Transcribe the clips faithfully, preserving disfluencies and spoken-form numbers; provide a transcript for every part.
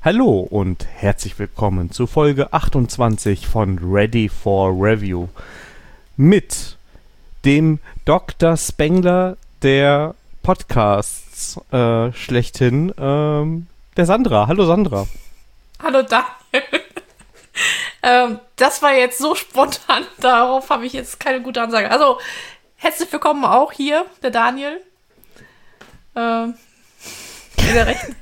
Hallo und herzlich willkommen zu Folge achtundzwanzig von Ready for Review mit dem Doktor Spengler der Podcasts äh, schlechthin, ähm, der Sandra. Hallo Sandra. Hallo Daniel. ähm, das war jetzt so spontan, darauf habe ich jetzt keine gute Ansage. Also, herzlich willkommen auch hier, der Daniel. Ähm, in der rechten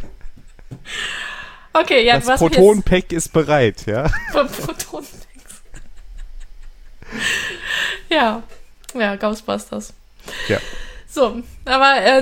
Okay, ja, das Proton-Pack ist bereit, ja? Proton-Packs. Ja, ja, Ghostbusters. Ja. So, aber ähm,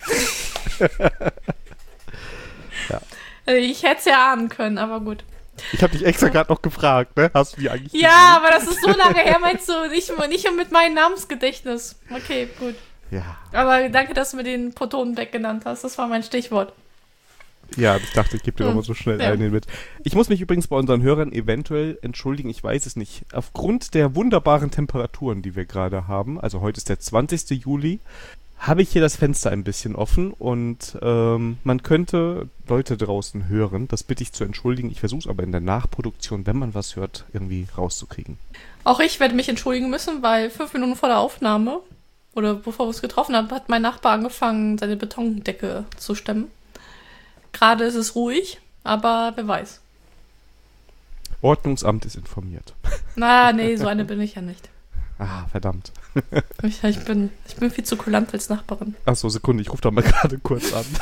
ja. ich hätte es ja ahnen können, aber gut. Ich habe dich extra gerade noch gefragt, ne? Hast du die eigentlich Ja, gesehen? aber das ist so lange her, meinst du, nicht, nicht mit meinem Namensgedächtnis. Okay, gut. Ja. Aber danke, dass du mir den Protonenpack genannt hast. Das war mein Stichwort. Ja, ich dachte, ich gebe dir hm. nochmal so schnell ja. einen mit. Ich muss mich übrigens bei unseren Hörern eventuell entschuldigen, ich weiß es nicht. Aufgrund der wunderbaren Temperaturen, die wir gerade haben, also heute ist der zwanzigster Juli, habe ich hier das Fenster ein bisschen offen und ähm, man könnte Leute draußen hören. Das bitte ich zu entschuldigen. Ich versuche es aber in der Nachproduktion, wenn man was hört, irgendwie rauszukriegen. Auch ich werde mich entschuldigen müssen, weil fünf Minuten vor der Aufnahme, oder bevor wir es getroffen haben, hat mein Nachbar angefangen, seine Betondecke zu stemmen. Gerade ist es ruhig, aber wer weiß. Ordnungsamt ist informiert. Na, nee, so eine bin ich ja nicht. Ah, verdammt. Ich, ich, bin, ich bin viel zu kulant als Nachbarin. Achso, Sekunde, ich rufe da mal gerade kurz an.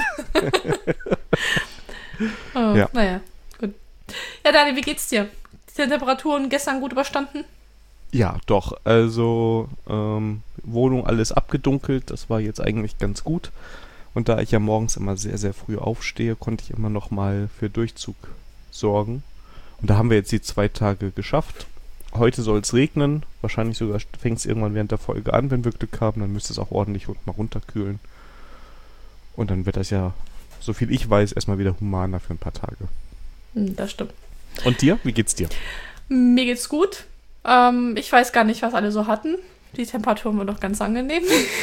oh, ja. Naja, gut. Ja, Dani, wie geht's dir? Die Temperaturen gestern gut überstanden? Ja, doch. Also, ähm, Wohnung alles abgedunkelt. Das war jetzt eigentlich ganz gut. Und da ich ja morgens immer sehr, sehr früh aufstehe, konnte ich immer noch mal für Durchzug sorgen. Und da haben wir jetzt die zwei Tage geschafft. Heute soll es regnen. Wahrscheinlich sogar fängt es irgendwann während der Folge an, wenn wir Glück haben. Dann müsste es auch ordentlich mal runterkühlen. Und dann wird das ja, so viel ich weiß, erstmal wieder humaner für ein paar Tage. Das stimmt. Und dir? Wie geht's dir? Mir geht's gut. Ähm, ich weiß gar nicht, was alle so hatten. Die Temperaturen waren doch ganz angenehm.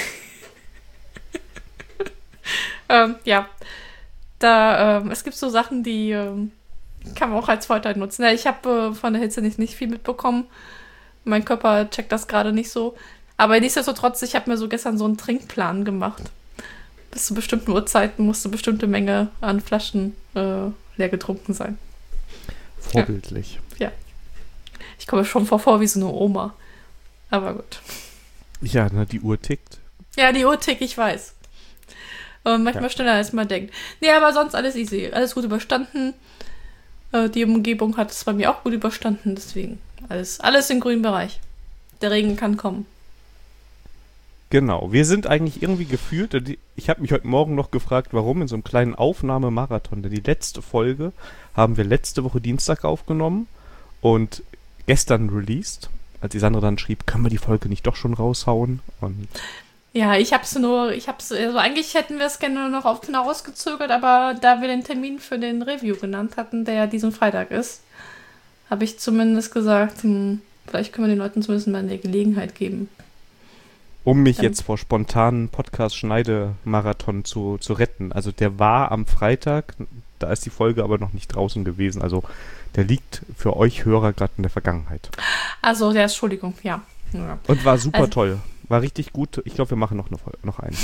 ähm, ja. Da, ähm, es gibt so Sachen, die ähm, kann man auch als Vorteil nutzen. Ja, ich habe äh, von der Hitze nicht, nicht viel mitbekommen. Mein Körper checkt das gerade nicht so. Aber nichtsdestotrotz, ich habe mir so gestern so einen Trinkplan gemacht. Bis zu bestimmten Uhrzeiten musste bestimmte Menge an Flaschen äh, leer getrunken sein. Vorbildlich. Ja. ja. Ich komme schon vor, vor wie so eine Oma. Aber gut. Ja, na, die Uhr tickt. Ja, die Uhr tickt, ich weiß. Und manchmal ja. schneller, als man denkt. Nee, aber sonst alles easy. Alles gut überstanden. Äh, die Umgebung hat es bei mir auch gut überstanden. Deswegen alles, alles im grünen Bereich. Der Regen kann kommen. Genau. Wir sind eigentlich irgendwie gefühlt, ich habe mich heute Morgen noch gefragt, warum, in so einem kleinen Aufnahmemarathon. Denn die letzte Folge haben wir letzte Woche Dienstag aufgenommen und gestern released. Als die Sandra dann schrieb, können wir die Folge nicht doch schon raushauen? Und ja, ich hab's nur, ich hab's, also eigentlich hätten wir es gerne noch auf hinausgezögert, aber da wir den Termin für den Review genannt hatten, der ja diesen Freitag ist, habe ich zumindest gesagt, hm, vielleicht können wir den Leuten zumindest mal eine Gelegenheit geben. Um mich Dann. jetzt vor spontanen Podcast-Schneidemarathon zu, zu retten. Also der war am Freitag, da ist die Folge aber noch nicht draußen gewesen, also der liegt für euch Hörer gerade in der Vergangenheit. Also, ja, Entschuldigung, ja. ja. Und war super also, toll. War richtig gut. Ich glaube, wir machen noch, eine, noch einen.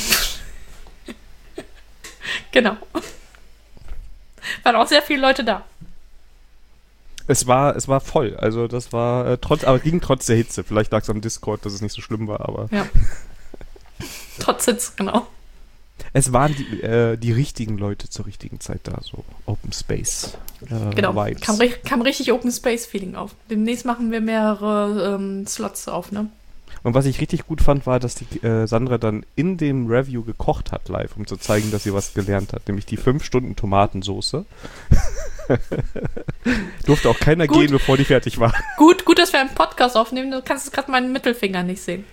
Genau. Waren auch sehr viele Leute da. Es war, es war voll. Also das war äh, trotz, aber ging trotz der Hitze. Vielleicht lag es am Discord, dass es nicht so schlimm war, aber. Ja. Trotz Hitze, genau. Es waren die, äh, die richtigen Leute zur richtigen Zeit da, so Open Space äh, genau. Vibes. Kam, kam richtig Open Space Feeling auf. Demnächst machen wir mehrere ähm, Slots auf, ne? Und was ich richtig gut fand, war, dass die äh, Sandra dann in dem Review gekocht hat live, um zu zeigen, dass sie was gelernt hat. Nämlich die fünf Stunden Tomatensoße. Durfte auch keiner gut. gehen, bevor die fertig war. Gut, gut, dass wir einen Podcast aufnehmen. Du kannst gerade meinen Mittelfinger nicht sehen.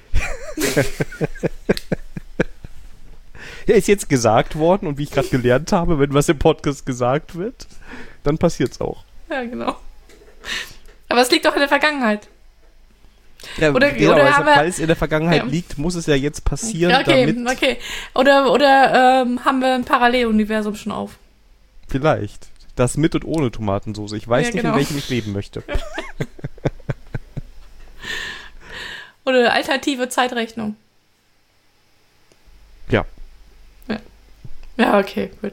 Ja, ist jetzt gesagt worden und wie ich gerade gelernt habe, wenn was im Podcast gesagt wird, dann passiert's auch. Ja, genau. Aber es liegt doch in der Vergangenheit. Ja, oder, genau, oder also, haben wir, weil es in der Vergangenheit ja. liegt, muss es ja jetzt passieren, okay, damit... Okay, oder, oder ähm, haben wir ein Paralleluniversum schon auf? Vielleicht. Das mit und ohne Tomatensauce. Ich weiß Ja, nicht, genau. in welchem ich leben möchte. Oder alternative Zeitrechnung. Ja. Ja, ja okay, gut.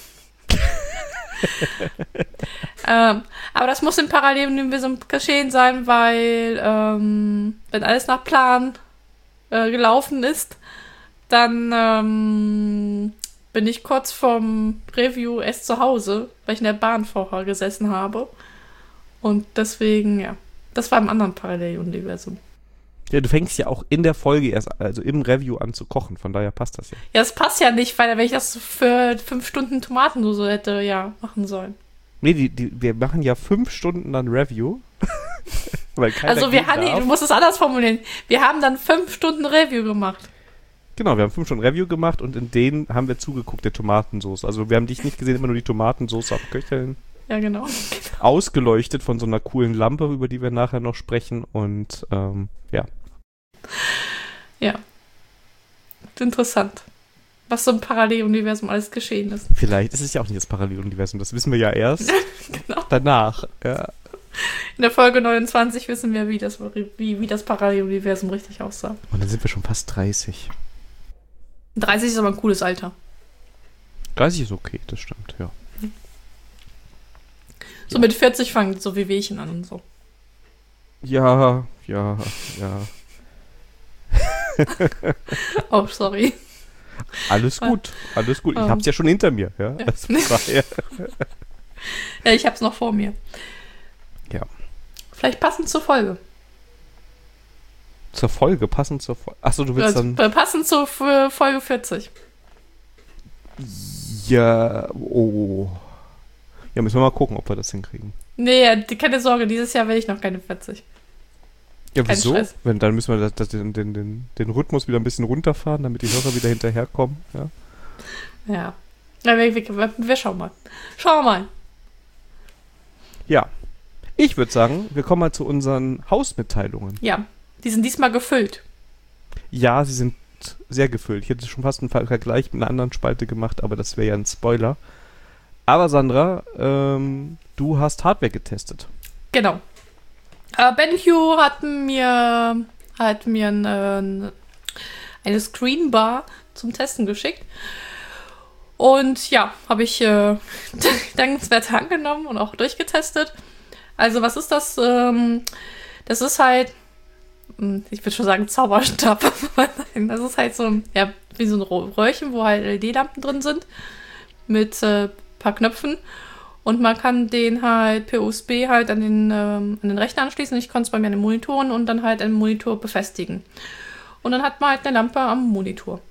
ähm, aber das muss im Paralleluniversum geschehen sein, weil ähm, wenn alles nach Plan äh, gelaufen ist, dann ähm, bin ich kurz vorm Review erst zu Hause, weil ich in der Bahn vorher gesessen habe. Und deswegen, ja, das war im anderen Paralleluniversum. Ja, du fängst ja auch in der Folge erst, also im Review an zu kochen, von daher passt das ja. Ja, das passt ja nicht, weil wenn ich das für fünf Stunden Tomatensauce hätte, ja, machen sollen. Nee, die, die, wir machen ja fünf Stunden dann Review. Weil keiner Also wir gehen haben, darf. du musst es anders formulieren. Wir haben dann fünf Stunden Review gemacht. Genau, wir haben fünf Stunden Review gemacht und in denen haben wir zugeguckt, der Tomatensauce. Also wir haben dich nicht gesehen, immer nur die Tomatensauce abköcheln. Ja, genau. Ausgeleuchtet von so einer coolen Lampe, über die wir nachher noch sprechen und ähm, ja. Ja. Interessant. Was so im Paralleluniversum alles geschehen ist. Vielleicht ist es ja auch nicht das Paralleluniversum, das wissen wir ja erst Genau. danach. Ja. In der Folge neunundzwanzig wissen wir, wie das, wie, wie das Paralleluniversum richtig aussah. Und dann sind wir schon fast dreißig. dreißig ist aber ein cooles Alter. dreißig ist okay, das stimmt, ja. So mit vierzig fangen so wie Wehchen an und so. Ja, ja, ja. Oh, sorry. Alles gut, alles gut. Ich Ähm. hab's ja schon hinter mir. Ja, Ja. das war ja. Ja, ich hab's noch vor mir. Ja. Vielleicht passend zur Folge. Zur Folge, passend zur Folge. Achso, du willst Also, dann. passend zur F- Folge vierzig. Ja, oh. Ja, müssen wir mal gucken, ob wir das hinkriegen. Nee, keine Sorge, dieses Jahr werde ich noch keine vierzig. Ja, Kein wieso? Stress. Wenn, dann müssen wir das, das, den, den, den, den Rhythmus wieder ein bisschen runterfahren, damit die Hörer wieder hinterherkommen. Ja. Ja. Ja, wir, wir, wir schauen mal. Schauen wir mal. Ja. Ich würde sagen, wir kommen mal zu unseren Hausmitteilungen. Ja, die sind diesmal gefüllt. Ja, sie sind sehr gefüllt. Ich hätte schon fast einen Vergleich mit einer anderen Spalte gemacht, aber das wäre ja ein Spoiler. Aber Sandra, ähm, du hast Hardware getestet. Genau. Äh, BenQ hat mir, hat mir eine, eine Screenbar zum Testen geschickt. Und ja, habe ich äh, dankenswert angenommen und auch durchgetestet. Also was ist das? Ähm, das ist halt, ich würde schon sagen Zauberstab. Das ist halt so ein, ja, wie so ein Röhrchen, wo halt L E D-Lampen drin sind. Mit äh, paar Knöpfen. Und man kann den halt per U S B halt an den, ähm, an den Rechner anschließen. Ich konnte es bei mir an den Monitoren und dann halt an den Monitor befestigen. Und dann hat man halt eine Lampe am Monitor.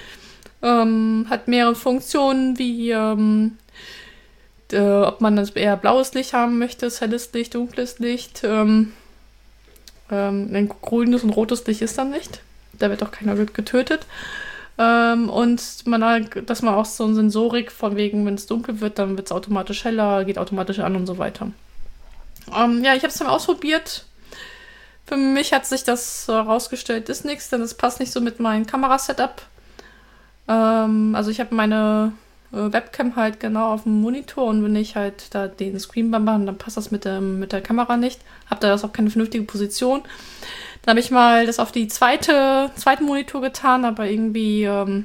Ähm, hat mehrere Funktionen, wie ähm, äh, ob man das eher blaues Licht haben möchte, helles Licht, dunkles Licht. Ähm, ähm, ein grünes und rotes Licht ist dann nicht. Da wird auch keiner getötet. Ähm, und man, dass man auch so eine Sensorik von wegen, wenn es dunkel wird, dann wird es automatisch heller, geht automatisch an und so weiter. Ähm, ja, ich habe es dann ausprobiert. Für mich hat sich das herausgestellt, ist nichts, denn es passt nicht so mit meinem Kamerasetup. Ähm, also ich habe meine äh, Webcam halt genau auf dem Monitor und wenn ich halt da den Screenbar mache, dann passt das mit, dem, mit der Kamera nicht. Habe da das auch keine vernünftige Position. Dann habe ich mal das auf die zweite, zweiten Monitor getan, aber irgendwie, ähm,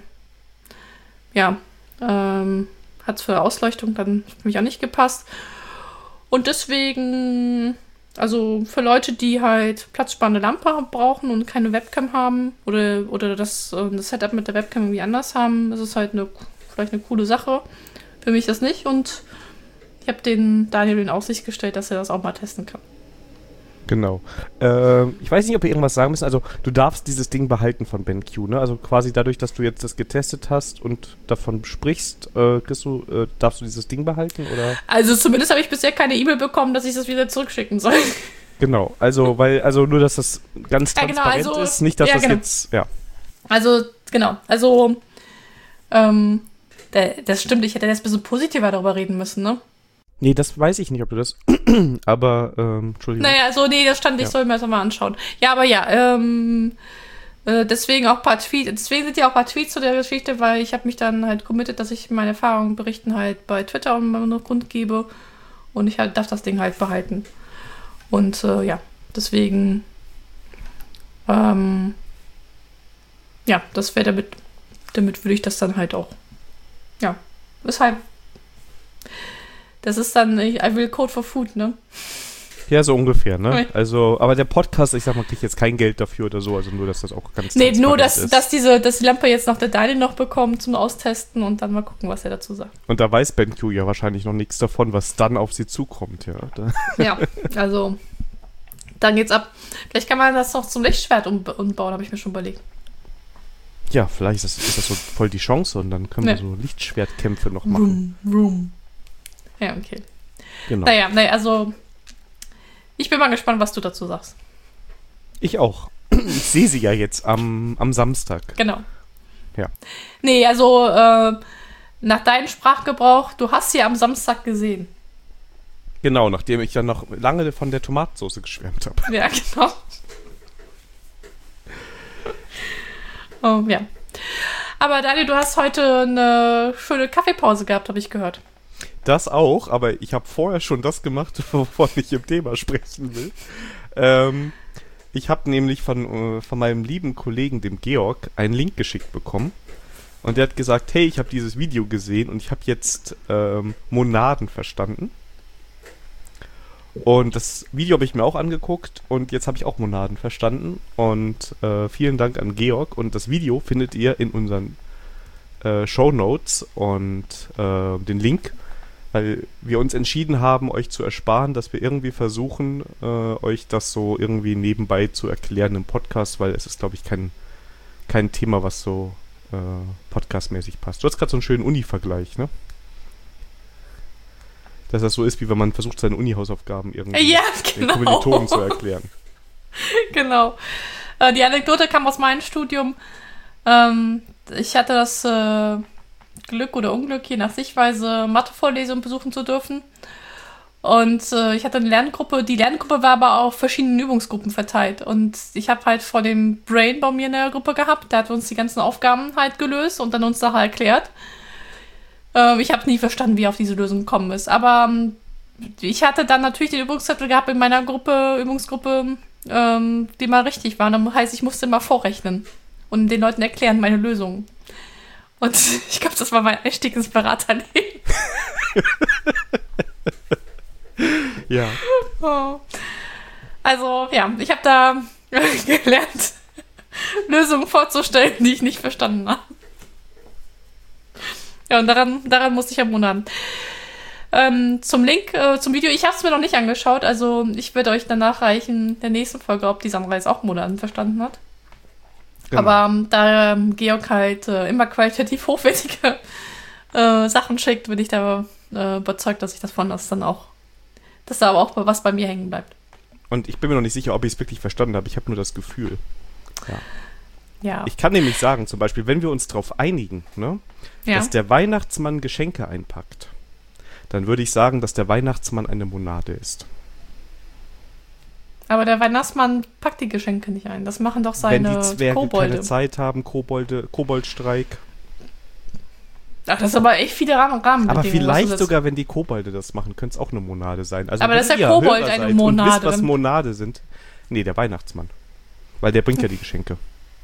ja, ähm, hat es für Ausleuchtung dann für mich auch nicht gepasst. Und deswegen, also für Leute, die halt platzsparende Lampe brauchen und keine Webcam haben oder, oder das, äh, das Setup mit der Webcam irgendwie anders haben, ist es halt eine, vielleicht eine coole Sache. Für mich das nicht und ich habe den Daniel in Aussicht gestellt, dass er das auch mal testen kann. Genau. Ähm, ich weiß nicht, ob wir irgendwas sagen müssen. Also du darfst dieses Ding behalten von BenQ, ne? Also quasi dadurch, dass du jetzt das getestet hast und davon sprichst, äh, kriegst du, äh, darfst du dieses Ding behalten, oder? Also zumindest habe ich bisher keine E-Mail bekommen, dass ich das wieder zurückschicken soll. Genau, also weil, also nur, dass das ganz Ja, genau, transparent also- ist, nicht, dass ja, das genau. jetzt, ja. Also, genau, also, ähm, der, das stimmt, ich hätte jetzt ein bisschen positiver darüber reden müssen, ne? Nee, das weiß ich nicht, ob du das, aber, ähm, Entschuldigung. Naja, also, nee, das stand, ich Ja. soll mir das mal anschauen. Ja, aber ja, ähm, Äh, deswegen auch ein paar Tweets, deswegen sind ja auch ein paar Tweets zu der Geschichte, weil ich habe mich dann halt committed, dass ich meine Erfahrungen berichten halt bei Twitter und mal noch Grund gebe. Und ich halt darf das Ding halt behalten. Und äh, ja, deswegen ähm, ja, das wäre damit, damit würde ich das dann halt auch, ja, weshalb, das ist dann, I will code for food, ne? Ja, so ungefähr, ne? Okay. Also, aber der Podcast, ich sag mal, kriegt jetzt kein Geld dafür oder so, also nur, dass das auch ganz Nee, nur, dass, ist. dass, diese, dass die Lampe jetzt noch der Daniel noch bekommt zum Austesten und dann mal gucken, was er dazu sagt. Und da weiß BenQ ja wahrscheinlich noch nichts davon, was dann auf sie zukommt, ja. Da. Ja, also, dann geht's ab. Vielleicht kann man das noch zum Lichtschwert um, umbauen, habe ich mir schon überlegt. Ja, vielleicht ist das, ist das so voll die Chance und dann können ja. wir so Lichtschwertkämpfe noch machen. Vroom, vroom. Ja, okay. Genau. Naja, naja, also ich bin mal gespannt, was du dazu sagst. Ich auch. Ich sehe sie ja jetzt am, am Samstag. Genau. Ja. Nee, also äh, nach deinem Sprachgebrauch, du hast sie am Samstag gesehen. Genau, nachdem ich dann noch lange von der Tomatensauce geschwärmt habe. Ja, genau. Oh, ja. Aber Daniel, du hast heute eine schöne Kaffeepause gehabt, habe ich gehört. Das auch, aber ich habe vorher schon das gemacht, wovon ich im Thema sprechen will. Ähm, ich habe nämlich von, äh, von meinem lieben Kollegen, dem Georg, einen Link geschickt bekommen. Und der hat gesagt, hey, ich habe dieses Video gesehen und ich habe jetzt ähm, Monaden verstanden. Und das Video habe ich mir auch angeguckt und jetzt habe ich auch Monaden verstanden. Und äh, vielen Dank an Georg. Und das Video findet ihr in unseren äh, Shownotes und äh, den Link, weil wir uns entschieden haben, euch zu ersparen, dass wir irgendwie versuchen, äh, euch das so irgendwie nebenbei zu erklären im Podcast, weil es ist, glaube ich, kein, kein Thema, was so äh, podcastmäßig passt. Du hast gerade so einen schönen Uni-Vergleich, ne? Dass das so ist, wie wenn man versucht, seine Uni-Hausaufgaben irgendwie ja, den genau. Kommilitonen zu erklären. Genau. Äh, die Anekdote kam aus meinem Studium. Ähm, ich hatte das äh, Glück oder Unglück, je nach Sichtweise, Mathevorlesungen besuchen zu dürfen. Und äh, ich hatte eine Lerngruppe. Die Lerngruppe war aber auf verschiedenen Übungsgruppen verteilt. Und ich habe halt vor dem Brain bei mir in der Gruppe gehabt. Der hat uns die ganzen Aufgaben halt gelöst und dann uns Sachen erklärt. Ich habe nie verstanden, wie er auf diese Lösung gekommen ist. Aber ähm, ich hatte dann natürlich den Übungszettel gehabt in meiner Gruppe, Übungsgruppe, ähm, die mal richtig waren. Das heißt, ich musste immer vorrechnen und den Leuten erklären, meine Lösungen. Und ich glaube, das war mein Einstieg ins Beraterleben. Ja. Oh. Also, ja, ich habe da gelernt, Lösungen vorzustellen, die ich nicht verstanden habe. Ja, und daran, daran musste ich ja wundern. Ähm, zum Link, äh, zum Video, ich habe es mir noch nicht angeschaut, also ich werde euch dann nachreichen in der nächsten Folge, ob die Sandra jetzt auch Monaten verstanden hat. Genau. Aber ähm, da ähm, Georg halt äh, immer qualitativ hochwertige äh, Sachen schickt, bin ich da äh, überzeugt, dass ich davon das dann auch, dass da aber auch was bei mir hängen bleibt. Und ich bin mir noch nicht sicher, ob ich es wirklich verstanden habe, ich habe nur das Gefühl. Ja. Ja. Ich kann nämlich sagen, zum Beispiel, wenn wir uns darauf einigen, ne, ja. dass der Weihnachtsmann Geschenke einpackt, dann würde ich sagen, dass der Weihnachtsmann eine Monade ist. Aber der Weihnachtsmann packt die Geschenke nicht ein. Das machen doch seine Wenn die Zwerge Kobolde. keine Zeit haben, Kobolde, Koboldstreik. Ach, das ist aber echt viele Rahmen, Rahmenbedingungen. Aber vielleicht sogar, wenn die Kobolde das machen, könnte es auch eine Monade sein. Also aber das ist ja Kobold eine Monade. Und wisst, was Monade sind? Nee, der Weihnachtsmann. Weil der bringt ja die Geschenke.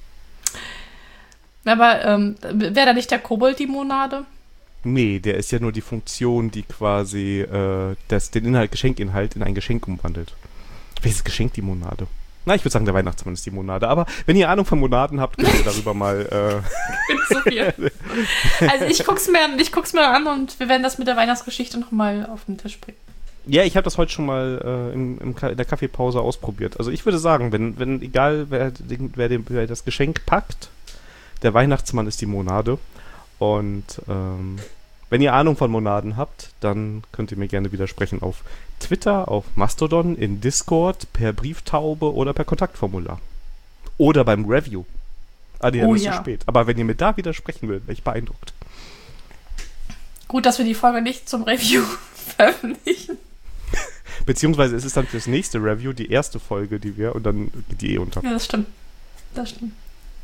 Aber ähm, wäre da nicht der Kobold die Monade? Nee, der ist ja nur die Funktion, die quasi äh, das, den Inhalt, Geschenkinhalt in ein Geschenk umwandelt. Welches Geschenk die Monade? Na, ich würde sagen, der Weihnachtsmann ist die Monade. Aber wenn ihr Ahnung von Monaden habt, könnt ihr darüber mal... Äh so viel. Also ich guck's mir, ich guck's mir an und wir werden das mit der Weihnachtsgeschichte nochmal auf den Tisch bringen. Ja, ich habe das heute schon mal äh, im, im Ka- in der Kaffeepause ausprobiert. Also ich würde sagen, wenn, wenn egal wer, wer, den, wer das Geschenk packt, der Weihnachtsmann ist die Monade. Und ähm, wenn ihr Ahnung von Monaden habt, dann könnt ihr mir gerne widersprechen auf Twitter, auf Mastodon, in Discord, per Brieftaube oder per Kontaktformular. Oder beim Review. Ah, nee, oh, ist ja. zu spät. Aber wenn ihr mir da widersprechen wollt, wäre ich beeindruckt. Gut, dass wir die Folge nicht zum Review veröffentlichen. Beziehungsweise ist es dann fürs nächste Review die erste Folge, die wir, und dann geht die eh unter. Ja, das stimmt. Das stimmt.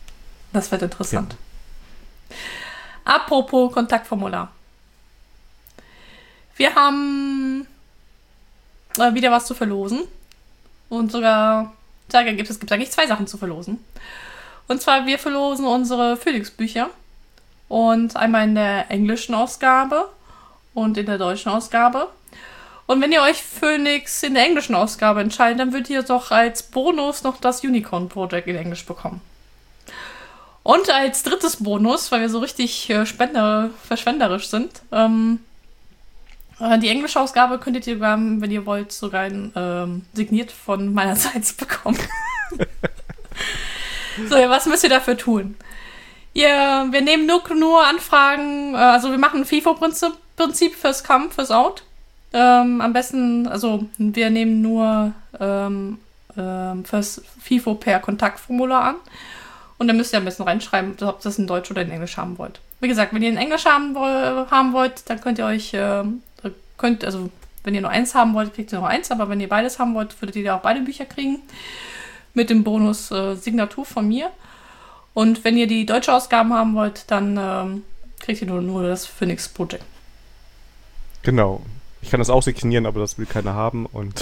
Das wird interessant. Ja. Apropos Kontaktformular. Wir haben äh, wieder was zu verlosen. Und sogar, da gibt es gibt eigentlich zwei Sachen zu verlosen. Und zwar, wir verlosen unsere Phoenix-Bücher. Und einmal in der englischen Ausgabe und in der deutschen Ausgabe. Und wenn ihr euch Phoenix in der englischen Ausgabe entscheidet, dann würdet ihr doch als Bonus noch das Unicorn Project in Englisch bekommen. Und als drittes Bonus, weil wir so richtig äh, spender, verschwenderisch sind, ähm, äh, die englische Ausgabe könntet ihr, wenn ihr wollt, sogar ein, ähm, signiert von meinerseits bekommen. So, ja, was müsst ihr dafür tun? Ihr, wir nehmen nur, nur Anfragen, äh, also wir machen ein FIFO-Prinzip Prinzip fürs Come, fürs Out. Ähm, am besten, also wir nehmen nur ähm, ähm, fürs FIFO per Kontaktformular an. Und dann müsst ihr am besten reinschreiben, ob ihr das in Deutsch oder in Englisch haben wollt. Wie gesagt, wenn ihr in Englisch haben, haben wollt, dann könnt ihr euch, äh, könnt, also wenn ihr nur eins haben wollt, kriegt ihr nur eins, aber wenn ihr beides haben wollt, würdet ihr auch beide Bücher kriegen. Mit dem Bonus äh, Signatur von mir. Und wenn ihr die deutsche Ausgaben haben wollt, dann ähm, kriegt ihr nur, nur das Phoenix Project. Genau. Ich kann das auch signieren, aber das will keiner haben. Und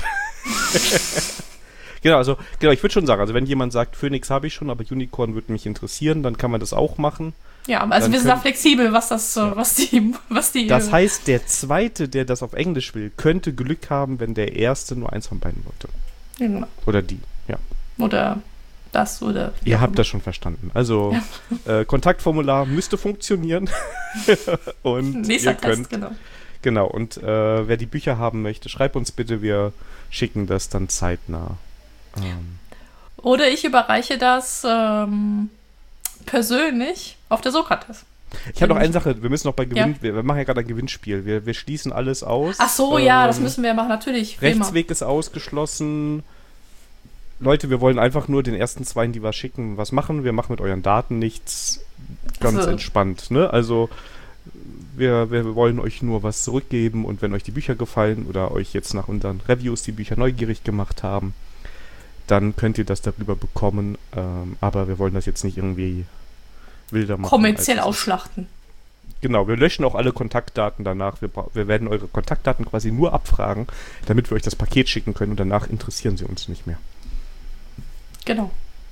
genau, also genau, ich würde schon sagen, also wenn jemand sagt, Phoenix habe ich schon, aber Unicorn würde mich interessieren, dann kann man das auch machen. Ja, aber also dann wir sind da flexibel, was das, ja. was die, was die. Das heißt, der Zweite, der das auf Englisch will, könnte Glück haben, wenn der Erste nur eins von beiden wollte. Genau. Oder die, ja. Oder das oder. Ihr habt das schon verstanden. Also ja. äh, Kontaktformular müsste funktionieren. Und nächster ihr könnt, Test, genau. Genau, und äh, wer die Bücher haben möchte, schreibt uns bitte, wir schicken das dann zeitnah. Ähm. Oder ich überreiche das ähm, persönlich auf der Sokrates. Ich habe noch eine Sache, wir müssen noch bei Gewinn, ja. wir, wir machen ja gerade ein Gewinnspiel, wir, wir schließen alles aus. Ach so, ähm, ja, das müssen wir machen, natürlich. Rechtsweg ist ausgeschlossen. Leute, wir wollen einfach nur den ersten Zweien, die was schicken, was machen. Wir machen mit euren Daten nichts, ganz also. entspannt, ne? Also Wir, wir wollen euch nur was zurückgeben und wenn euch die Bücher gefallen oder euch jetzt nach unseren Reviews die Bücher neugierig gemacht haben, dann könnt ihr das darüber bekommen. Ähm, aber wir wollen das jetzt nicht irgendwie wilder machen. Kommerziell ausschlachten. Genau, wir löschen auch alle Kontaktdaten danach. Wir, wir werden eure Kontaktdaten quasi nur abfragen, damit wir euch das Paket schicken können und danach interessieren sie uns nicht mehr. Genau.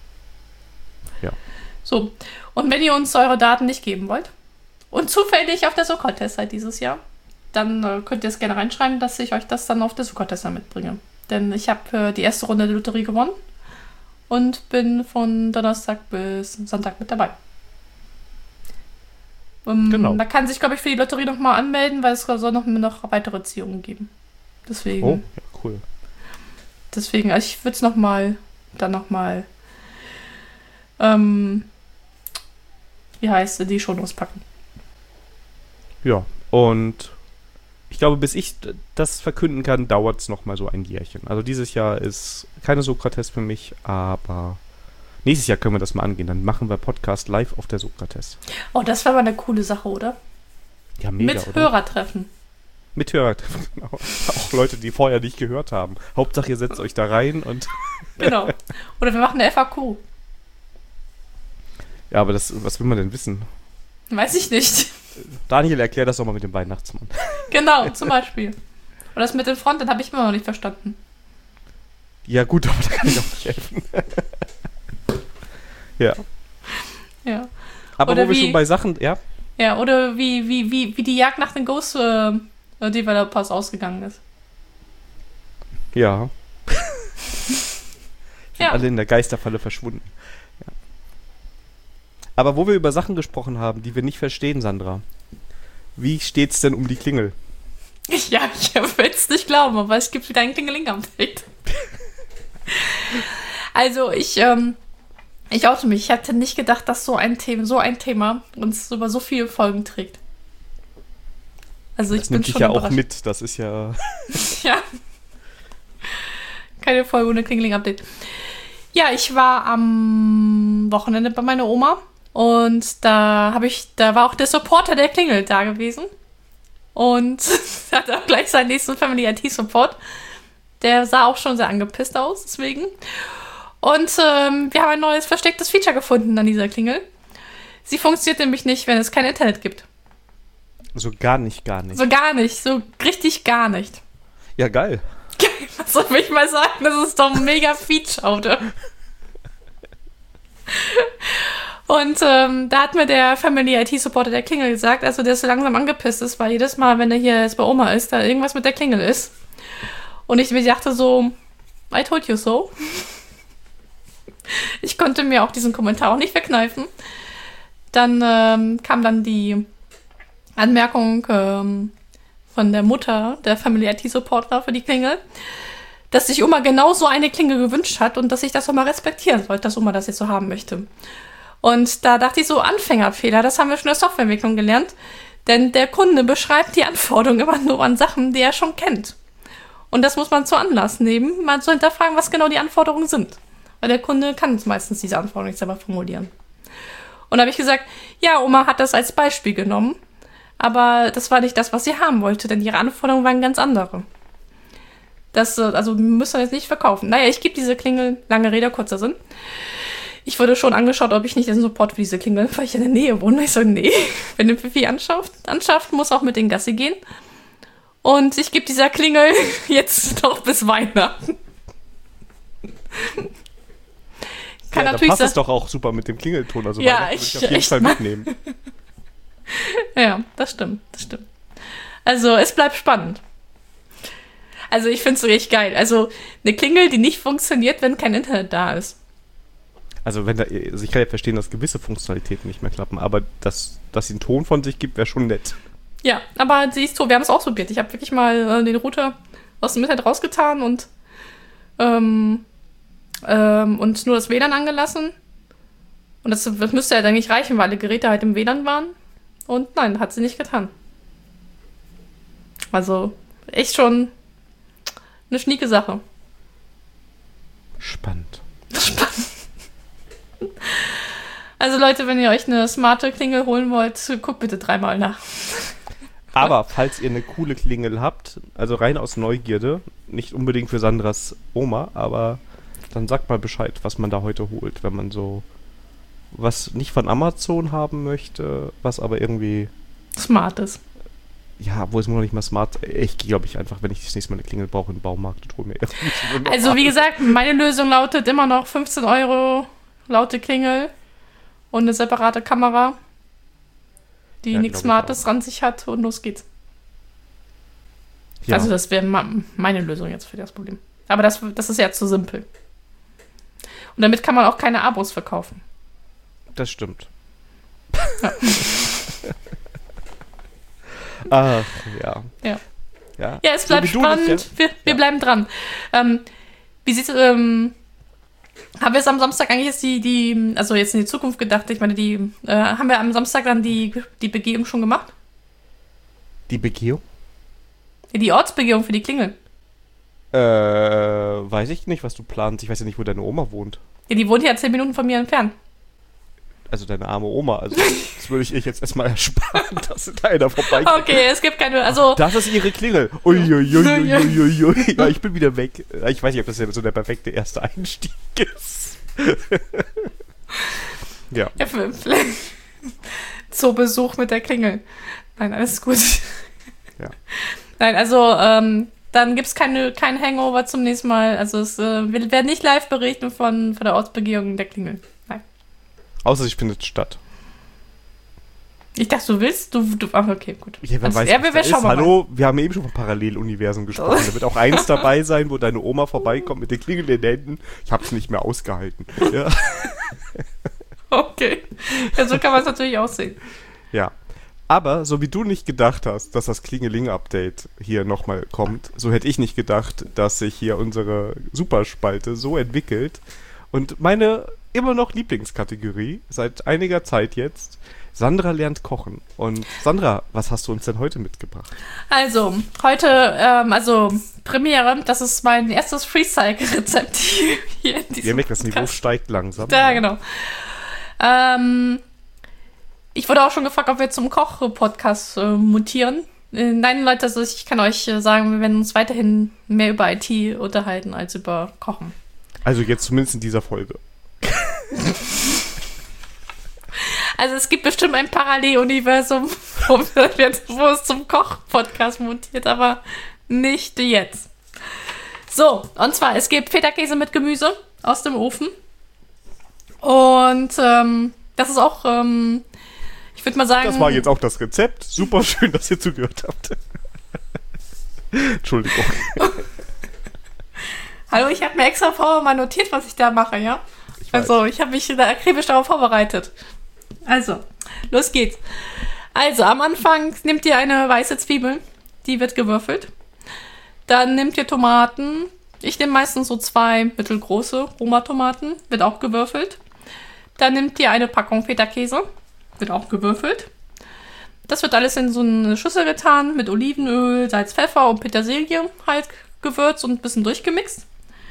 Ja. So, und wenn ihr uns eure Daten nicht geben wollt, und zufällig auf der Sokrates seid dieses Jahr, dann äh, könnt ihr es gerne reinschreiben, dass ich euch das dann auf der Sokrates mitbringe. Denn ich habe äh, die erste Runde der Lotterie gewonnen und bin von Donnerstag bis Sonntag mit dabei. Um, genau. Da kann sich, glaube ich, für die Lotterie nochmal anmelden, weil es soll noch, noch weitere Ziehungen geben. Deswegen. Oh, ja, cool. Deswegen, also ich würde es nochmal, dann nochmal, ähm, wie heißt es, die Shownotes packen. Ja, und ich glaube, bis ich das verkünden kann, dauert es noch mal so ein Jährchen. Also dieses Jahr ist keine Sokrates für mich, aber nächstes Jahr können wir das mal angehen. Dann machen wir Podcast live auf der Sokrates. Oh, das wäre mal eine coole Sache, oder? Ja, mega, Mit oder? Hörertreffen. Mit Hörertreffen, genau. Auch Leute, die vorher nicht gehört haben. Hauptsache, ihr setzt euch da rein und... Genau. Oder wir machen eine F A Q. Ja, aber das, was will man denn wissen? Weiß ich nicht. Daniel, erklär das doch mal mit dem Weihnachtsmann. Genau, zum Beispiel. Und das mit dem Front, das habe ich immer noch nicht verstanden. Ja gut, aber da kann ich auch nicht helfen. Ja. Ja. Aber oder wo wir wie, schon bei Sachen, ja? Ja, oder wie, wie, wie, wie die Jagd nach den Ghost äh, Developers ausgegangen ist. Ja. Sind ja. alle in der Geisterfalle verschwunden. Ja. Aber wo wir über Sachen gesprochen haben, die wir nicht verstehen, Sandra. Wie steht's denn um die Klingel? Ja, ich will es nicht glauben, aber es gibt wieder ein Klingeling-Update. Also ich, ähm, ich oute mich. Ich hatte nicht gedacht, dass so ein Thema, so ein Thema uns über so viele Folgen trägt. Also ich das bin nimmt dich schon ja überrascht. auch mit, das ist ja... Ja. Keine Folge ohne Klingeling-Update. Ja, ich war am Wochenende bei meiner Oma und da habe ich, da war auch der Supporter der Klingel da gewesen und hat auch gleich seinen nächsten Family I T Support. Der sah auch schon sehr angepisst aus, deswegen. Und ähm, wir haben ein neues verstecktes Feature gefunden an dieser Klingel. Sie funktioniert nämlich nicht, wenn es kein Internet gibt. So gar nicht, gar nicht. So gar nicht, so richtig gar nicht. Ja, geil. Was soll ich mal sagen? Das ist doch ein mega Feature, oder? Und ähm, da hat mir der Family I T-Supporter der Klingel gesagt, also der so langsam angepisst ist, weil jedes Mal, wenn er hier jetzt bei Oma ist, da irgendwas mit der Klingel ist. Und ich mir dachte so, I told you so. Ich konnte mir auch diesen Kommentar auch nicht verkneifen. Dann ähm, kam dann die Anmerkung ähm, von der Mutter der Family I T-Supporter für die Klingel, dass sich Oma genau so eine Klingel gewünscht hat und dass ich das auch mal respektieren sollte, dass Oma das jetzt so haben möchte. Und da dachte ich so, Anfängerfehler, das haben wir schon in der Softwareentwicklung gelernt, denn der Kunde beschreibt die Anforderungen immer nur an Sachen, die er schon kennt. Und das muss man zu Anlass nehmen, mal zu hinterfragen, was genau die Anforderungen sind. Weil der Kunde kann meistens diese Anforderungen nicht selber formulieren. Und da habe ich gesagt, ja, Oma hat das als Beispiel genommen, aber das war nicht das, was sie haben wollte, denn ihre Anforderungen waren ganz andere. Das, also müssen wir jetzt nicht verkaufen. Naja, ich gebe diese Klingel, lange Rede, kurzer Sinn. Ich wurde schon angeschaut, ob ich nicht den Support für diese Klingel, weil ich in der Nähe wohne. Ich so, nee, wenn du Fifi anschafft, anschafft, muss auch mit den Gassi gehen. Und ich gebe dieser Klingel jetzt noch bis Weihnachten. Kann ja, natürlich da passt sein. es doch auch super mit dem Klingelton. Also ja, Weihnachten ich, würde ich auf jeden ich Fall mitnehmen. Ja, das stimmt, das stimmt. Also, es bleibt spannend. Also, ich finde es richtig geil. Also, eine Klingel, die nicht funktioniert, wenn kein Internet da ist. Also, wenn da, also ich kann ja verstehen, dass gewisse Funktionalitäten nicht mehr klappen, aber dass, dass sie einen Ton von sich gibt, wäre schon nett. Ja, aber siehst du, wir haben es ausprobiert. Ich habe wirklich mal äh, den Router aus dem Internet rausgetan und, ähm, ähm, und nur das W L A N angelassen. Und das, das müsste ja dann nicht reichen, weil alle Geräte halt im W L A N waren. Und nein, hat sie nicht getan. Also, echt schon eine schnieke Sache. Spannend. Spannend. Also Leute, wenn ihr euch eine smarte Klingel holen wollt, guckt bitte dreimal nach. Aber falls ihr eine coole Klingel habt, also rein aus Neugierde, nicht unbedingt für Sandras Oma, aber dann sagt mal Bescheid, was man da heute holt, wenn man so was nicht von Amazon haben möchte, was aber irgendwie smart ist. Ja, wo es noch nicht mal smart. Ich glaube ich einfach, wenn ich das nächste Mal eine Klingel brauche in den Baumarkt und hole mir irgendwie. Also wie gesagt, meine Lösung lautet immer noch fünfzehn Euro laute Klingel und eine separate Kamera, die Ja, nichts glaub ich Smartes dran sich hat und los geht's. Ja. Also das wäre ma- meine Lösung jetzt für das Problem. Aber das, das ist ja zu simpel. Und damit kann man auch keine Abos verkaufen. Das stimmt. Ja. Ach, ja. Ja. Ja, Ja, es bleibt So wie du spannend. nicht, ja. Wir, wir Ja. bleiben dran. Ähm, wie sieht's, ähm, haben wir es am Samstag eigentlich jetzt die, die, also jetzt in die Zukunft gedacht, ich meine, die, äh, haben wir am Samstag dann die, die Begehung schon gemacht? Die Begehung? Ja, die Ortsbegehung für die Klingel. Äh, weiß ich nicht, was du planst. Ich weiß ja nicht, wo deine Oma wohnt. Ja, die wohnt ja zehn Minuten von mir entfernt. Also deine arme Oma. Also das würde ich ihr jetzt erstmal ersparen, dass da einer vorbeikommt. Okay, es gibt keine, also, Das ist ihre Klingel. Uiuiuiuiui. Ja, ich bin wieder weg. Ich weiß nicht, ob das ja so der perfekte erste Einstieg ist. Ja. ja, vielleicht Zoobesuch mit der Klingel. Nein, alles gut. Ja. Nein, also, ähm, dann gibt's keine, kein Hangover zum nächsten Mal. Also, es, äh, wir werden nicht live berichten von, von der Ortsbegehung der Klingel. Nein. Außer sie findet statt. Ich dachte, du willst, du, du, ach, okay, gut. Ja, wer Also, weiß, ja, was wir, da wir ist. schauen mal. Hallo, wir haben eben schon von Paralleluniversen gesprochen. Da wird auch eins dabei sein, wo deine Oma vorbeikommt mit den Klingel in den Händen. Ich hab's nicht mehr ausgehalten. Ja. Okay. Ja, so kann man es natürlich auch sehen. Ja. Aber so wie du nicht gedacht hast, dass das Klingeling-Update hier nochmal kommt, so hätte ich nicht gedacht, dass sich hier unsere Superspalte so entwickelt. Und meine immer noch Lieblingskategorie, seit einiger Zeit jetzt, Sandra lernt kochen. Und Sandra, was hast du uns denn heute mitgebracht? Also, heute, ähm, also Premiere, das ist mein erstes Freestyle-Rezept hier in diesem Ihr merkt, das Niveau Podcast. steigt langsam. Ja, genau. Ähm, ich wurde auch schon gefragt, ob wir zum Koch-Podcast äh, mutieren. Äh, nein, Leute, also ich kann euch äh, sagen, wir werden uns weiterhin mehr über I T unterhalten als über Kochen. Also jetzt zumindest in dieser Folge. Also es gibt bestimmt ein Paralleluniversum, wo, wir, wo es zum Koch-Podcast montiert, aber nicht jetzt. So, und zwar, es gibt Feta-Käse mit Gemüse aus dem Ofen. Und ähm, das ist auch, ähm, ich würde mal sagen... Das war jetzt auch das Rezept. Super schön, dass ihr zugehört habt. Entschuldigung. Hallo, ich habe mir extra vorher mal notiert, was ich da mache, ja? Ich also, ich habe mich da akribisch darauf vorbereitet. Also, los geht's. Also, am Anfang nehmt ihr eine weiße Zwiebel, die wird gewürfelt. Dann nehmt ihr Tomaten. Ich nehme meistens so zwei mittelgroße Roma-Tomaten, wird auch gewürfelt. Dann nehmt ihr eine Packung Feta-Käse, wird auch gewürfelt. Das wird alles in so eine Schüssel getan, mit Olivenöl, Salz, Pfeffer und Petersilie halt gewürzt und ein bisschen durchgemixt.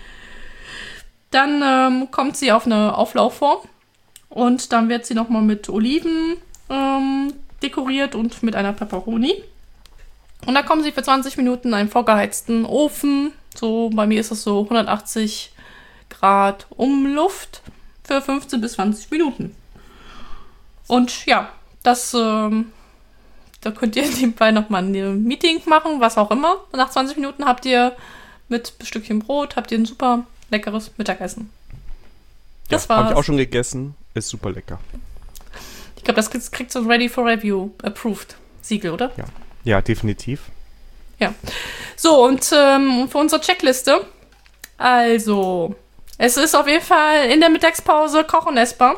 Dann ähm, kommt sie auf eine Auflaufform und dann wird sie nochmal mit Oliven ähm, dekoriert und mit einer Pepperoni. Und dann kommen sie für zwanzig Minuten in einen vorgeheizten Ofen. So, bei mir ist es so hundertachtzig Grad Umluft für fünfzehn bis zwanzig Minuten. Und ja, das, ähm, da könnt ihr nebenbei nochmal ein Meeting machen, was auch immer. Und nach zwanzig Minuten habt ihr mit ein Stückchen Brot, habt ihr ein super leckeres Mittagessen. Das ja, war's. Habe ich auch schon gegessen. Ist super lecker. Ich glaube, das kriegt, kriegt so ein Ready for Review Approved Siegel, oder? Ja, ja, definitiv. Ja. So, und ähm, für unsere Checkliste. Also, es ist auf jeden Fall in der Mittagspause koch- und essbar.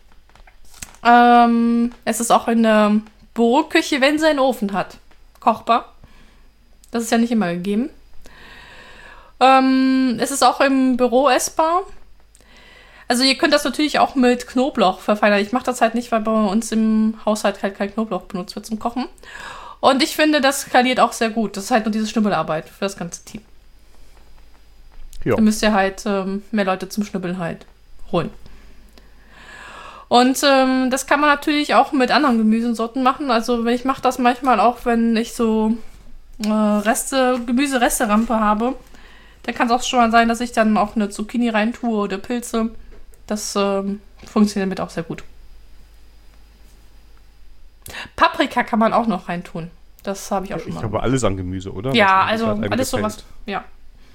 Ähm, es ist auch in der Büroküche, wenn sie einen Ofen hat, kochbar. Das ist ja nicht immer gegeben. Ähm, es ist auch im Büro essbar. Also ihr könnt das natürlich auch mit Knoblauch verfeinern. Ich mache das halt nicht, weil bei uns im Haushalt halt kein Knoblauch benutzt wird zum Kochen. Und ich finde, das skaliert auch sehr gut. Das ist halt nur diese Schnibbelarbeit für das ganze Team. Ja. Da müsst ihr halt ähm, mehr Leute zum Schnibbeln halt holen. Und ähm, das kann man natürlich auch mit anderen Gemüsesorten machen. Also ich mache das manchmal auch, wenn ich so äh, Reste, Gemüseresterampe habe. Dann kann es auch schon mal sein, dass ich dann auch eine Zucchini reintue oder Pilze. Das ähm, funktioniert damit auch sehr gut. Paprika kann man auch noch reintun. Das habe ich auch schon Ich mal. glaube, alles an Gemüse, oder? Ja, Was also einem alles gefällt. sowas. Ja.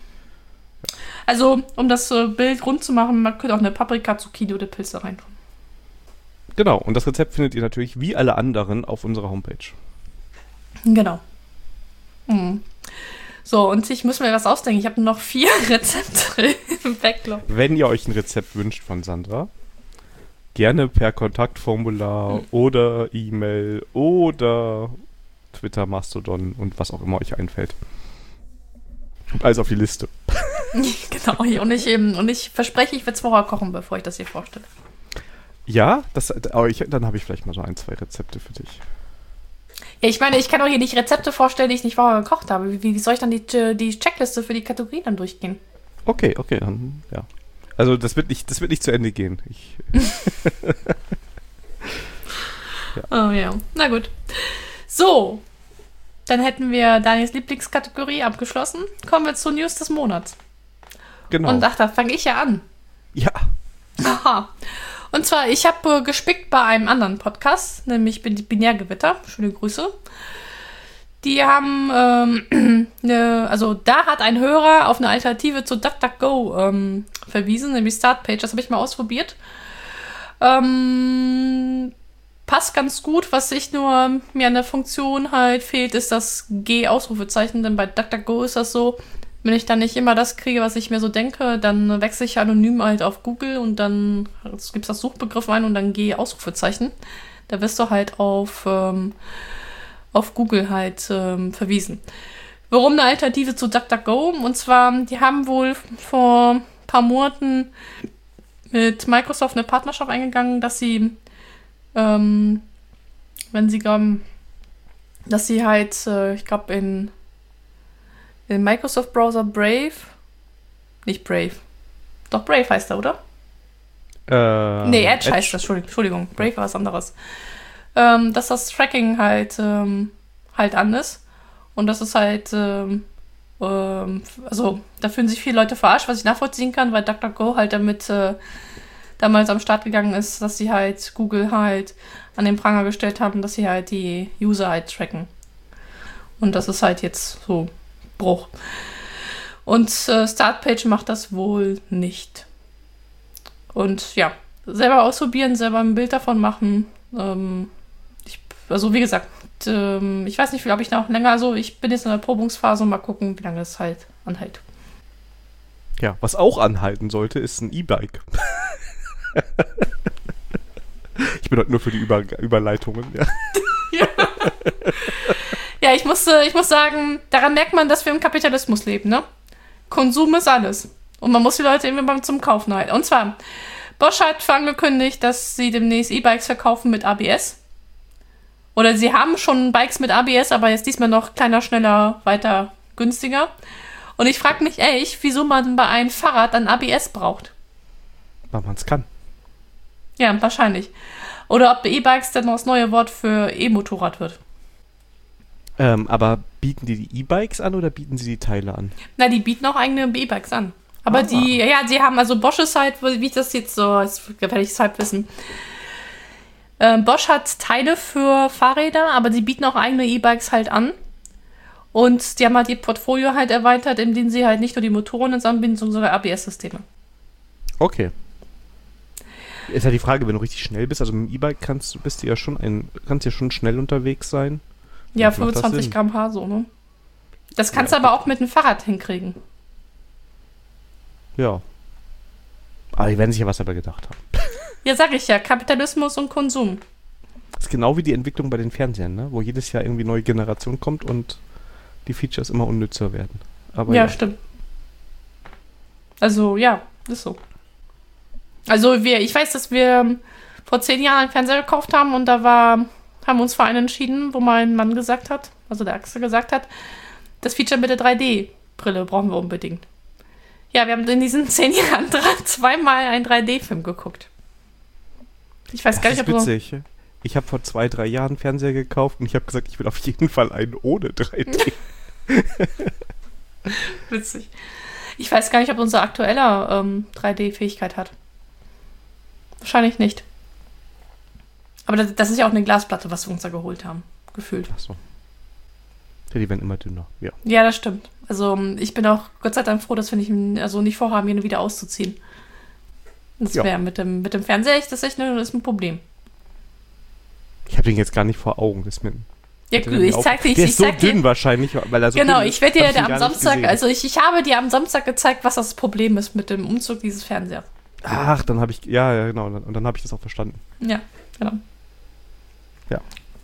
Also, um das äh, Bild rund zu machen, man könnte auch eine Paprika, Zucchini oder Pilze reintun. Genau, und das Rezept findet ihr natürlich wie alle anderen auf unserer Homepage. Genau. Hm. So, und ich muss mir was ausdenken. Ich habe noch vier Rezepte im Backlog. Wenn ihr euch ein Rezept wünscht von Sandra, gerne per Kontaktformular hm. oder E-Mail oder Twitter, Mastodon und was auch immer euch einfällt. Alles auf die Liste. Genau, und ich, eben, und ich verspreche, ich werde es vorher kochen, bevor ich das hier vorstelle. Ja, das, aber ich, dann habe ich vielleicht mal so ein, zwei Rezepte für dich. Ja, ich meine, ich kann auch hier nicht Rezepte vorstellen, die ich nicht vorher gekocht habe. Wie, wie soll ich dann die, die Checkliste für die Kategorien dann durchgehen? Okay, okay, dann, ja. Also das wird nicht, das wird nicht zu Ende gehen. Ich, ja. Oh ja, na gut. So, dann hätten wir Daniels Lieblingskategorie abgeschlossen. Kommen wir zu News des Monats. Genau. Und ach, da fange ich ja an. Ja. Aha. Und zwar, ich habe äh, gespickt bei einem anderen Podcast, nämlich Bin- Binärgewitter. Schöne Grüße. Die haben, ähm, ne, also da hat ein Hörer auf eine Alternative zu DuckDuckGo ähm, verwiesen, nämlich Startpage. Das habe ich mal ausprobiert. Ähm, passt ganz gut. Was ich nur mir an der Funktion halt fehlt, ist das G-Ausrufezeichen, denn bei DuckDuckGo ist das so, wenn ich dann nicht immer das kriege, was ich mir so denke, dann wechsle ich anonym halt auf Google und dann gibst du das Suchbegriff ein und dann G Ausrufezeichen. Da wirst du halt auf, ähm, auf Google halt ähm, verwiesen. Warum eine Alternative zu DuckDuckGo? Und zwar, die haben wohl vor ein paar Monaten mit Microsoft eine Partnerschaft eingegangen, dass sie, ähm, wenn sie glauben, dass sie halt, äh, ich glaube in Den Microsoft-Browser Brave. Nicht Brave. Doch, Brave heißt er, oder? Ähm, nee, Edge, Edge heißt das. Entschuldigung. Entschuldigung. Brave war was anderes. Ähm, dass das Tracking halt, ähm, halt an ist. Und das ist halt, ähm, ähm, also da fühlen sich viele Leute verarscht, was ich nachvollziehen kann, weil DuckDuckGo halt damit äh, damals am Start gegangen ist, dass sie halt Google halt an den Pranger gestellt haben, dass sie halt die User halt tracken. Und das ist halt jetzt so Bruch. Und äh, Startpage macht das wohl nicht. Und ja, selber ausprobieren, selber ein Bild davon machen. Ähm, ich, also wie gesagt, ähm, ich weiß nicht, ob ich noch länger, also ich bin jetzt in der Probungsphase und mal gucken, wie lange es halt anhält. Ja, was auch anhalten sollte, ist ein E-Bike. Ich bin heute nur für die Über- Überleitungen, ja. Ja. Ja, ich muss, ich muss sagen, daran merkt man, dass wir im Kapitalismus leben, ne? Konsum ist alles. Und man muss die Leute irgendwie mal zum Kaufen halten. Und zwar, Bosch hat angekündigt, dass sie demnächst E-Bikes verkaufen mit A B S. Oder sie haben schon Bikes mit A B S, aber jetzt diesmal noch kleiner, schneller, weiter, günstiger. Und ich frage mich echt, wieso man bei einem Fahrrad dann A B S braucht. Weil man es kann. Ja, wahrscheinlich. Oder ob E-Bikes dann noch das neue Wort für E-Motorrad wird. Ähm, aber bieten die die E-Bikes an oder bieten sie die Teile an? Na, die bieten auch eigene E-Bikes an. Aber ah. die, ja, die haben, also Bosch ist halt, wie ich das jetzt so, jetzt werde ich es halt wissen. Ähm, Bosch hat Teile für Fahrräder, aber die bieten auch eigene E-Bikes halt an. Und die haben halt ihr Portfolio halt erweitert, indem sie halt nicht nur die Motoren ins anbieten, sondern sogar A B S-Systeme. Okay. Ist ja die Frage, wenn du richtig schnell bist, also mit dem E-Bike kannst, bist du ja schon ein, kannst ja schon schnell unterwegs sein. Ja, fünfundzwanzig Kilometer pro Stunde so, ne? Das kannst du ja, aber auch mit dem Fahrrad hinkriegen. Ja. Aber die werden sich ja was dabei gedacht haben. Ja, sag ich ja, Kapitalismus und Konsum. Das ist genau wie die Entwicklung bei den Fernsehern, ne? Wo jedes Jahr irgendwie neue Generation kommt und die Features immer unnützer werden. Aber ja, ja, stimmt. Also, ja, ist so. Also, wir, ich weiß, dass wir vor zehn Jahren einen Fernseher gekauft haben und da war, haben wir uns für einen entschieden, wo mein Mann gesagt hat, also der Axel gesagt hat, das Feature mit der drei D-Brille brauchen wir unbedingt. Ja, wir haben in diesen zehn Jahren drei, zweimal einen drei D-Film geguckt. Ich weiß das gar nicht, ist ob witzig. So ich habe vor zwei, drei Jahren einen Fernseher gekauft und ich habe gesagt, ich will auf jeden Fall einen ohne drei D. Witzig. Ich weiß gar nicht, ob unser aktueller ähm, drei D-Fähigkeit hat. Wahrscheinlich nicht. Aber das, das ist ja auch eine Glasplatte, was wir uns da geholt haben. Gefühlt. Ach so. Ja, die werden immer dünner, ja. Ja, das stimmt. Also ich bin auch Gott sei Dank froh, dass wir nicht, also nicht vorhaben, ihn wieder auszuziehen. Das ja. wäre mit dem, mit dem Fernseher echt, das ist echt ein, das ist ein Problem. Ich habe den jetzt gar nicht vor Augen. Das ist mir, ja, gut, ich zeig dir. Der ich ist so zeig dünn dir, wahrscheinlich, weil er so genau, dünn ich werde dir ich am Samstag, also ich, ich habe dir am Samstag gezeigt, was das Problem ist mit dem Umzug dieses Fernsehers. Ach, dann habe ich, ja, ja, genau, und dann habe ich das auch verstanden. Ja, genau. Ja.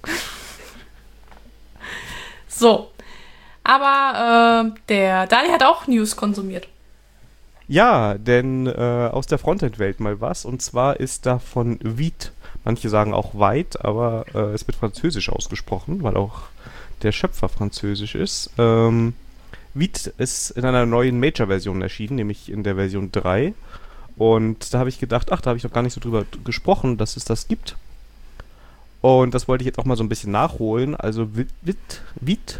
So. Aber äh, der Dali hat auch News konsumiert. Ja, denn äh, aus der Frontend-Welt mal was. Und zwar ist da von Vite, manche sagen auch Weit, aber äh, es wird französisch ausgesprochen, weil auch der Schöpfer französisch ist. Ähm, Vite ist in einer neuen Major-Version erschienen, nämlich in der Version drei. Und da habe ich gedacht, ach, da habe ich doch gar nicht so drüber gesprochen, dass es das gibt. Und das wollte ich jetzt auch mal so ein bisschen nachholen. Also Vite, Vite, Vite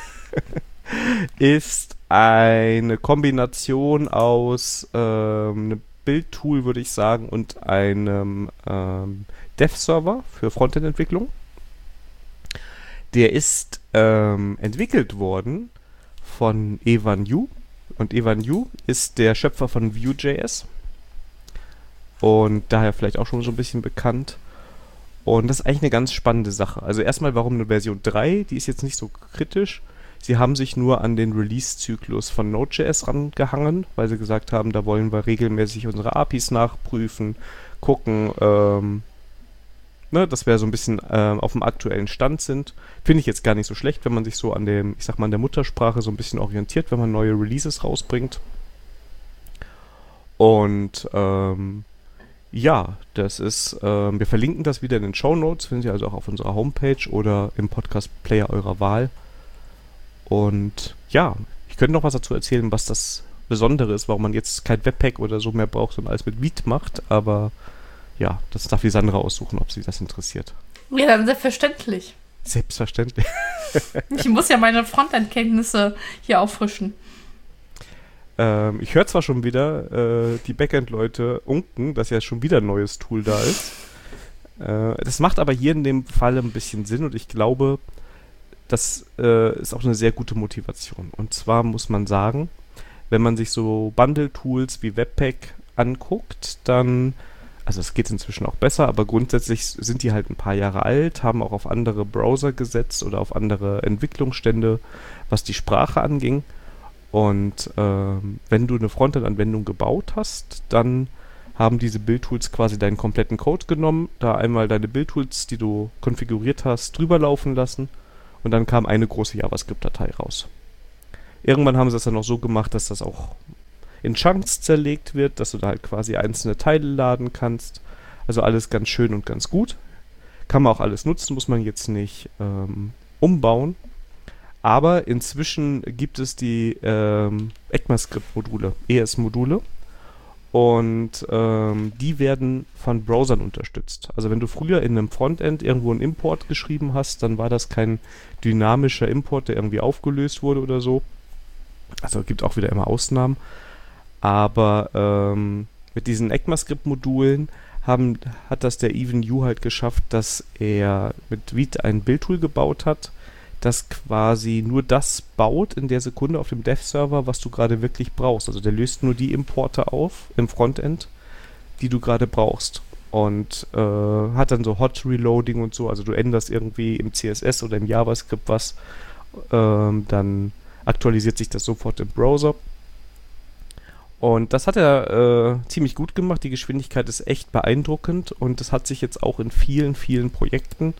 ist eine Kombination aus ähm, einem Bildtool, würde ich sagen, und einem ähm, Dev-Server für Frontend-Entwicklung. Der ist ähm, entwickelt worden von Evan You. Und Evan You ist der Schöpfer von Vue.js. Und daher vielleicht auch schon so ein bisschen bekannt. Und das ist eigentlich eine ganz spannende Sache. Also erstmal, warum eine Version drei? Die ist jetzt nicht so kritisch. Sie haben sich nur an den Release-Zyklus von Node.js rangehangen, weil sie gesagt haben, da wollen wir regelmäßig unsere A P Is nachprüfen, gucken, ähm, ne, dass wir so ein bisschen ähm, auf dem aktuellen Stand sind. Finde ich jetzt gar nicht so schlecht, wenn man sich so an dem, ich sag mal, an der Muttersprache so ein bisschen orientiert, wenn man neue Releases rausbringt. Und ähm, ja, das ist, ähm, wir verlinken das wieder in den Shownotes, finden Sie also auch auf unserer Homepage oder im Podcast-Player eurer Wahl. Und ja, ich könnte noch was dazu erzählen, was das Besondere ist, warum man jetzt kein Webpack oder so mehr braucht, sondern alles mit Vite macht. Aber ja, das darf die Sandra aussuchen, ob sie das interessiert. Ja, dann selbstverständlich. Selbstverständlich. Ich muss ja meine Frontend-Kenntnisse hier auffrischen. Ähm, ich höre zwar schon wieder äh, die Backend-Leute unken, dass ja schon wieder ein neues Tool da ist. Äh, das macht aber hier in dem Fall ein bisschen Sinn und ich glaube, das äh, ist auch eine sehr gute Motivation. Und zwar muss man sagen, wenn man sich so Bundle-Tools wie Webpack anguckt, dann, also es geht inzwischen auch besser, aber grundsätzlich sind die halt ein paar Jahre alt, haben auch auf andere Browser gesetzt oder auf andere Entwicklungsstände, was die Sprache anging. Und ähm, wenn du eine Frontend-Anwendung gebaut hast, dann haben diese Build-Tools quasi deinen kompletten Code genommen, da einmal deine Build-Tools, die du konfiguriert hast, drüber laufen lassen und dann kam eine große JavaScript-Datei raus. Irgendwann haben sie das dann noch so gemacht, dass das auch in Chunks zerlegt wird, dass du da halt quasi einzelne Teile laden kannst. Also alles ganz schön und ganz gut. Kann man auch alles nutzen, muss man jetzt nicht ähm, umbauen. Aber inzwischen gibt es die ähm, ECMAScript-Module, E S-Module. Und ähm, die werden von Browsern unterstützt. Also wenn du früher in einem Frontend irgendwo einen Import geschrieben hast, dann war das kein dynamischer Import, der irgendwie aufgelöst wurde oder so. Also es gibt auch wieder immer Ausnahmen. Aber ähm, mit diesen ECMAScript-Modulen haben, hat das der Even Yu halt geschafft, dass er mit Vite ein Build-Tool gebaut hat, das quasi nur das baut in der Sekunde auf dem Dev-Server, was du gerade wirklich brauchst. Also der löst nur die Importe auf im Frontend, die du gerade brauchst. Und äh, hat dann so Hot Reloading und so. Also du änderst irgendwie im C S S oder im JavaScript was, ähm, dann aktualisiert sich das sofort im Browser. Und das hat er äh, ziemlich gut gemacht. Die Geschwindigkeit ist echt beeindruckend und das hat sich jetzt auch in vielen, vielen Projekten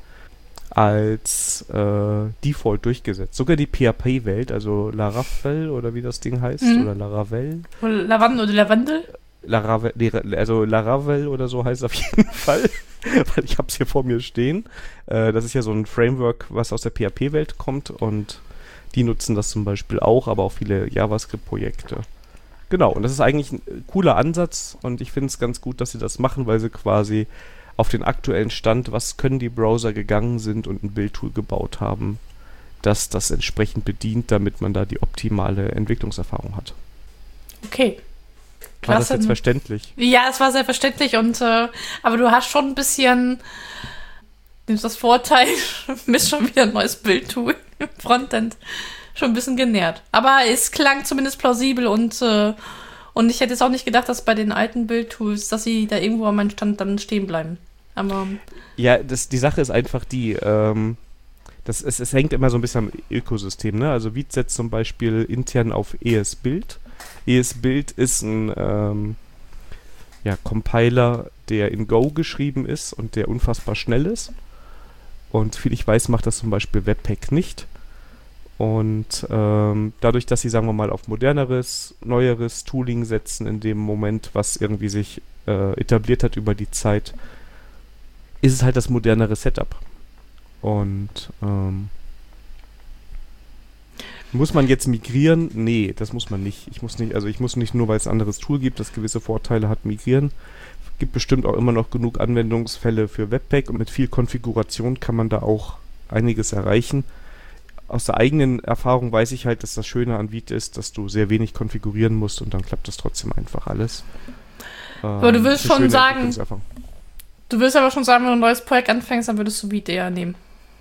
als äh, Default durchgesetzt. Sogar die P H P-Welt, also Laravel oder wie das Ding heißt, mhm. oder Laravel. Lavandel oder Lavandel? Laravel, nee, also Laravel oder so heißt es auf jeden Fall, weil ich habe es hier vor mir stehen. Äh, das ist ja so ein Framework, was aus der P H P-Welt kommt und die nutzen das zum Beispiel auch, aber auch viele JavaScript-Projekte. Genau, und das ist eigentlich ein cooler Ansatz und ich finde es ganz gut, dass sie das machen, weil sie quasi auf den aktuellen Stand, was können die Browser gegangen sind und ein Build-Tool gebaut haben, das das entsprechend bedient, damit man da die optimale Entwicklungserfahrung hat. Okay. War das jetzt verständlich? Ja, es war sehr verständlich und äh, aber du hast schon ein bisschen nimmst das Vorteil, bist schon wieder ein neues Build-Tool im Frontend schon ein bisschen genährt. Aber es klang zumindest plausibel und äh, Und ich hätte jetzt auch nicht gedacht, dass bei den alten Build-Tools, dass sie da irgendwo an meinem Stand dann stehen bleiben. Aber ja, das, die Sache ist einfach die, ähm, das, es, es hängt immer so ein bisschen am Ökosystem, ne? Also Vite setzt zum Beispiel intern auf E S-Build. E S-Build ist ein ähm, ja, Compiler, der in Go geschrieben ist und der unfassbar schnell ist. Und viel ich weiß, macht das zum Beispiel Webpack nicht. Und ähm, dadurch, dass sie, sagen wir mal, auf moderneres, neueres Tooling setzen in dem Moment, was irgendwie sich äh, etabliert hat über die Zeit, ist es halt das modernere Setup. Und ähm, muss man jetzt migrieren? Nee, das muss man nicht. Ich muss nicht, also ich muss nicht nur, weil es ein anderes Tool gibt, das gewisse Vorteile hat, migrieren. Gibt bestimmt auch immer noch genug Anwendungsfälle für Webpack und mit viel Konfiguration kann man da auch einiges erreichen. Aus der eigenen Erfahrung weiß ich halt, dass das Schöne an Vite ist, dass du sehr wenig konfigurieren musst und dann klappt das trotzdem einfach alles. Ähm, aber du willst schon sagen, du willst aber schon sagen, wenn du ein neues Projekt anfängst, dann würdest du Vite eher nehmen.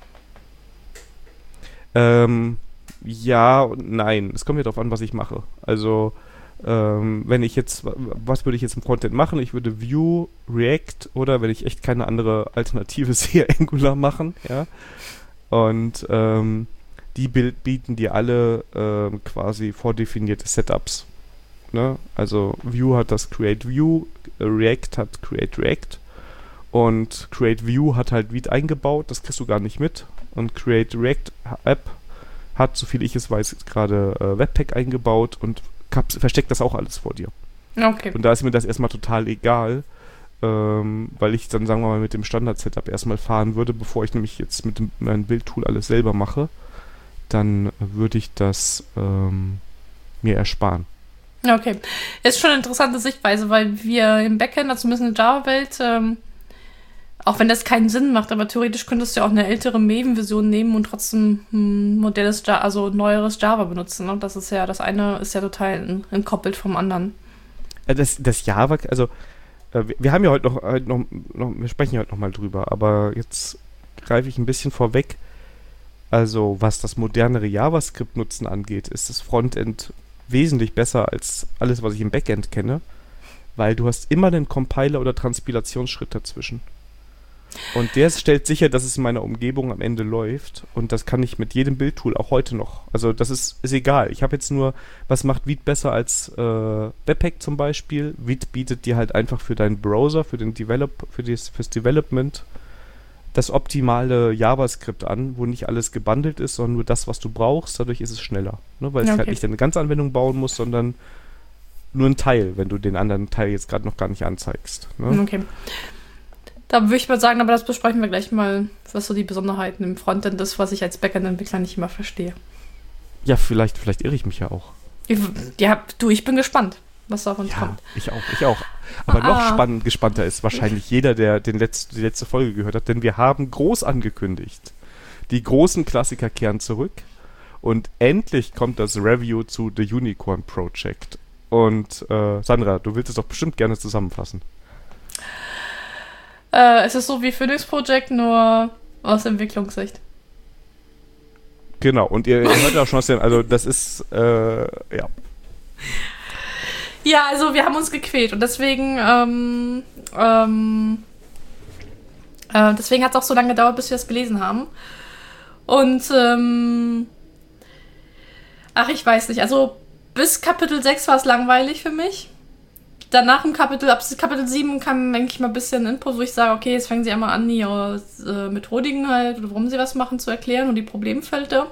Ähm, ja und nein. Es kommt ja darauf an, was ich mache. Also, ähm, wenn ich jetzt, was würde ich jetzt im Frontend machen? Ich würde Vue, React oder wenn ich echt keine andere Alternative sehe, Angular machen, ja. Und, ähm, die bieten dir alle ähm, quasi vordefinierte Setups. Ne? Also Vue hat das Create Vue, React hat Create React und Create Vue hat halt Vite eingebaut, das kriegst du gar nicht mit. Und Create React App hat, soviel ich es weiß, gerade äh, Webpack eingebaut und kaps- versteckt das auch alles vor dir. Okay. Und da ist mir das erstmal total egal, ähm, weil ich dann, sagen wir mal, mit dem Standard-Setup erstmal fahren würde, bevor ich nämlich jetzt mit dem, meinem Build-Tool alles selber mache. Dann würde ich das ähm, mir ersparen. Okay. Ist schon eine interessante Sichtweise, weil wir im Backend, also zumindest in der Java-Welt, ähm, Auch wenn das keinen Sinn macht, aber theoretisch könntest du ja auch eine ältere Maven-Version nehmen und trotzdem ein modernes, Ja- also neueres Java benutzen. Ne? Das ist ja, das eine ist ja total entkoppelt vom anderen. Äh, Das, das Java, also äh, wir, wir haben ja heute noch, heute noch, noch, wir sprechen ja heute noch mal drüber, aber jetzt greife ich ein bisschen vorweg. Also was das modernere JavaScript-Nutzen angeht, ist das Frontend wesentlich besser als alles, was ich im Backend kenne, weil du hast immer einen Compiler- oder Transpilationsschritt dazwischen. Und der stellt sicher, dass es in meiner Umgebung am Ende läuft. Und das kann ich mit jedem Bildtool auch heute noch. Also das ist, ist egal. Ich habe jetzt nur, was macht Vite besser als äh, Webpack zum Beispiel? Vite bietet dir halt einfach für deinen Browser, für den Develop, für das, fürs Development das optimale JavaScript an, wo nicht alles gebundelt ist, sondern nur das, was du brauchst. Dadurch ist es schneller. Ne? Weil es Ja, halt okay. nicht eine ganze Anwendung bauen muss, sondern nur ein Teil, wenn du den anderen Teil jetzt gerade noch gar nicht anzeigst. Ne? Okay. Da würde ich mal sagen, aber das besprechen wir gleich mal, was so die Besonderheiten im Frontend ist, was ich als Backend-Entwickler nicht immer verstehe. Ja, vielleicht, vielleicht irre ich mich ja auch. Ja, du, ich bin gespannt, was da auf uns Ja, kommt. ich auch, ich auch. Aber Ah. noch spannend, gespannter ist wahrscheinlich jeder, der den letzt, die letzte Folge gehört hat, denn wir haben groß angekündigt. Die großen Klassiker kehren zurück und endlich kommt das Review zu The Unicorn Project. Und äh, Sandra, du willst es doch bestimmt gerne zusammenfassen. Äh, es ist so wie Phoenix Project, nur aus Entwicklungssicht. Genau, und ihr, ihr hört ja auch schon was, also das ist, äh, ja. Ja, also wir haben uns gequält und deswegen, ähm, ähm, äh, deswegen hat es auch so lange gedauert, bis wir es gelesen haben. Und, ähm, ach, ich weiß nicht, also bis Kapitel sechs war es langweilig für mich. Danach im Kapitel, ab Kapitel sieben kam, denke ich mal, ein bisschen Input, wo ich sage, okay, jetzt fangen sie einmal an, ihre äh, Methodiken halt, oder warum sie was machen, zu erklären und die Problemfelder.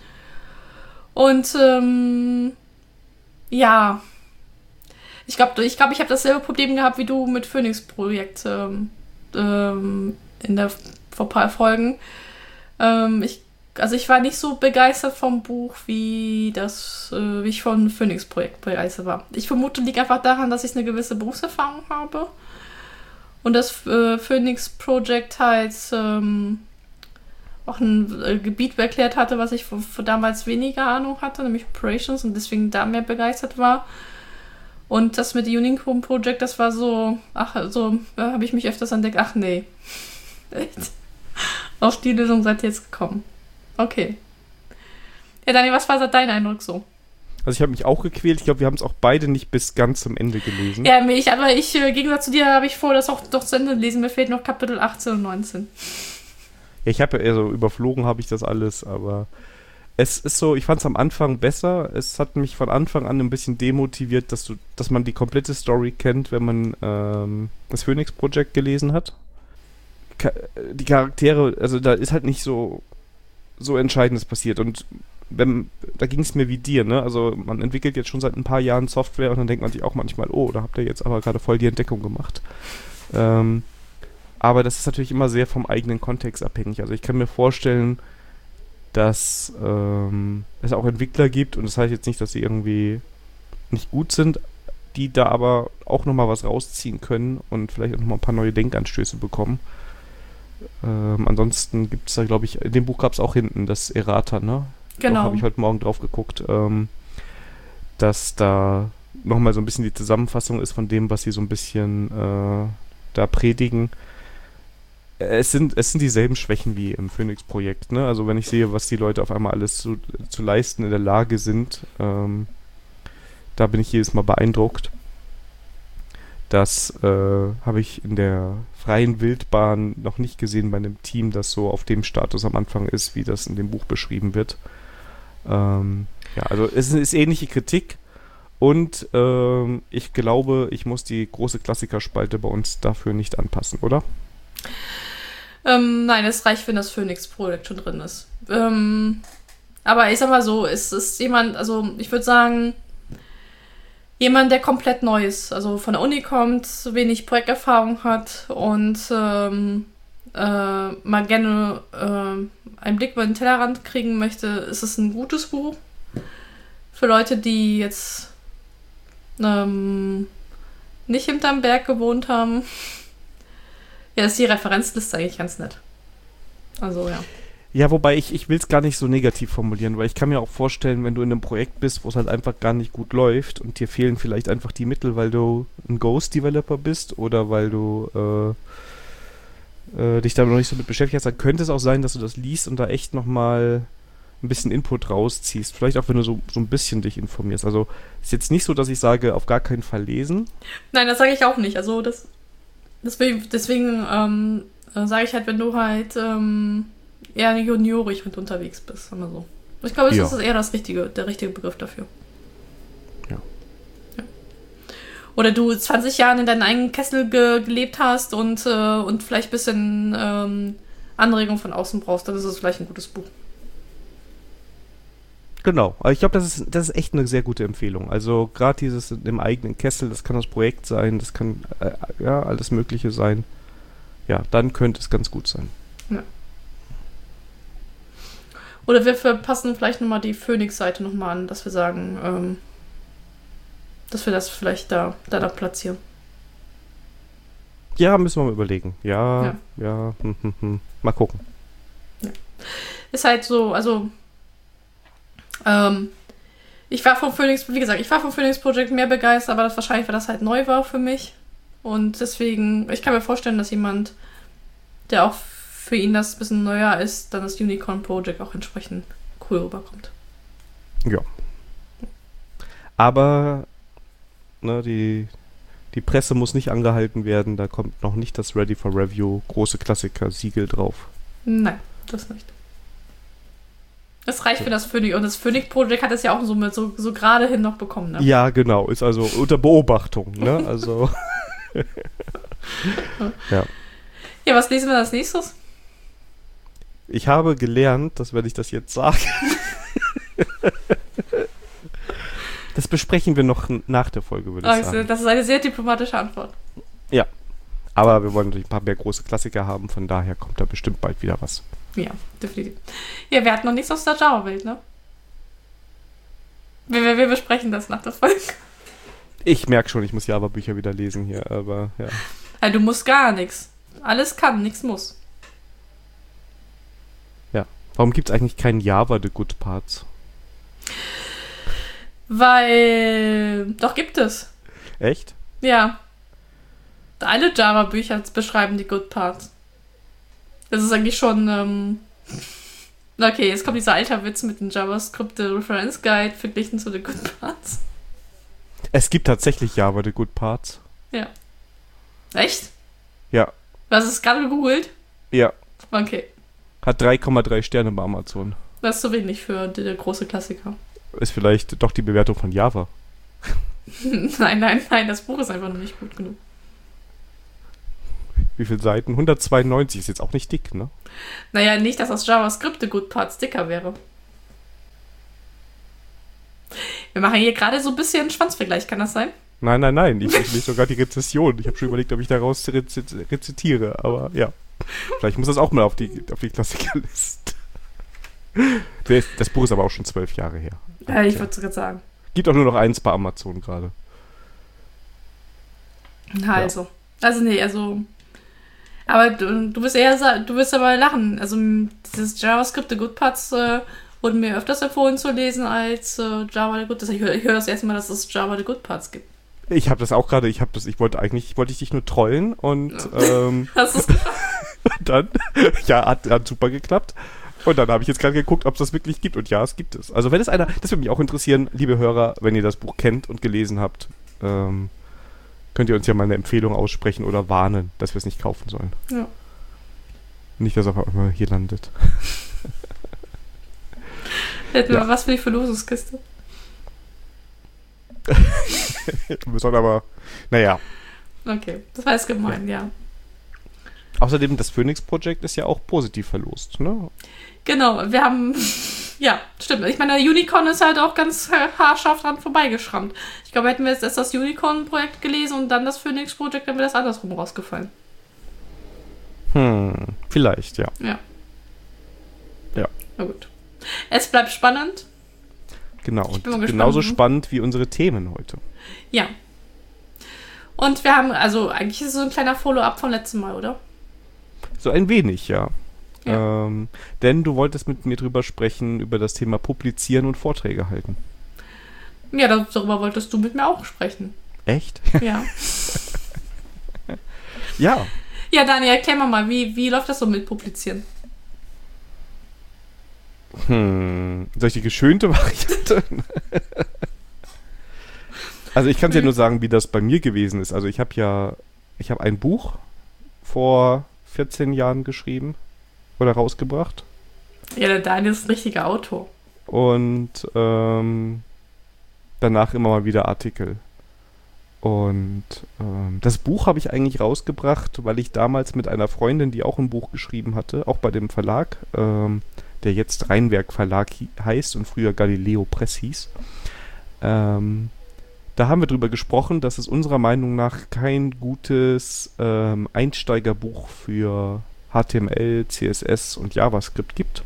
Und, ähm, ja, ich glaube, ich, glaub, ich habe dasselbe Problem gehabt wie du mit Phoenix-Projekt ähm, ähm, in der vor ein paar Folgen. Ähm, ich, also ich war nicht so begeistert vom Buch, wie das, äh, wie ich von Phoenix-Projekt begeistert war. Ich vermute, liegt einfach daran, dass ich eine gewisse Berufserfahrung habe und das äh, Phoenix-Projekt halt ähm, auch ein äh, Gebiet erklärt hatte, was ich von, von damals weniger Ahnung hatte, nämlich Operations, und deswegen da mehr begeistert war. Und das mit Unicorn Project, das war so, ach, so, da habe ich mich öfters entdeckt, ach nee. Echt? Auf die Lösung seid ihr jetzt gekommen. Okay. Ja, Daniel, was war dein Eindruck so? Also ich habe mich auch gequält, ich glaube, wir haben es auch beide nicht bis ganz zum Ende gelesen. Ja, ich, aber ich, im Gegensatz zu dir, habe ich vor, das auch doch zu Ende lesen. Mir fehlt noch Kapitel achtzehn und neunzehn. Ja, ich habe ja eher so überflogen, habe ich das alles, aber es ist so, ich fand es am Anfang besser. Es hat mich von Anfang an ein bisschen demotiviert, dass du, dass man die komplette Story kennt, wenn man ähm, das Phoenix Project gelesen hat. Ka- die Charaktere, also da ist halt nicht so so Entscheidendes passiert und wenn, da ging es mir wie dir, ne? Also man entwickelt jetzt schon seit ein paar Jahren Software und dann denkt man sich auch manchmal, oh, da habt ihr jetzt aber gerade voll die Entdeckung gemacht. Ähm, aber das ist natürlich immer sehr vom eigenen Kontext abhängig. Also ich kann mir vorstellen, dass ähm, es auch Entwickler gibt, und das heißt jetzt nicht, dass sie irgendwie nicht gut sind, die da aber auch nochmal was rausziehen können und vielleicht auch nochmal ein paar neue Denkanstöße bekommen. Ähm, ansonsten gibt es da, glaube ich, in dem Buch gab es auch hinten das Errata, ne? Genau. Habe ich heute Morgen drauf geguckt, ähm, dass da nochmal so ein bisschen die Zusammenfassung ist von dem, was sie so ein bisschen äh, da predigen. Es sind, es sind dieselben Schwächen wie im Phoenix-Projekt, ne? Also wenn ich sehe, was die Leute auf einmal alles zu, zu leisten in der Lage sind, ähm, da bin ich jedes Mal beeindruckt. Das äh, habe ich in der freien Wildbahn noch nicht gesehen bei einem Team, das so auf dem Status am Anfang ist, wie das in dem Buch beschrieben wird. Ähm, ja, also es ist ähnliche Kritik und ähm, ich glaube, ich muss die große Klassikerspalte bei uns dafür nicht anpassen, oder? Ähm, nein, es reicht, wenn das Phoenix-Projekt schon drin ist. Ähm, aber ich sag mal so, es ist jemand, also ich würde sagen, jemand, der komplett neu ist, also von der Uni kommt, wenig Projekterfahrung hat und ähm, äh, mal gerne äh, einen Blick über den Tellerrand kriegen möchte, ist es ein gutes Buch. Für Leute, die jetzt ähm, nicht hinterm Berg gewohnt haben, Ja, ist die Referenzliste eigentlich ganz nett. Also, ja. Ja, wobei ich, ich will es gar nicht so negativ formulieren, weil ich kann mir auch vorstellen, wenn du in einem Projekt bist, wo es halt einfach gar nicht gut läuft und dir fehlen vielleicht einfach die Mittel, weil du ein Ghost-Developer bist oder weil du äh, äh, dich da noch nicht so mit beschäftigt hast, dann könnte es auch sein, dass du das liest und da echt nochmal ein bisschen Input rausziehst. Vielleicht auch, wenn du so, so ein bisschen dich informierst. Also ist jetzt nicht so, dass ich sage, auf gar keinen Fall lesen. Nein, das sage ich auch nicht. Also das deswegen, deswegen ähm, sage ich halt, wenn du halt ähm, eher juniorig mit unterwegs bist, sagen wir so. Ich glaube, das Ja. ist eher das richtige, der richtige Begriff dafür. Ja. Ja. Oder du zwanzig Jahre in deinem eigenen Kessel ge gelebt hast und, äh, und vielleicht ein bisschen ähm, Anregung von außen brauchst, dann ist es vielleicht ein gutes Buch. Genau, aber ich glaube, das ist, das ist echt eine sehr gute Empfehlung. Also gerade dieses im eigenen Kessel, das kann das Projekt sein, das kann äh, ja alles Mögliche sein. Ja, dann könnte es ganz gut sein. Ja. Oder wir verpassen vielleicht nochmal die Phoenix-Seite nochmal an, dass wir sagen, ähm, dass wir das vielleicht da, da, da platzieren. Ja, müssen wir mal überlegen. Ja, Ja. ja, hm, hm, hm. Mal gucken. Ist halt so, also ähm, ich war vom Phoenix, wie gesagt, ich war vom Phoenix Project mehr begeistert, aber das wahrscheinlich, weil das halt neu war für mich. Und deswegen, ich kann mir vorstellen, dass jemand, der auch für ihn das ein bisschen neuer ist, dann das Unicorn Project auch entsprechend cool rüberkommt. Ja. Aber ne, die, die Presse muss nicht angehalten werden, da kommt noch nicht das Ready for Review große Klassiker-Siegel drauf. Nein, das nicht. Das reicht für das Phoenix. Und das Phoenix Project hat es ja auch so mit so, so gerade hin noch bekommen, ne? Ja, genau, ist also unter Beobachtung, ne? Also. Ja. Ja, was lesen wir als nächstes? Ich habe gelernt, dass wenn ich das jetzt sage, das besprechen wir noch nach der Folge, würde ich Also, sagen. das ist eine sehr diplomatische Antwort. Ja, aber wir wollen natürlich ein paar mehr große Klassiker haben, von daher kommt da bestimmt bald wieder was. Ja, definitiv. Ja, wir hatten noch nichts aus der Java-Welt, ne? Wir, wir, wir besprechen das nach der Folge. Ich merke schon, ich muss Java-Bücher wieder lesen hier, aber ja. Ja, du musst gar nichts. Alles kann, nichts muss. Ja. Warum gibt es eigentlich keinen Java The Good Parts? Weil, doch gibt es. Echt? Ja. Alle Java-Bücher beschreiben die Good Parts. Das ist eigentlich schon, ähm... Okay, jetzt kommt dieser alter Witz mit dem JavaScript Reference Guide verglichen zu den Good Parts. Es gibt tatsächlich Java The Good Parts. Ja. Echt? Ja. Du hast es gerade gegoogelt? Ja. Okay. Hat drei Komma drei Sterne bei Amazon. Das ist zu wenig für die, der große Klassiker. Ist vielleicht doch die Bewertung von Java. Nein, nein, nein, das Buch ist einfach noch nicht gut genug. Wie viele Seiten? hundertzweiundneunzig ist jetzt auch nicht dick, ne? Naja, nicht, dass das JavaScript The Good Parts dicker wäre. Wir machen hier gerade so ein bisschen Schwanzvergleich, kann das sein? Nein, nein, nein. Ich lese sogar die Rezession. Ich habe schon überlegt, ob ich daraus rez rezitiere. Aber ja. Vielleicht muss das auch mal auf die, auf die Klassikerliste. Das Buch ist aber auch schon zwölf Jahre her. Ja, ich würde es gerade sagen. Gibt auch nur noch eins bei Amazon gerade. Na, also. Also, nee, also. Aber du, du wirst eher sa- du wirst aber lachen. Also, dieses JavaScript The Good Parts äh, wurde mir öfters empfohlen zu lesen als äh, Java The Good. Das, ich höre hör das erste Mal, dass es Java The Good Parts gibt. Ich habe das auch gerade, ich habe das, ich wollte eigentlich, wollte ich dich nur trollen und ähm, Hast du es dann, ja, hat, hat super geklappt. Und dann habe ich jetzt gerade geguckt, ob es das wirklich gibt. Und ja, es gibt es. Also wenn es einer, das würde mich auch interessieren, liebe Hörer, wenn ihr das Buch kennt und gelesen habt, ähm, könnt ihr uns ja mal eine Empfehlung aussprechen oder warnen, dass wir es nicht kaufen sollen. Ja. Nicht, dass es auf einmal hier landet. Hätten wir Ja. was für die Verlosungskiste. Wir sollen aber, naja. Okay, das war jetzt gemein, ja. Außerdem, das Phoenix Project ist ja auch positiv verlost, ne? Genau, wir haben, ja, stimmt. Ich meine, der Unicorn ist halt auch ganz haarscharf dran vorbeigeschrammt. Ich glaube, hätten wir jetzt erst das Unicorn-Projekt gelesen und dann das Phoenix-Projekt, dann wäre das andersrum rausgefallen. Hm, vielleicht, ja. Ja. Ja. Na gut. Es bleibt spannend. Genau, und bin mal gespannt, genauso ne? spannend wie unsere Themen heute. Ja. Und wir haben, also eigentlich ist es so ein kleiner Follow-up vom letzten Mal, oder? So ein wenig, ja. Ja. Ähm, denn du wolltest mit mir drüber sprechen, über das Thema Publizieren und Vorträge halten. Ja, das- darüber wolltest du mit mir auch sprechen. Echt? Ja. Ja. Ja, Daniel, erklär mal mal, wie, wie läuft das so mit Publizieren? Hm. Soll ich die geschönte Variante? Also ich kann dir nur sagen, wie das bei mir gewesen ist. Also ich habe ja, ich habe ein Buch vor vierzehn Jahren geschrieben oder rausgebracht. Ja, der Daniel ist ein richtiger Autor. Und ähm, danach immer mal wieder Artikel. Und ähm, das Buch habe ich eigentlich rausgebracht, weil ich damals mit einer Freundin, die auch ein Buch geschrieben hatte, auch bei dem Verlag, ähm, der jetzt Rheinwerk Verlag hi- heißt und früher Galileo Press hieß, ähm, da haben wir drüber gesprochen, dass es unserer Meinung nach kein gutes ähm, Einsteigerbuch für H T M L, C S S und JavaScript gibt.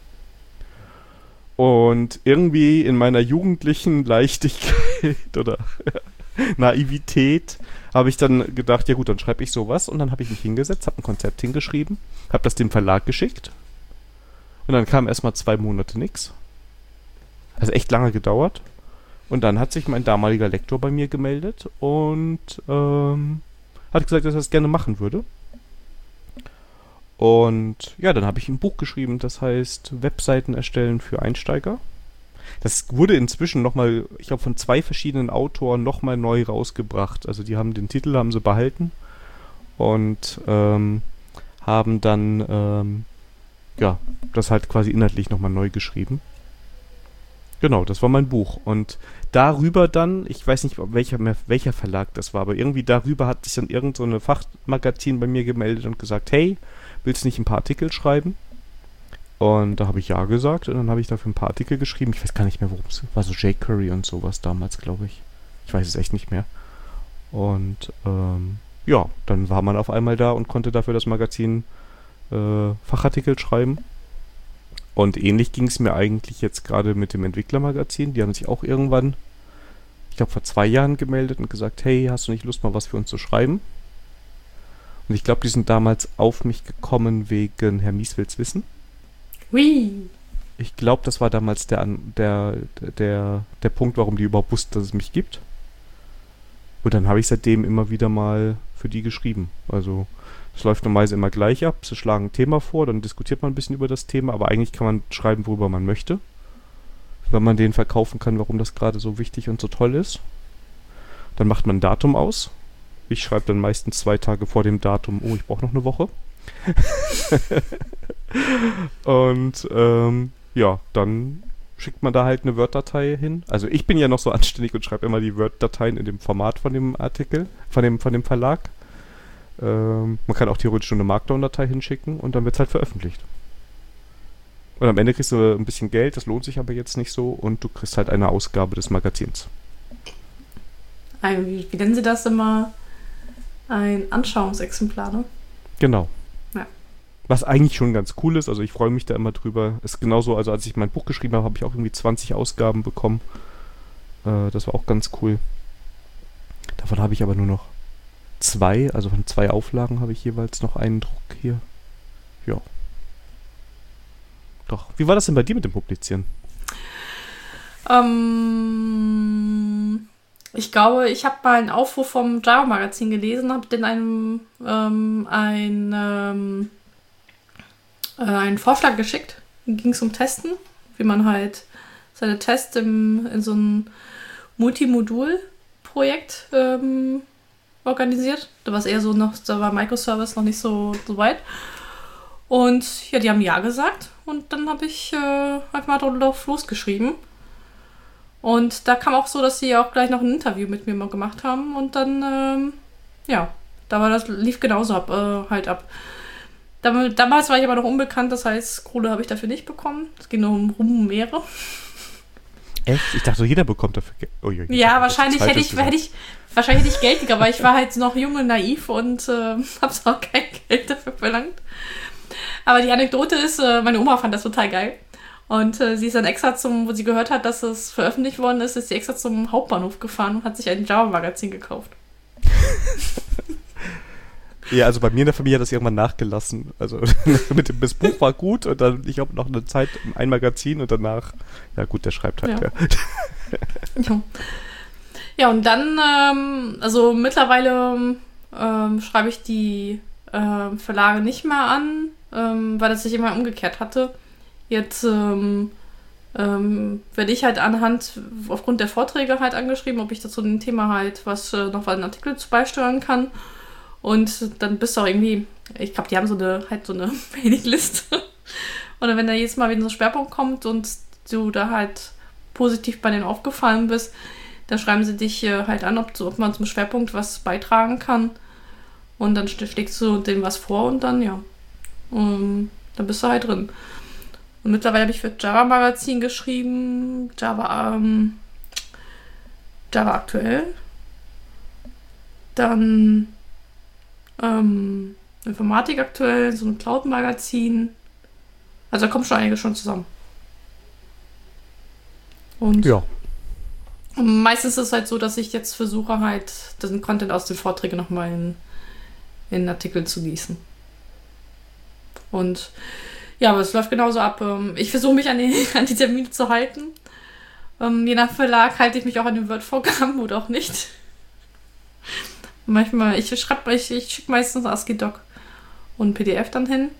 Und irgendwie in meiner jugendlichen Leichtigkeit oder Naivität habe ich dann gedacht, ja gut, dann schreibe ich sowas. Und dann habe ich mich hingesetzt, habe ein Konzept hingeschrieben, habe das dem Verlag geschickt. Und dann kam erstmal zwei Monate nix. Also echt lange gedauert. Und dann hat sich mein damaliger Lektor bei mir gemeldet und ähm, hat gesagt, dass er das gerne machen würde. Und ja, dann habe ich ein Buch geschrieben, das heißt Webseiten erstellen für Einsteiger. Das wurde inzwischen nochmal, ich glaube von zwei verschiedenen Autoren nochmal neu rausgebracht. Also die haben den Titel, haben sie behalten und ähm, haben dann ähm, ja, das halt quasi inhaltlich nochmal neu geschrieben. Genau, das war mein Buch. Und darüber dann, ich weiß nicht, welcher, welcher Verlag das war, aber irgendwie darüber hat sich dann irgend so eine Fachmagazin bei mir gemeldet und gesagt, hey, willst du nicht ein paar Artikel schreiben? Und da habe ich ja gesagt und dann habe ich dafür ein paar Artikel geschrieben. Ich weiß gar nicht mehr, worum es war. So jQuery und sowas damals, glaube ich. Ich weiß es echt nicht mehr. Und ähm, ja, dann war man auf einmal da und konnte dafür das Magazin äh, Fachartikel schreiben. Und ähnlich ging es mir eigentlich jetzt gerade mit dem Entwicklermagazin. Die haben sich auch irgendwann, ich glaube vor zwei Jahren gemeldet und gesagt, hey, hast du nicht Lust mal was für uns zu schreiben? Und ich glaube, die sind damals auf mich gekommen wegen Herr Mies will's wissen. Hui. Ich glaube, das war damals der, An- der, der, der Punkt, warum die überhaupt wussten, dass es mich gibt. Und dann habe ich seitdem immer wieder mal für die geschrieben. Also es läuft normalerweise immer gleich ab. Sie schlagen ein Thema vor, dann diskutiert man ein bisschen über das Thema, aber eigentlich kann man schreiben, worüber man möchte. Wenn man denen verkaufen kann, warum das gerade so wichtig und so toll ist. Dann macht man ein Datum aus. Ich schreibe dann meistens zwei Tage vor dem Datum, oh, ich brauche noch eine Woche. Und ähm, ja, dann schickt man da halt eine Word-Datei hin. Also ich bin ja noch so anständig und schreibe immer die Word-Dateien in dem Format von dem Artikel, von dem, von dem Verlag. Ähm, man kann auch theoretisch nur eine Markdown-Datei hinschicken und dann wird es halt veröffentlicht. Und am Ende kriegst du ein bisschen Geld, das lohnt sich aber jetzt nicht so und du kriegst halt eine Ausgabe des Magazins. Ein, wie, wie nennen Sie das immer? Ein Anschauungsexemplar, ne? Genau. Ja. Was eigentlich schon ganz cool ist, also ich freue mich da immer drüber. Ist genauso, also als ich mein Buch geschrieben habe, habe ich auch irgendwie zwanzig Ausgaben bekommen. Äh, das war auch ganz cool. Davon habe ich aber nur noch zwei, also von zwei Auflagen habe ich jeweils noch einen Druck hier. Ja. Doch. Wie war das denn bei dir mit dem Publizieren? Ähm, ich glaube, ich habe mal einen Aufruf vom Java-Magazin gelesen, habe den einem ähm, ein, ähm, äh, einen Vorschlag geschickt. Da ging es um Testen, wie man halt seine Tests im, in so ein Multimodul-Projekt ähm, organisiert. Da war es eher so noch, da war Microservice noch nicht so, so weit. Und ja, die haben ja gesagt und dann habe ich äh, einfach mal drauf losgeschrieben. Und da kam auch so, dass sie auch gleich noch ein Interview mit mir mal gemacht haben und dann, ähm, ja, da war das, lief genauso ab, äh, halt ab. Dam- damals war ich aber noch unbekannt, das heißt, Kohle habe ich dafür nicht bekommen. Es ging nur um Ruhm-Meere. Echt? Ich dachte, so jeder bekommt dafür Geld. Oh, je, Ja, wahrscheinlich hätte ich, hätte ich, wahrscheinlich hätte ich Geld gekriegt, aber ich war halt noch jung und naiv und äh, habe auch kein Geld dafür verlangt. Aber die Anekdote ist, äh, meine Oma fand das total geil. Und äh, sie ist dann extra zum, wo sie gehört hat, dass es veröffentlicht worden ist, ist sie extra zum Hauptbahnhof gefahren und hat sich ein Java-Magazin gekauft. Ja, also bei mir in der Familie hat das irgendwann nachgelassen. Also mit dem das Buch war gut und dann, ich habe noch eine Zeit, ein Magazin und danach, ja gut, der schreibt halt, Ja. ja. Ja, ja und dann, ähm, also mittlerweile ähm, schreibe ich die ähm, Verlage nicht mehr an, ähm, weil das sich immer umgekehrt hatte. Jetzt ähm, ähm, werde ich halt anhand, aufgrund der Vorträge halt angeschrieben, ob ich dazu ein Thema halt was äh, noch einen Artikel zu beisteuern kann. Und dann bist du auch irgendwie, ich glaube, die haben so eine, halt so eine Mailingliste. Und dann, wenn da jedes Mal wieder so ein Schwerpunkt kommt und du da halt positiv bei denen aufgefallen bist, dann schreiben sie dich äh, halt an, ob, ob man zum Schwerpunkt was beitragen kann. Und dann schlägst du dem was vor und dann, ja, ähm, dann bist du halt drin. Und mittlerweile habe ich für Java Magazin geschrieben, Java, ähm, Java aktuell. Dann ähm, Informatik aktuell, so ein Cloud Magazin. Also da kommt schon einiges schon zusammen. Und Ja. meistens ist es halt so, dass ich jetzt versuche halt, den Content aus den Vorträgen nochmal in, in Artikel zu gießen. Und ja, aber es läuft genauso ab. Ich versuche mich an die, an die Termine zu halten. Je nach Verlag halte ich mich auch an den Word-Vorgaben oder auch nicht. Manchmal, ich schreibe, ich, ich schicke meistens ASCII-Doc und P D F dann hin.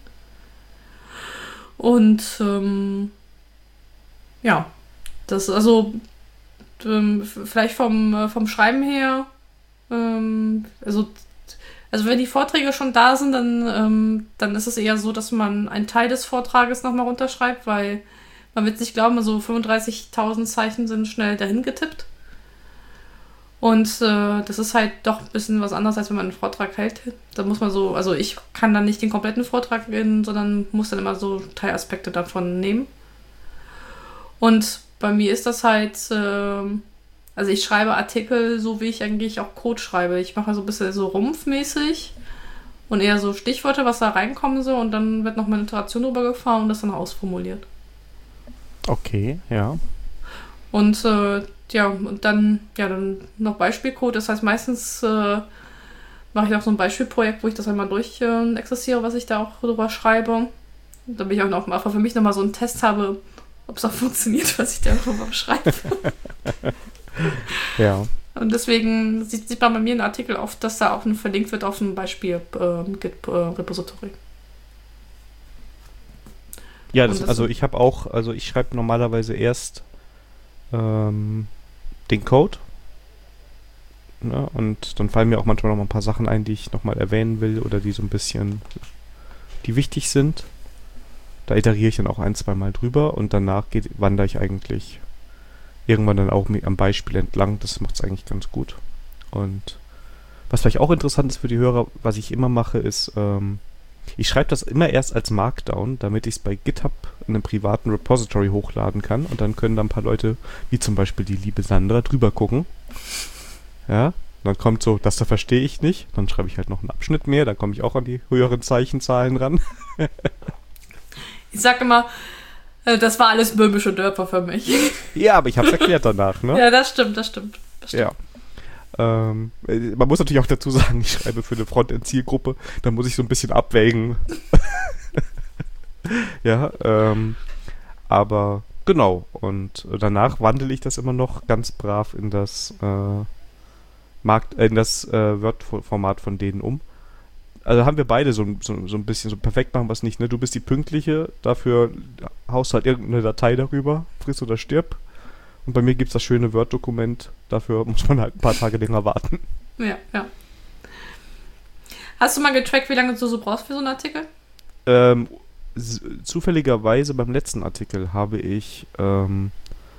Und ähm, ja, das also ähm, vielleicht vom, vom Schreiben her, ähm, also Also wenn die Vorträge schon da sind, dann, ähm, dann ist es eher so, dass man einen Teil des Vortrages nochmal runterschreibt, weil man wird nicht glauben, so fünfunddreißigtausend Zeichen sind schnell dahin getippt. Und äh, das ist halt doch ein bisschen was anderes, als wenn man einen Vortrag hält. Da muss man so, also ich kann dann nicht den kompletten Vortrag reden, sondern muss dann immer so Teilaspekte davon nehmen. Und bei mir ist das halt... Äh, Also ich schreibe Artikel, so wie ich eigentlich auch Code schreibe. Ich mache so ein bisschen so rumpfmäßig und eher so Stichworte, was da reinkommen soll. Und dann wird noch mal eine Iteration drüber gefahren und das dann ausformuliert. Okay, ja. Und äh, ja, und dann, ja, dann noch Beispielcode. Das heißt, meistens äh, mache ich auch so ein Beispielprojekt, wo ich das einmal durch äh, exerziere, was ich da auch drüber schreibe. Und damit ich auch noch mal für mich nochmal so einen Test habe, ob es auch funktioniert, was ich da drüber schreibe. Ja. Und deswegen sieht, sieht man bei mir in Artikel oft, dass da auch ein verlinkt wird auf ein Beispiel äh, Git, äh, Repository. Ja, das, das also so- ich habe auch, also ich schreibe normalerweise erst ähm, den Code. Ne, und dann fallen mir auch manchmal noch mal ein paar Sachen ein, die ich nochmal erwähnen will oder die so ein bisschen, die wichtig sind. Da iteriere ich dann auch ein, zwei Mal drüber und danach geht, wandere ich eigentlich irgendwann dann auch am Beispiel entlang. Das macht es eigentlich ganz gut. Und was vielleicht auch interessant ist für die Hörer, was ich immer mache, ist, ähm, ich schreibe das immer erst als Markdown, damit ich es bei GitHub in einem privaten Repository hochladen kann und dann können da ein paar Leute, wie zum Beispiel die liebe Sandra, drüber gucken. Ja, dann kommt so, das da verstehe ich nicht, dann schreibe ich halt noch einen Abschnitt mehr, dann komme ich auch an die höheren Zeichenzahlen ran. Ich sag immer, äh, das war alles böhmische Dörfer für mich. Ja, aber ich habe es erklärt danach, ne? Ja, das stimmt, das stimmt. Das stimmt. Ja. Ähm, äh, man muss natürlich auch dazu sagen, ich schreibe für eine Frontend-Zielgruppe, da muss ich so ein bisschen abwägen. Ja, ähm, aber genau. Und danach wandle ich das immer noch ganz brav in das äh, Markt, äh, in das äh, Word-Format von denen um. Also haben wir beide so, so, so ein bisschen, so perfekt machen wir es nicht, ne? Du bist die Pünktliche, dafür haust halt irgendeine Datei darüber, friss oder stirb. Und bei mir gibt es das schöne Word-Dokument, dafür muss man halt ein paar Tage länger warten. Ja, ja. Hast du mal getrackt, wie lange du so brauchst für so einen Artikel? Ähm, s- zufälligerweise beim letzten Artikel habe ich ähm,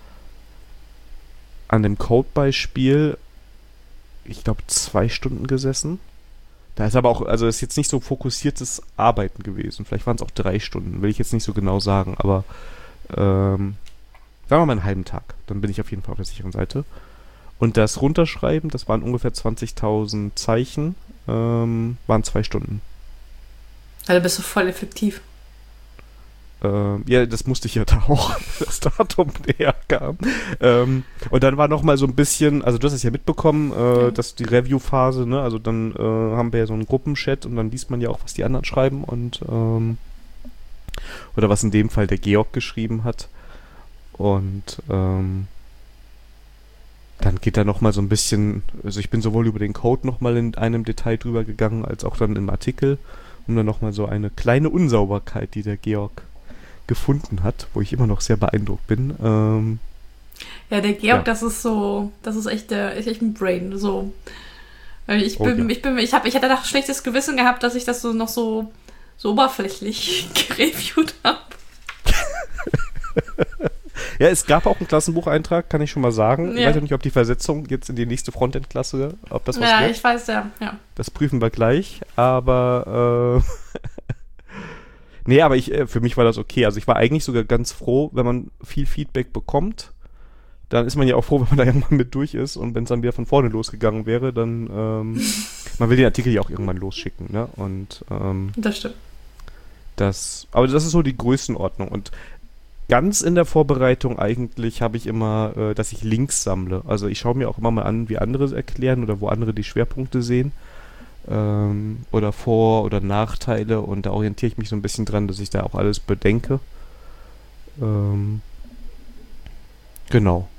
an dem Code-Beispiel, ich glaube, zwei Stunden gesessen. Da ist aber auch, also ist jetzt nicht so fokussiertes Arbeiten gewesen. Vielleicht waren es auch drei Stunden, will ich jetzt nicht so genau sagen, aber ähm, sagen wir mal einen halben Tag. Dann bin ich auf jeden Fall auf der sicheren Seite. Und das Runterschreiben, das waren ungefähr zwanzigtausend Zeichen, ähm, waren zwei Stunden. Also bist du voll effektiv. Ähm, ja, das musste ich ja da auch, das Datum näher kam. Ähm, und dann war noch mal so ein bisschen, also du hast es ja mitbekommen, äh, Mhm. dass die Review-Phase, ne, also dann äh, haben wir ja so einen Gruppenchat und dann liest man ja auch, was die anderen schreiben und ähm, oder was in dem Fall der Georg geschrieben hat. Und ähm, dann geht da noch mal so ein bisschen, also ich bin sowohl über den Code noch mal in einem Detail drüber gegangen, als auch dann im Artikel, um dann noch mal so eine kleine Unsauberkeit, die der Georg gefunden hat, wo ich immer noch sehr beeindruckt bin. Ähm, Ja, der Georg, ja. das ist so, das ist echt, der, ist echt ein Brain. So. Weil Ich Oh ja. bin, ich bin, ich habe, ich hatte da schlechtes Gewissen gehabt, dass ich das so noch so, so oberflächlich gereviewt habe. Ja, es gab auch einen Klassenbucheintrag, kann ich schon mal sagen. Ich Ja. weiß ja nicht, ob die Versetzung jetzt in die nächste Frontend-Klasse, ob das was Ja, wird. ich weiß ja, ja. Das prüfen wir gleich. Aber äh, nee, aber ich, äh, für mich war das okay. Also ich war eigentlich sogar ganz froh, wenn man viel Feedback bekommt. Dann ist man ja auch froh, wenn man da irgendwann mit durch ist. Und wenn es dann wieder von vorne losgegangen wäre, dann ähm, man will den Artikel ja auch irgendwann losschicken, ne? Und ähm, Das stimmt. das, aber das ist so die Größenordnung. Und ganz in der Vorbereitung eigentlich habe ich immer, äh, dass ich Links sammle. Also ich schaue mir auch immer mal an, wie andere es erklären oder wo andere die Schwerpunkte sehen. Ähm, oder Vor- oder Nachteile. Und da orientiere ich mich so ein bisschen dran, dass ich da auch alles bedenke. Ähm, genau.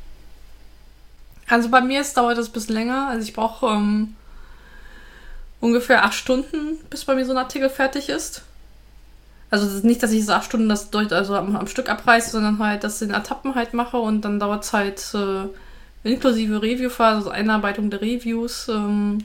Also bei mir ist, dauert das ein bisschen länger. Also ich brauche ähm, ungefähr acht Stunden, bis bei mir so ein Artikel fertig ist. Also es ist nicht, dass ich so acht Stunden das durch, also am, am Stück abreiße, sondern halt das in Etappen halt mache und dann dauert es halt äh, inklusive Reviewphase, also Einarbeitung der Reviews, ähm,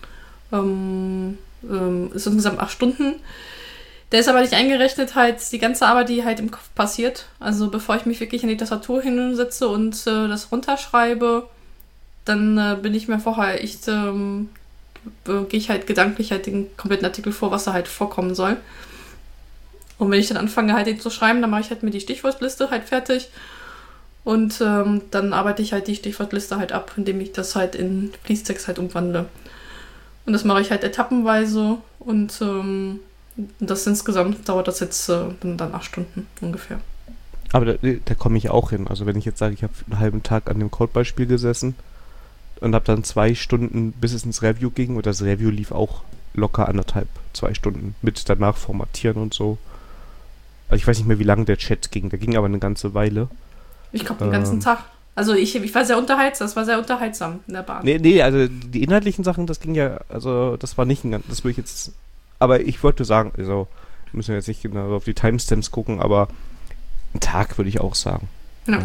ähm, ähm, ist insgesamt acht Stunden. Der ist aber nicht eingerechnet halt die ganze Arbeit, die halt im Kopf passiert. Also bevor ich mich wirklich an die Tastatur hinsetze und äh, das runterschreibe, dann äh, bin ich mir vorher echt, ähm, äh, gehe ich halt gedanklich halt den kompletten Artikel vor, was da halt vorkommen soll. Und wenn ich dann anfange halt den zu schreiben, dann mache ich halt mir die Stichwortliste halt fertig. Und ähm, dann arbeite ich halt die Stichwortliste halt ab, indem ich das halt in Fließtext halt umwandle. Und das mache ich halt etappenweise und ähm, das insgesamt dauert das jetzt äh, dann acht Stunden ungefähr. Aber da, da komme ich auch hin. Also wenn ich jetzt sage, ich habe einen halben Tag an dem Codebeispiel gesessen und habe dann zwei Stunden, bis es ins Review ging, und das Review lief auch locker anderthalb, zwei Stunden mit danach formatieren und so. Also ich weiß nicht mehr, wie lange der Chat ging. Der ging aber eine ganze Weile. Ich glaube den ganzen Ähm. Tag. Also ich, ich war sehr unterhaltsam, das war sehr unterhaltsam in der Bahn. Nee, nee, also die inhaltlichen Sachen, das ging ja, also das war nicht ein ganz, das würde ich jetzt, aber ich wollte sagen, also müssen wir jetzt nicht genau auf die Timestamps gucken, aber einen Tag würde ich auch sagen. Ja.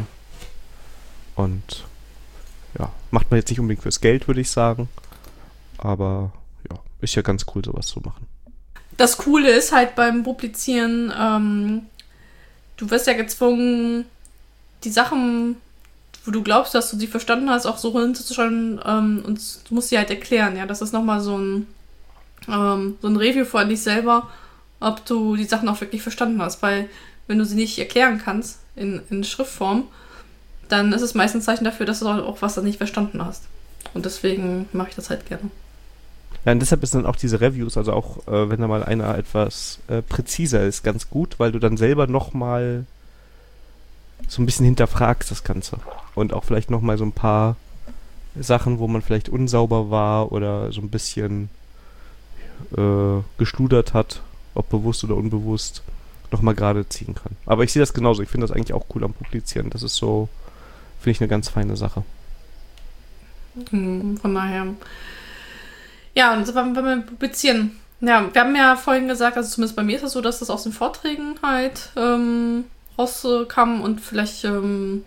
Und ja, macht man jetzt nicht unbedingt fürs Geld, würde ich sagen, aber ja, ist ja ganz cool, sowas zu machen. Das Coole ist halt beim Publizieren, ähm, du wirst ja gezwungen, die Sachen, wo du glaubst, dass du sie verstanden hast, auch so hinzuschreiben ähm, und du musst sie halt erklären, ja. Das ist nochmal so ein, ähm, so ein Review von dich selber, ob du die Sachen auch wirklich verstanden hast, weil wenn du sie nicht erklären kannst in, in Schriftform, dann ist es meistens ein Zeichen dafür, dass du auch was nicht verstanden hast. Und deswegen mache ich das halt gerne. Ja, und deshalb ist dann auch diese Reviews, also auch äh, wenn da mal einer etwas äh, präziser ist, ganz gut, weil du dann selber nochmal so ein bisschen hinterfragst das Ganze. Und auch vielleicht nochmal so ein paar Sachen, wo man vielleicht unsauber war oder so ein bisschen äh, geschludert hat, ob bewusst oder unbewusst, nochmal gerade ziehen kann. Aber ich sehe das genauso. Ich finde das eigentlich auch cool am Publizieren. Das ist so, finde ich, eine ganz feine Sache. Hm, von daher. Ja, und so, wenn wir publizieren. Ja, wir haben ja vorhin gesagt, also zumindest bei mir ist es so, dass das aus den Vorträgen halt ähm, rauskam und vielleicht ähm,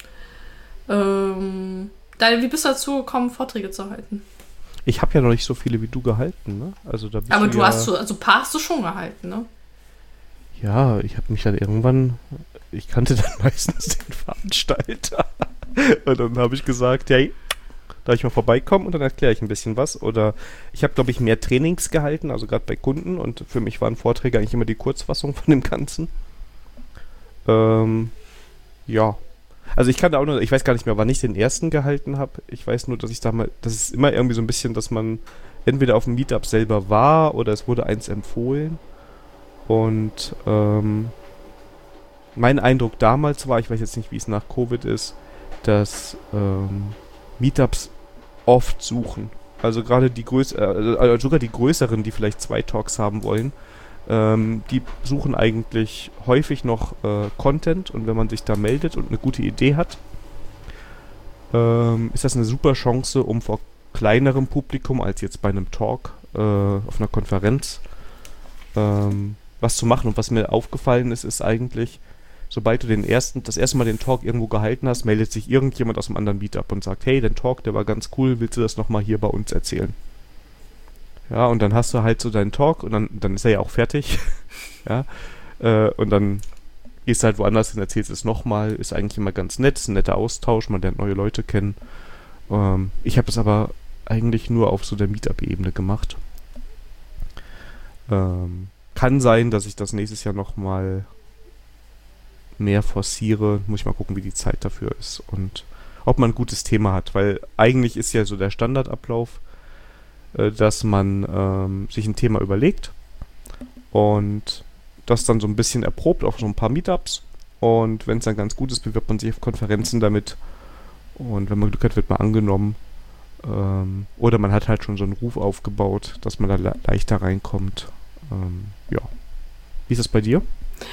ähm, da, wie bist du dazu gekommen, Vorträge zu halten? Ich habe ja noch nicht so viele wie du gehalten, ne? Also da bist Aber du, du ja, hast so, also ein paar hast du schon gehalten, ne? Ja, ich habe mich dann irgendwann, ich kannte dann meistens den Veranstalter. Und dann habe ich gesagt, hey, darf ich mal vorbeikommen und dann erkläre ich ein bisschen was. Oder ich habe, glaube ich, mehr Trainings gehalten, also gerade bei Kunden. Und für mich waren Vorträge eigentlich immer die Kurzfassung von dem Ganzen. Ähm, ja. Also ich kann da auch nur, ich weiß gar nicht mehr, wann ich den ersten gehalten habe. Ich weiß nur, dass ich da mal, das ist immer irgendwie so ein bisschen, dass man entweder auf dem Meetup selber war oder es wurde eins empfohlen. Und ähm, mein Eindruck damals war, ich weiß jetzt nicht, wie es nach Covid ist, dass ähm, Meetups oft suchen. Also gerade die größ äh, sogar die größeren, die vielleicht zwei Talks haben wollen, ähm, die suchen eigentlich häufig noch äh, Content, und wenn man sich da meldet und eine gute Idee hat, ähm, ist das eine super Chance, um vor kleinerem Publikum als jetzt bei einem Talk äh, auf einer Konferenz ähm, was zu machen. Und was mir aufgefallen ist, ist eigentlich, sobald du den ersten, das erste Mal den Talk irgendwo gehalten hast, meldet sich irgendjemand aus einem anderen Meetup und sagt, hey, dein Talk, der war ganz cool, willst du das nochmal hier bei uns erzählen? Ja, und dann hast du halt so deinen Talk, und dann, dann ist er ja auch fertig. Ja, äh, und dann gehst du halt woanders hin, erzählst es nochmal, ist eigentlich immer ganz nett, ist ein netter Austausch, man lernt neue Leute kennen. Ähm, ich habe das aber eigentlich nur auf so der Meetup-Ebene gemacht. Ähm, kann sein, dass ich das nächstes Jahr nochmal mehr forciere. Muss ich mal gucken, wie die Zeit dafür ist und ob man ein gutes Thema hat, weil eigentlich ist ja so der Standardablauf, äh, dass man ähm, sich ein Thema überlegt und das dann so ein bisschen erprobt auf so ein paar Meetups, und wenn es dann ganz gut ist, bewirbt man sich auf Konferenzen damit, und wenn man Glück hat, wird man angenommen, ähm, oder man hat halt schon so einen Ruf aufgebaut, dass man da le- leichter reinkommt. Ähm, ja. Wie ist das bei dir?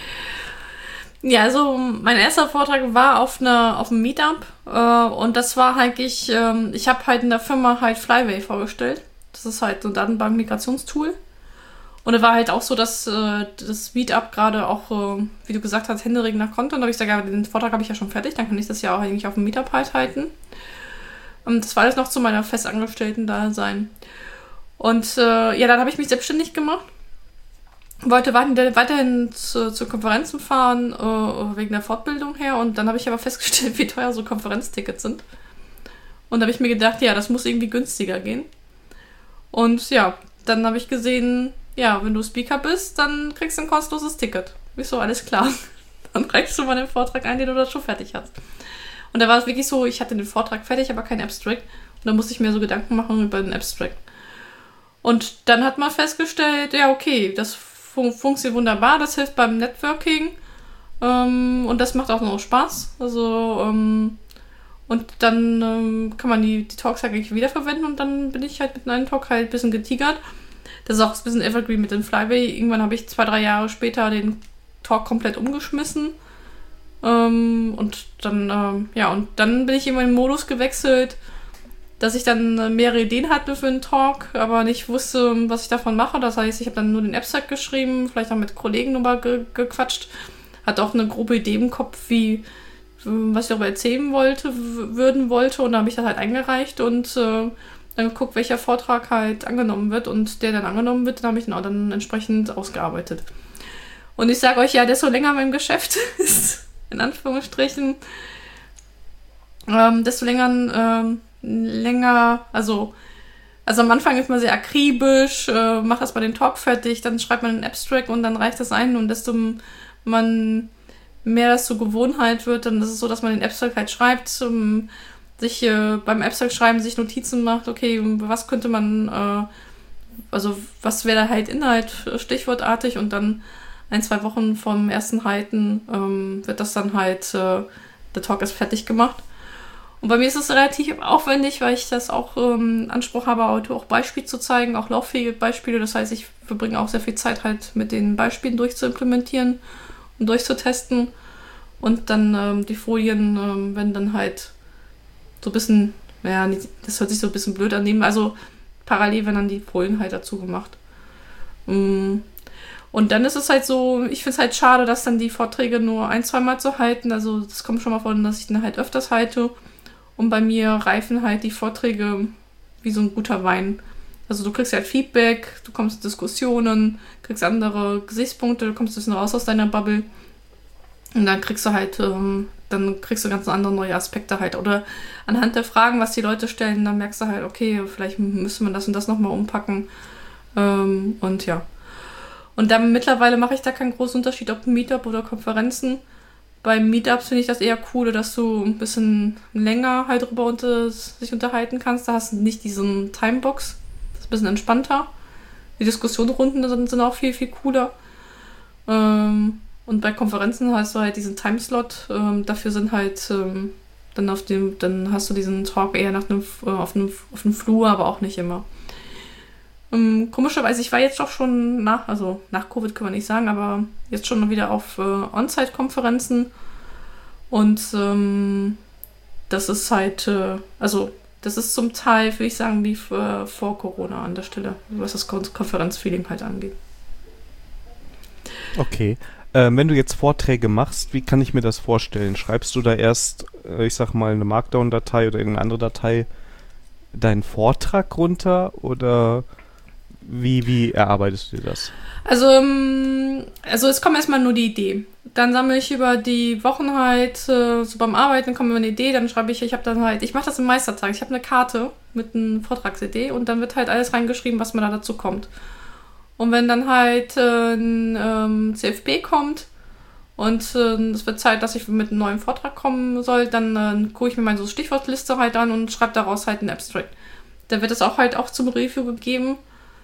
Ja, also mein erster Vortrag war auf einer auf einem Meetup äh, und das war eigentlich, ähm, ich habe halt in der Firma halt Flyway vorgestellt. Das ist halt so ein Datenbank-Migrationstool. Und es war halt auch so, dass äh, das Meetup gerade auch, äh, wie du gesagt hast, händeringend nach Content. Da habe ich gesagt, ja, den Vortrag habe ich ja schon fertig, dann kann ich das ja auch eigentlich auf dem Meetup halt halten. Und das war alles noch zu meiner festangestellten Dasein. Und äh, ja, dann habe ich mich selbstständig gemacht. Wollte weiterhin, weiterhin zu, zu Konferenzen fahren, äh, wegen der Fortbildung her. Und dann habe ich aber festgestellt, wie teuer so Konferenztickets sind. Und da habe ich mir gedacht, ja, das muss irgendwie günstiger gehen. Und ja, dann habe ich gesehen, ja, wenn du Speaker bist, dann kriegst du ein kostenloses Ticket. Ist so, alles klar. Dann reichst du mal den Vortrag ein, den du da schon fertig hast. Und da war es wirklich so, ich hatte den Vortrag fertig, aber kein Abstract. Und da musste ich mir so Gedanken machen über den Abstract. Und dann hat man festgestellt, ja, okay, das fun- funktioniert wunderbar, das hilft beim Networking. Ähm, und das macht auch noch Spaß. Also, ähm, und dann ähm, kann man die, die Talks eigentlich wiederverwenden, und dann bin ich halt mit einem Talk halt ein bisschen getigert. Das ist auch ein bisschen Evergreen mit dem Flyway. Irgendwann habe ich zwei, drei Jahre später den Talk komplett umgeschmissen. Ähm, und dann, ähm, ja, und dann bin ich immer in den Modus gewechselt, dass ich dann mehrere Ideen hatte für einen Talk, aber nicht wusste, was ich davon mache. Das heißt, ich habe dann nur den Abstract geschrieben, vielleicht auch mit Kollegen nochmal ge- gequatscht. Hatte auch eine grobe Idee im Kopf, wie, was ich darüber erzählen wollte, w- würden wollte. Und dann habe ich das halt eingereicht und äh, dann geguckt, welcher Vortrag halt angenommen wird, und der dann angenommen wird, dann habe ich ihn auch dann entsprechend ausgearbeitet. Und ich sage euch ja, desto länger man im Geschäft ist, in Anführungsstrichen, ähm, desto länger, ähm, länger, also, also am Anfang ist man sehr akribisch, äh, macht erstmal den Talk fertig, dann schreibt man einen Abstract und dann reicht das ein, und desto man mehr das zur Gewohnheit wird, dann ist es so, dass man den Abstract halt schreibt, um, sich äh, beim Abstract schreiben sich Notizen macht, okay, was könnte man, äh, also was wäre da halt Inhalt, stichwortartig, und dann ein, zwei Wochen vom ersten Halten ähm, wird das dann halt, äh, der Talk ist fertig gemacht. Und bei mir ist es relativ aufwendig, weil ich das auch ähm, Anspruch habe, auch Beispiele zu zeigen, auch lauffähige Beispiele. Das heißt, ich verbringe auch sehr viel Zeit halt mit den Beispielen durchzuimplementieren und durchzutesten. Und dann ähm, die Folien ähm, werden dann halt so ein bisschen, naja, das hört sich so ein bisschen blöd an, also parallel werden dann die Folien halt dazu gemacht. Und dann ist es halt so, ich finde es halt schade, dass dann die Vorträge nur ein-, zweimal zu halten. Also das kommt schon mal vor, dass ich dann halt öfters halte. Und bei mir reifen halt die Vorträge wie so ein guter Wein. Also du kriegst halt Feedback, du kommst in Diskussionen, kriegst andere Gesichtspunkte, du kommst ein bisschen raus aus deiner Bubble. Und dann kriegst du halt, ähm, dann kriegst du ganz andere neue Aspekte halt. Oder anhand der Fragen, was die Leute stellen, dann merkst du halt, okay, vielleicht müsste man das und das nochmal umpacken. Ähm, und ja. Und dann mittlerweile mache ich da keinen großen Unterschied, ob Meetup oder Konferenzen. Bei Meetups finde ich das eher cool, dass du ein bisschen länger halt drüber unter, sich unterhalten kannst. Da hast du nicht diesen Timebox. Das ist ein bisschen entspannter. Die Diskussionsrunden sind, sind auch viel, viel cooler. Ähm, Und bei Konferenzen hast du halt diesen Timeslot. Ähm, dafür sind halt ähm, dann auf dem, dann hast du diesen Talk eher nach einem, äh, auf einem auf einem Flur, aber auch nicht immer. Ähm, komischerweise, ich war jetzt doch schon nach, also nach Covid kann man nicht sagen, aber jetzt schon wieder auf äh, On-Site-Konferenzen. Und ähm, das ist halt, äh, also das ist zum Teil, würde ich sagen, wie für, vor Corona an der Stelle, was das Kon- Konferenzfeeling halt angeht. Okay. Ähm, wenn du jetzt Vorträge machst, wie kann ich mir das vorstellen? Schreibst du da erst, äh, ich sag mal, eine Markdown-Datei oder irgendeine andere Datei deinen Vortrag runter oder wie, wie erarbeitest du dir das? Also, ähm, also es kommt erstmal nur die Idee. Dann sammle ich über die Wochen halt, äh, so beim Arbeiten kommt mir eine Idee, dann schreibe ich, ich habe dann halt, ich mache das im Meistertag, ich habe eine Karte mit einer Vortragsidee und dann wird halt alles reingeschrieben, was mir da dazu kommt. Und wenn dann halt äh, ein ähm, C F P kommt und äh, es wird Zeit, dass ich mit einem neuen Vortrag kommen soll, dann äh, gucke ich mir meine so Stichwortliste halt an und schreibe daraus halt einen Abstract. Dann wird es auch halt auch zum Review gegeben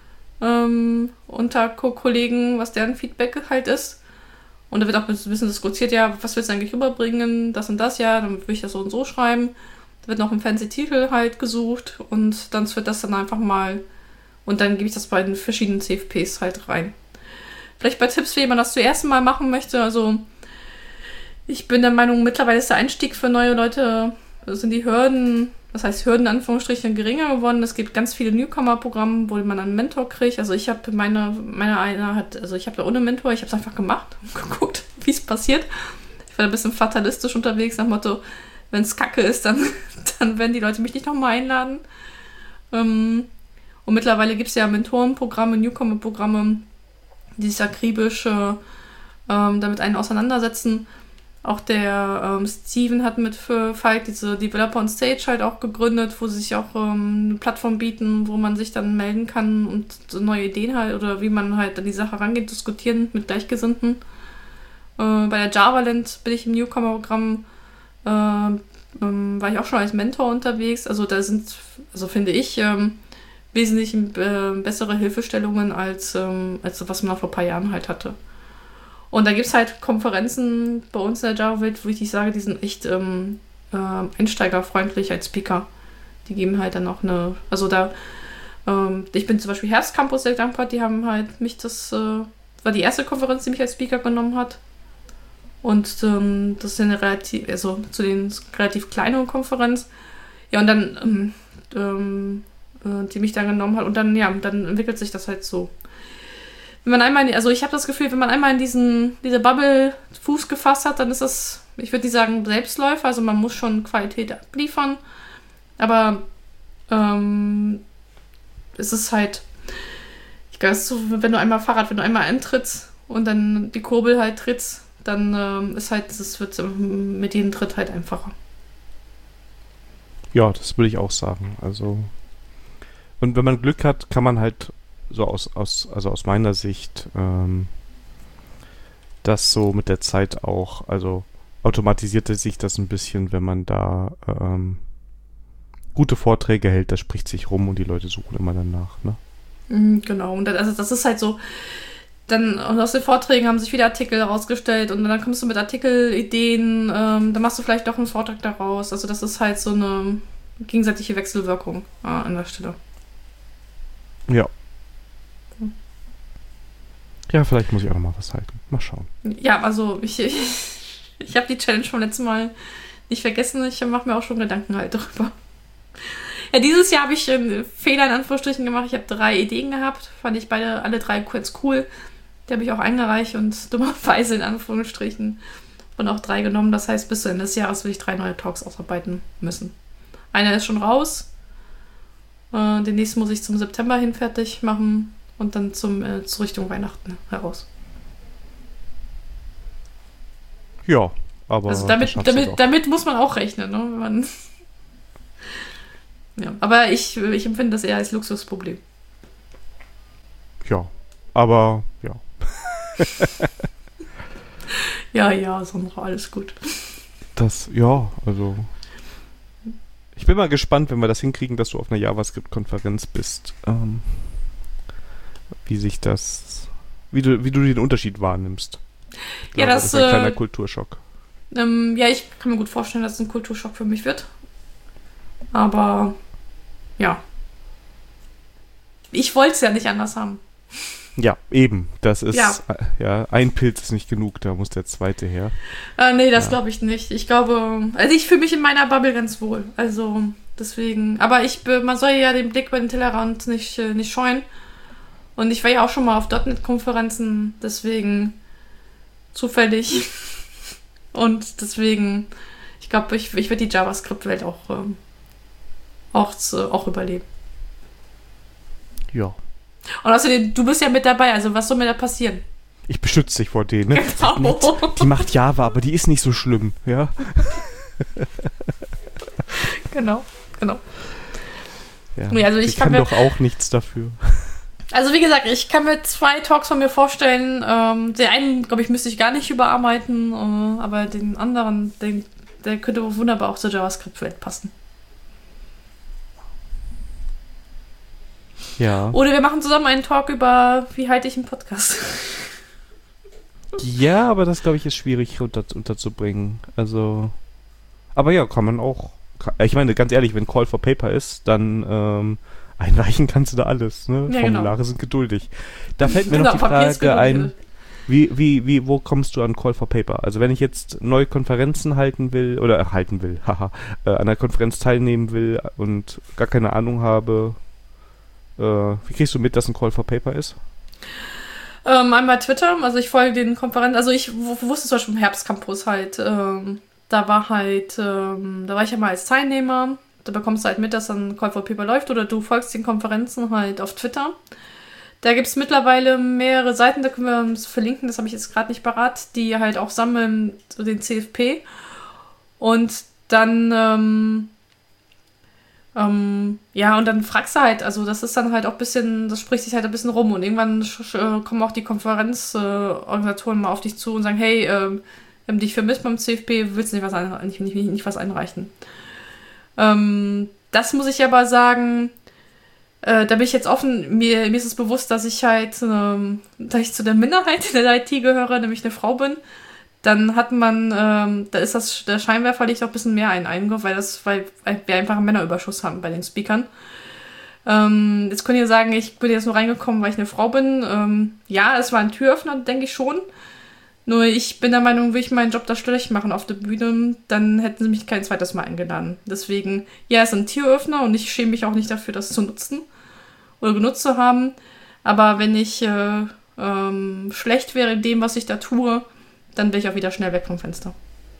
ähm, unter Ko- Kollegen, was deren Feedback halt ist. Und da wird auch ein bisschen diskutiert, ja, was willst du eigentlich rüberbringen, das und das, ja, dann will ich das so und so schreiben. Da wird noch ein fancy Titel halt gesucht und dann wird das dann einfach mal. Und dann gebe ich das bei den verschiedenen C F Ps halt rein. Vielleicht bei Tipps, wie man das zuerst mal machen möchte. Also ich bin der Meinung, mittlerweile ist der Einstieg für neue Leute, sind die Hürden, das heißt Hürden in Anführungsstrichen geringer geworden. Es gibt ganz viele Newcomer-Programme, wo man einen Mentor kriegt. Also ich habe meine, meine eine hat, also ich habe da ohne Mentor, ich habe es einfach gemacht und geguckt, wie es passiert. Ich war ein bisschen fatalistisch unterwegs, nach dem Motto, wenn es kacke ist, dann, dann werden die Leute mich nicht nochmal einladen. Ähm, Und mittlerweile gibt es ja Mentorenprogramme, Newcomer-Programme, die sich akribisch äh, ähm, damit einen auseinandersetzen. Auch der ähm, Steven hat mit für Falk diese Developer on Stage halt auch gegründet, wo sie sich auch ähm, eine Plattform bieten, wo man sich dann melden kann und so neue Ideen halt oder wie man halt an die Sache rangeht, diskutieren mit Gleichgesinnten. Äh, bei der JavaLand bin ich im Newcomer-Programm, äh, ähm, war ich auch schon als Mentor unterwegs. Also da sind, also finde ich, ähm, wesentlich äh, bessere Hilfestellungen als, ähm, als was man vor ein paar Jahren halt hatte. Und da gibt es halt Konferenzen bei uns in der Java-Welt, wo ich sage, die sind echt ähm, äh, einsteigerfreundlich als Speaker. Die geben halt dann auch eine, also da, ähm, ich bin zum Beispiel Herbstcampus sehr dankbar, die haben halt mich das, äh, war die erste Konferenz, die mich als Speaker genommen hat. Und ähm, das ist eine relativ, also zu den relativ kleinen Konferenz. Ja, und dann, ähm, ähm, die mich dann genommen hat und dann, ja, dann entwickelt sich das halt so. Wenn man einmal, in, also ich habe das Gefühl, wenn man einmal in diesen, diese Bubble Fuß gefasst hat, dann ist das, ich würde nicht sagen Selbstläufer, also man muss schon Qualität abliefern, aber ähm, es ist halt, ich glaube, es ist so, wenn du einmal Fahrrad, wenn du einmal eintrittst und dann die Kurbel halt trittst, dann ähm, ist halt, es wird mit jedem Tritt halt einfacher. Ja, das würde ich auch sagen, also und wenn man Glück hat, kann man halt so aus, aus also aus meiner Sicht ähm, das so mit der Zeit auch, also automatisierte sich das ein bisschen, wenn man da ähm, gute Vorträge hält, das spricht sich rum und die Leute suchen immer danach, ne? Mhm, genau, und das, also das ist halt so, dann und aus den Vorträgen haben sich wieder Artikel herausgestellt und dann kommst du mit Artikelideen, ähm, dann machst du vielleicht doch einen Vortrag daraus, also das ist halt so eine gegenseitige Wechselwirkung äh, an der Stelle. Ja. Ja, vielleicht muss ich auch noch mal was halten. Mal schauen. Ja, also ich, ich, ich habe die Challenge vom letzten Mal nicht vergessen. Ich mache mir auch schon Gedanken halt darüber. Ja, dieses Jahr habe ich einen Fehler in Anführungsstrichen gemacht. Ich habe drei Ideen gehabt. Fand ich beide, alle drei ganz cool. Die habe ich auch eingereicht und dummerweise in Anführungsstrichen von auch drei genommen. Das heißt, bis zu Ende des Jahres will ich drei neue Talks ausarbeiten müssen. Einer ist schon raus. Den nächsten muss ich zum September hin fertig machen und dann zum, äh, zur Richtung Weihnachten heraus. Ja, aber also damit, damit, damit muss man auch rechnen, ne? Wenn man ja, aber ich, ich empfinde das eher als Luxusproblem. Ja, aber ja. ja, ja, Sandra, alles gut. Das, ja, also ich bin mal gespannt, wenn wir das hinkriegen, dass du auf einer JavaScript-Konferenz bist, ähm, wie sich das, wie du, wie du den Unterschied wahrnimmst. Ich Ja, glaube, das, das ist ein kleiner äh, Kulturschock. Ähm, ja, ich kann mir gut vorstellen, dass es ein Kulturschock für mich wird. Aber ja. Ich wollte es ja nicht anders haben. Ja, eben. Das ist, Ja. äh, ja, ein Pilz ist nicht genug, da muss der zweite her. Äh, nee, das Ja. glaube ich nicht. Ich glaube, also ich fühle mich in meiner Bubble ganz wohl. Also deswegen, aber ich, be- man soll ja den Blick über den Tellerrand nicht, äh, nicht scheuen. Und ich war ja auch schon mal auf .N E T-Konferenzen, deswegen zufällig. Und deswegen, ich glaube, ich, ich werde die JavaScript-Welt auch, ähm, auch, zu, auch überleben. Ja. Und außerdem, du bist ja mit dabei, also was soll mir da passieren? Ich beschütze dich vor denen, ne? Seid Genau. nett. Die macht Java, aber die ist nicht so schlimm, ja? Genau, genau. Ja. Nee, also ich Sie kann kann mir- doch auch nichts dafür. Also wie gesagt, ich kann mir zwei Talks von mir vorstellen. Ähm, den einen, glaube ich, müsste ich gar nicht überarbeiten, äh, aber den anderen, den, der könnte wunderbar auch zur JavaScript-Welt passen. Ja. Oder wir machen zusammen einen Talk über, wie halte ich einen Podcast. Ja, aber das, glaube ich, ist schwierig unter, unterzubringen. Also, aber ja, kann man auch. Kann, ich meine, ganz ehrlich, wenn Call for Paper ist, dann ähm, einreichen kannst du da alles. Ne? Ja, Formulare genau. sind geduldig. Da fällt mir Genau, noch die Papier ist Frage ein, geduldig. wie, wie, wie, wo kommst du an Call for Paper? Also wenn ich jetzt neue Konferenzen halten will, oder äh, halten will, haha, äh, an einer Konferenz teilnehmen will und gar keine Ahnung habe, äh, wie kriegst du mit, dass ein Call for Paper ist? Ähm, einmal Twitter, also ich folge den Konferenzen, also ich w- wusste zum Beispiel im Herbstcampus halt, ähm, da war halt, ähm, da war ich ja mal als Teilnehmer, da bekommst du halt mit, dass dann Call for Paper läuft oder du folgst den Konferenzen halt auf Twitter. Da gibt es mittlerweile mehrere Seiten, da können wir uns verlinken, das habe ich jetzt gerade nicht parat, die halt auch sammeln, so den C F P. Und dann, ähm, ähm, ja, und dann fragst du halt, also das ist dann halt auch ein bisschen, das spricht sich halt ein bisschen rum und irgendwann sch- sch- äh, kommen auch die Konferenzorganisatoren äh, mal auf dich zu und sagen, hey, ähm, wir haben dich vermisst beim C F P, willst du nicht was, ein, nicht, nicht, nicht was einreichen? Ähm, das muss ich aber sagen, äh, da bin ich jetzt offen, mir, mir ist es bewusst, dass ich halt, ähm, da ich zu der Minderheit in der I T gehöre, nämlich eine Frau bin, dann hat man, ähm, da ist das, der Scheinwerfer liegt auch ein bisschen mehr ein Eingriff, weil das, weil wir einfach einen Männerüberschuss haben bei den Speakern. Ähm, jetzt könnt ihr sagen, ich bin jetzt nur reingekommen, weil ich eine Frau bin. Ähm, ja, es war ein Türöffner, denke ich schon. Nur ich bin der Meinung, will ich meinen Job da schlecht machen auf der Bühne, dann hätten sie mich kein zweites Mal eingeladen. Deswegen, ja, es ist ein Türöffner und ich schäme mich auch nicht dafür, das zu nutzen oder genutzt zu haben. Aber wenn ich äh, ähm, schlecht wäre in dem, was ich da tue, dann bin ich auch wieder schnell weg vom Fenster.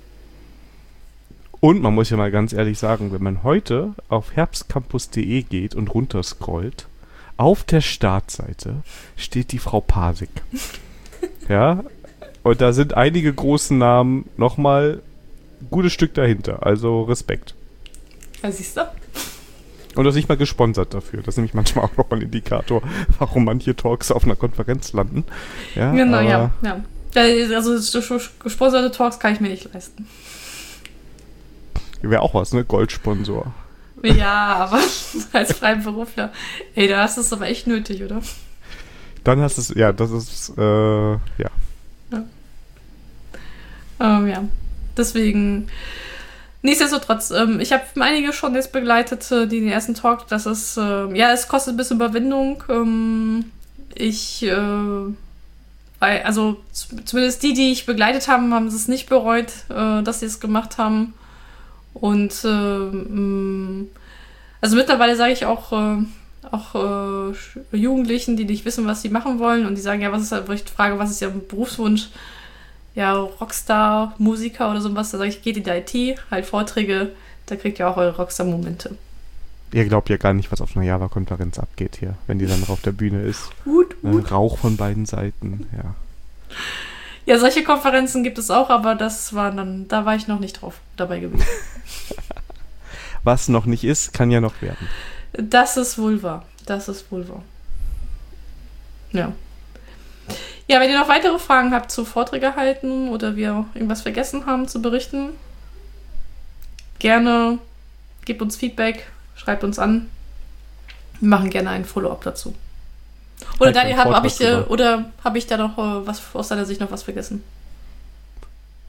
Und man muss ja mal ganz ehrlich sagen, wenn man heute auf herbstcampus punkt de geht und runterscrollt, auf der Startseite steht die Frau Pasik. Ja, und da sind einige großen Namen nochmal ein gutes Stück dahinter. Also Respekt. Ja, siehst du? Und das ist nicht mal gesponsert dafür. Das ist nämlich manchmal auch nochmal ein Indikator, warum manche Talks auf einer Konferenz landen. Ja, Genau, aber ja, ja. Ja, also so gesponserte Talks kann ich mir nicht leisten. wäre auch was, ne? Goldsponsor. Ja, aber als Freiberufler, ey, da hast du es aber echt nötig, oder? Dann hast du es, ja, das ist, äh, ja. Ähm, ja, deswegen, nichtsdestotrotz, ähm, ich habe einige schon jetzt begleitet, äh, die den ersten Talk, das ist, äh, ja, es kostet ein bisschen Überwindung. Ähm, ich, äh, weil, also z- zumindest die, die ich begleitet haben, haben es nicht bereut, äh, dass sie es gemacht haben. Und äh, mh, also mittlerweile sage ich auch, äh, auch äh, Sch- Jugendlichen, die nicht wissen, was sie machen wollen und die sagen, ja, was ist, wo ich frage, was ist ihr Berufswunsch? Ja, Rockstar, Musiker oder sowas, da sage ich, geht in die I T, halt Vorträge, da kriegt ihr auch eure Rockstar-Momente. Ihr glaubt ja gar nicht, was auf einer Java-Konferenz abgeht hier, wenn die dann noch auf der Bühne ist. Gut, Ein gut. Rauch von beiden Seiten, ja. Ja, solche Konferenzen gibt es auch, aber das war dann, da war ich noch nicht drauf dabei gewesen. Was noch nicht ist, kann ja noch werden. Das ist wohl wahr. Das ist wohl wahr. Ja. Ja, wenn ihr noch weitere Fragen habt zu Vorträge halten oder wir irgendwas vergessen haben zu berichten, gerne gebt uns Feedback, schreibt uns an. Wir machen gerne einen Follow-up dazu. Oder Halt Daniel, einen habe hab Vortrag ich, äh, drüber. oder hab ich da noch äh, was aus deiner Sicht noch was vergessen?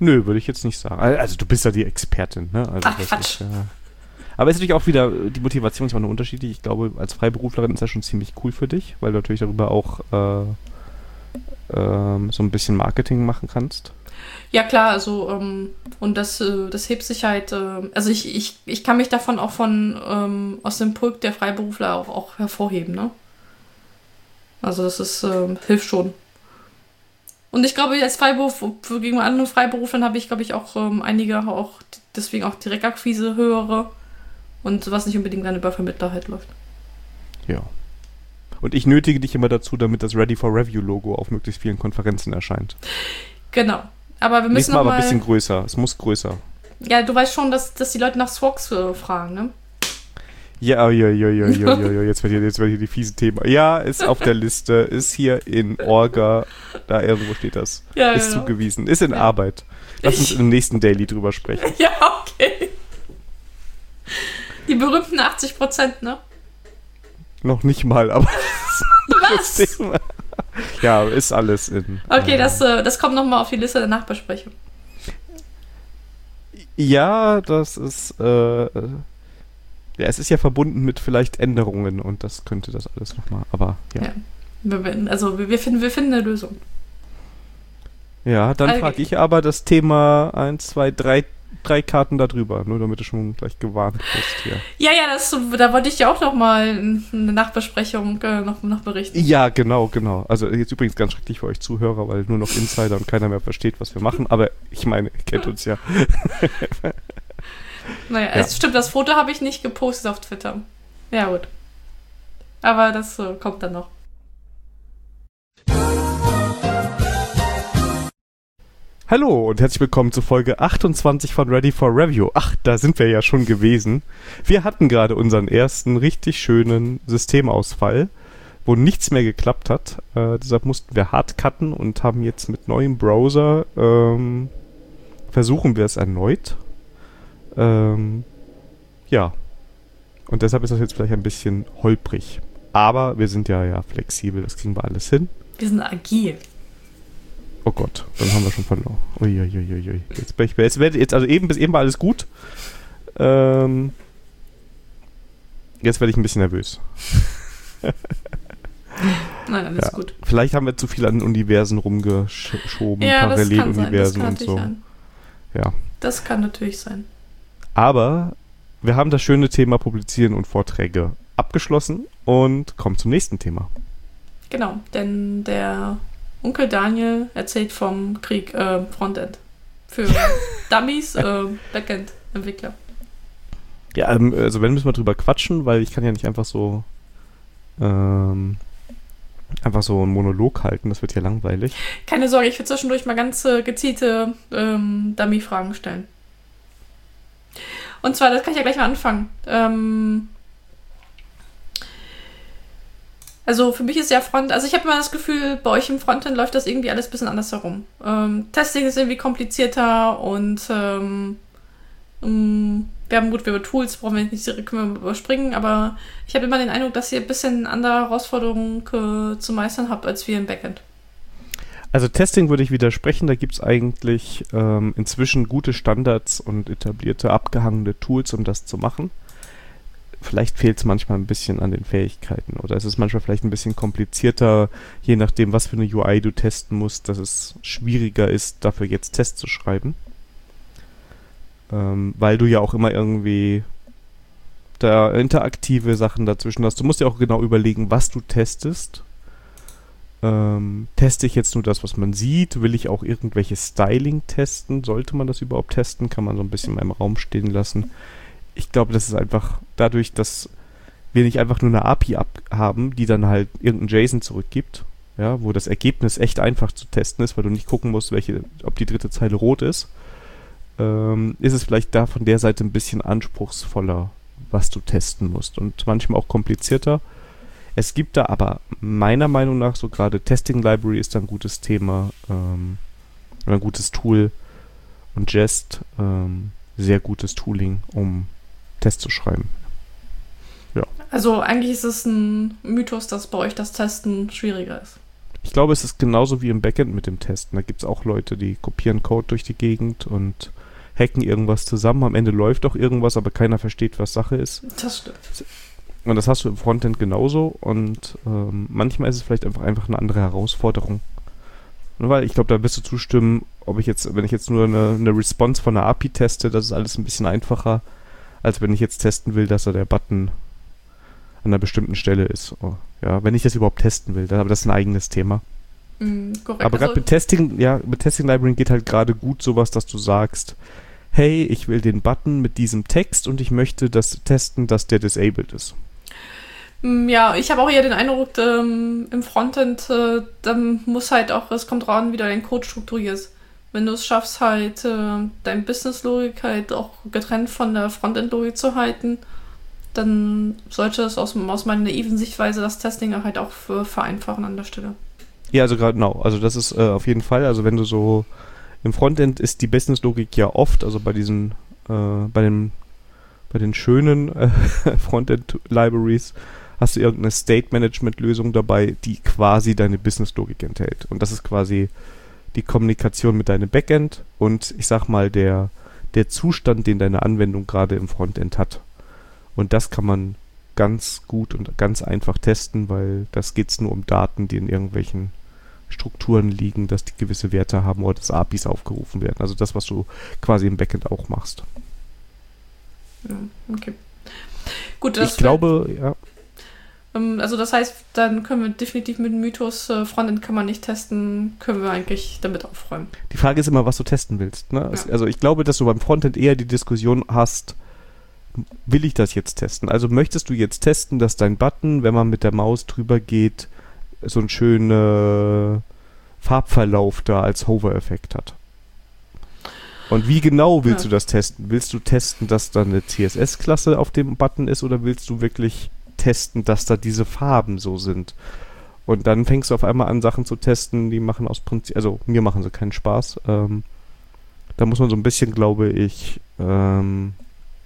Nö, würde ich jetzt nicht sagen. Also du bist ja die Expertin, ne? Also, Ach, Quatsch. Ist, ja. Aber es ist natürlich auch wieder, die Motivation ist auch nur unterschiedlich. Ich glaube, als Freiberuflerin ist das schon ziemlich cool für dich, weil du natürlich darüber auch äh, ähm, so ein bisschen Marketing machen kannst. Ja, klar, also ähm, und das, äh, das hebt sich halt, äh, also ich, ich, ich kann mich davon auch von ähm, aus dem Pulk der Freiberufler auch, auch hervorheben, ne? Also das ist, äh, hilft schon. Und ich glaube, als Freiberuf, gegenüber anderen Freiberuflern habe ich, glaube ich, auch ähm, einige auch, deswegen auch Direktakquise höhere und was nicht unbedingt dann über Vermittler halt läuft. Ja. Und ich nötige dich immer dazu, damit das Ready for Review Logo auf möglichst vielen Konferenzen erscheint. Genau. Aber wir müssen Nächstes Mal noch aber mal, ein bisschen größer. Es muss größer. Ja, du weißt schon, dass, dass die Leute nach Swags äh, fragen, ne? Ja, ja, ja, ja, ja, ja, ja, jetzt wird hier, jetzt wird hier die fiese Thema. Ja, ist auf der Liste, ist hier in Orga, da irgendwo steht das. Ja, ist genau. zugewiesen, ist in Ja. Arbeit. Lass uns im nächsten Daily drüber sprechen. Ja, okay. Die berühmten achtzig Prozent, ne? Noch nicht mal, aber Was? das Thema. Ja, ist alles in. Okay, äh, das, äh, das kommt nochmal auf die Liste der Nachbesprechung. Ja, das ist, äh, ja, es ist ja verbunden mit vielleicht Änderungen und das könnte das alles nochmal, aber ja. Ja. Wir, wir- also wir, wir, finden, wir finden eine Lösung. Ja, dann Okay. frage ich aber das Thema eins, zwei, drei, drei Karten da drüber, nur damit du schon gleich gewarnt bist hier. Ja, ja, das, da wollte ich ja auch nochmal eine Nachbesprechung äh, noch, noch berichten. Ja, genau, genau. Also jetzt übrigens ganz schrecklich für euch Zuhörer, weil nur noch Insider und keiner mehr versteht, was wir machen, aber ich meine, ihr kennt uns ja. Naja, Ja. es stimmt, das Foto habe ich nicht gepostet auf Twitter. Ja, gut. Aber das äh, kommt dann noch. Hallo und herzlich willkommen zu Folge achtundzwanzig von Ready for Review. Ach, da sind wir ja schon gewesen. Wir hatten gerade unseren ersten richtig schönen Systemausfall, wo nichts mehr geklappt hat. Äh, deshalb mussten wir hart cutten und haben jetzt mit neuem Browser, ähm, versuchen wir es erneut. Ähm, ja. Und deshalb ist das jetzt vielleicht ein bisschen holprig. Aber wir sind ja, ja flexibel, das kriegen wir alles hin. Wir sind agil. Oh Gott, dann haben wir schon verloren. Uiuiuiui. Jetzt bin ich, jetzt, werd- jetzt, also eben bis eben war alles gut. Ähm, jetzt werde ich ein bisschen nervös. Nein, alles Ja. gut. Vielleicht haben wir zu viel an Universen rumgeschoben, Ja, das kann sein. Das Paralleluniversen kann und natürlich so. sein. Ja. Das kann natürlich sein. Aber wir haben das schöne Thema Publizieren und Vorträge abgeschlossen und kommen zum nächsten Thema. Genau, denn der Onkel Daniel erzählt vom Krieg, äh, Frontend. Für Dummies, äh, Backend-Entwickler. Ja, ähm, also wenn müssen wir drüber quatschen, weil ich kann ja nicht einfach so ähm, einfach so einen Monolog halten, das wird ja langweilig. Keine Sorge, ich will zwischendurch mal ganz äh, gezielte ähm, Dummy-Fragen stellen. Und zwar, das kann ich ja gleich mal anfangen. Ähm, also für mich ist ja Front, also ich habe immer das Gefühl, bei euch im Frontend läuft das irgendwie alles ein bisschen anders herum. Ähm, Testing ist irgendwie komplizierter und ähm, ähm, wir haben gut, wir über Tools brauchen wir nicht direkt können wir überspringen, aber ich habe immer den Eindruck, dass ihr ein bisschen andere Herausforderungen äh, zu meistern habt als wir im Backend. Also Testing würde ich widersprechen, da gibt es eigentlich ähm, inzwischen gute Standards und etablierte, abgehangene Tools, um das zu machen. Vielleicht fehlt es manchmal ein bisschen an den Fähigkeiten oder es ist manchmal vielleicht ein bisschen komplizierter, je nachdem, was für eine U I du testen musst, dass es schwieriger ist, dafür jetzt Tests zu schreiben. Ähm, weil du ja auch immer irgendwie da interaktive Sachen dazwischen hast. Du musst ja auch genau überlegen, was du testest. Ähm, teste ich jetzt nur das, was man sieht? Will ich auch irgendwelche Styling testen? Sollte man das überhaupt testen? Kann man so ein bisschen mal im Raum stehen lassen. Ich glaube, das ist einfach dadurch, dass wir nicht einfach nur eine A P I ab haben, die dann halt irgendein JSON zurückgibt, ja, wo das Ergebnis echt einfach zu testen ist, weil du nicht gucken musst, welche, ob die dritte Zeile rot ist, ähm, ist es vielleicht da von der Seite ein bisschen anspruchsvoller, was du testen musst und manchmal auch komplizierter. Es gibt da aber meiner Meinung nach, so gerade Testing Library ist da ein gutes Thema, ähm, oder ein gutes Tool und Jest, ähm, sehr gutes Tooling, um Tests zu schreiben. Ja. Also eigentlich ist es ein Mythos, dass bei euch das Testen schwieriger ist. Ich glaube, es ist genauso wie im Backend mit dem Testen. Da gibt es auch Leute, die kopieren Code durch die Gegend und hacken irgendwas zusammen. Am Ende läuft auch irgendwas, aber keiner versteht, was Sache ist. Das stimmt. Und das hast du im Frontend genauso. Und ähm, manchmal ist es vielleicht einfach, einfach eine andere Herausforderung. Weil ich glaube, da wirst du zustimmen, ob ich jetzt, wenn ich jetzt nur eine, eine Response von einer A P I teste, das ist alles ein bisschen einfacher, als wenn ich jetzt testen will, dass da der Button an einer bestimmten Stelle ist. Oh, ja, wenn ich das überhaupt testen will, dann, aber das ist ein eigenes Thema. Mm, korrekt. Aber gerade Also, mit Testing, ja, mit Testing Library geht halt gerade gut sowas, dass du sagst, hey, ich will den Button mit diesem Text und ich möchte das testen, dass der disabled ist. mm, ja, ich habe auch eher den Eindruck, ähm, im Frontend, äh, dann muss halt auch, es kommt dran, wie du deinen Code strukturierst. Wenn du es schaffst, halt äh, dein Business-Logik halt auch getrennt von der Frontend-Logik zu halten, dann sollte es aus, aus meiner naiven Sichtweise das Testing halt auch für, vereinfachen an der Stelle. Ja, also gerade genau. Also das ist äh, auf jeden Fall, also wenn du so im Frontend ist die Business-Logik ja oft, also bei diesen, äh, bei den, bei den schönen äh, Frontend-Libraries hast du irgendeine State-Management-Lösung dabei, die quasi deine Business-Logik enthält. Und das ist quasi die Kommunikation mit deinem Backend und ich sag mal der, der Zustand, den deine Anwendung gerade im Frontend hat. Und das kann man ganz gut und ganz einfach testen, weil das geht es nur um Daten, die in irgendwelchen Strukturen liegen, dass die gewisse Werte haben oder dass A P Is aufgerufen werden. Also das, was du quasi im Backend auch machst. Ja, okay. Gut, das ich glaube, ja. Ähm, also das heißt, dann können wir definitiv mit dem Mythos, äh, Frontend kann man nicht testen, können wir eigentlich damit aufräumen. Die Frage ist immer, was du testen willst. Ne? Ja. Es, also ich glaube, dass du beim Frontend eher die Diskussion hast, will ich das jetzt testen? Also möchtest du jetzt testen, dass dein Button, wenn man mit der Maus drüber geht, so einen schönen Farbverlauf da als Hover-Effekt hat? Und wie genau willst ja. du das testen? Willst du testen, dass da eine C S S-Klasse auf dem Button ist oder willst du wirklich testen, dass da diese Farben so sind? Und dann fängst du auf einmal an, Sachen zu testen, die machen aus Prinzip, also mir machen sie keinen Spaß. Ähm, da muss man so ein bisschen, glaube ich, ähm,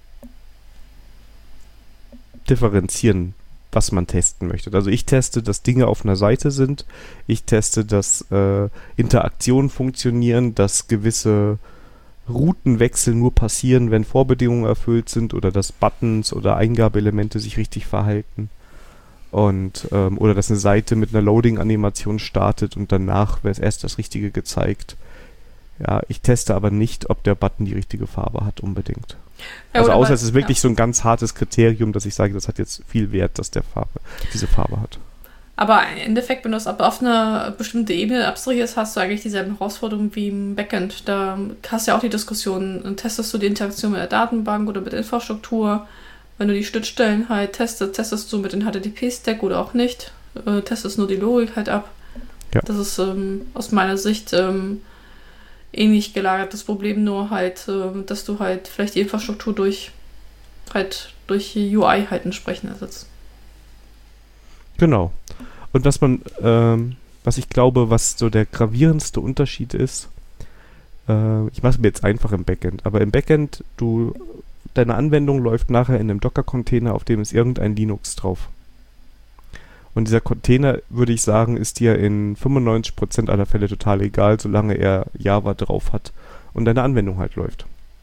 differenzieren, was man testen möchte. Also ich teste, dass Dinge auf einer Seite sind. Ich teste, dass äh, Interaktionen funktionieren, dass gewisse Routenwechsel nur passieren, wenn Vorbedingungen erfüllt sind oder dass Buttons oder Eingabeelemente sich richtig verhalten. Und ähm, oder dass eine Seite mit einer Loading-Animation startet und danach wird erst das Richtige gezeigt. Ja, ich teste aber nicht, ob der Button die richtige Farbe hat unbedingt. Ja, also außer es ist wirklich ja. so ein ganz hartes Kriterium, dass ich sage, das hat jetzt viel Wert, dass der Farbe diese Farbe hat. Aber im Endeffekt, wenn du es auf eine bestimmte Ebene abstrahierst, hast du eigentlich dieselben Herausforderungen wie im Backend. Da hast du ja auch die Diskussion, testest du die Interaktion mit der Datenbank oder mit der Infrastruktur? Wenn du die Schnittstellen halt testest, testest du mit dem H T T P-Stack oder auch nicht? Äh, testest nur die Logik halt ab. Ja. Das ist ähm, aus meiner Sicht ähm, ähnlich gelagertes Problem, nur halt, äh, dass du halt vielleicht die Infrastruktur durch halt durch U I halt entsprechend ersetzt. Genau. Und was man, ähm, was ich glaube, was so der gravierendste Unterschied ist, äh, ich mache es mir jetzt einfach im Backend, aber im Backend, du, deine Anwendung läuft nachher in einem Docker-Container, auf dem ist irgendein Linux drauf. Und dieser Container, würde ich sagen, ist dir in fünfundneunzig Prozent aller Fälle total egal, solange er Java drauf hat und deine Anwendung halt läuft.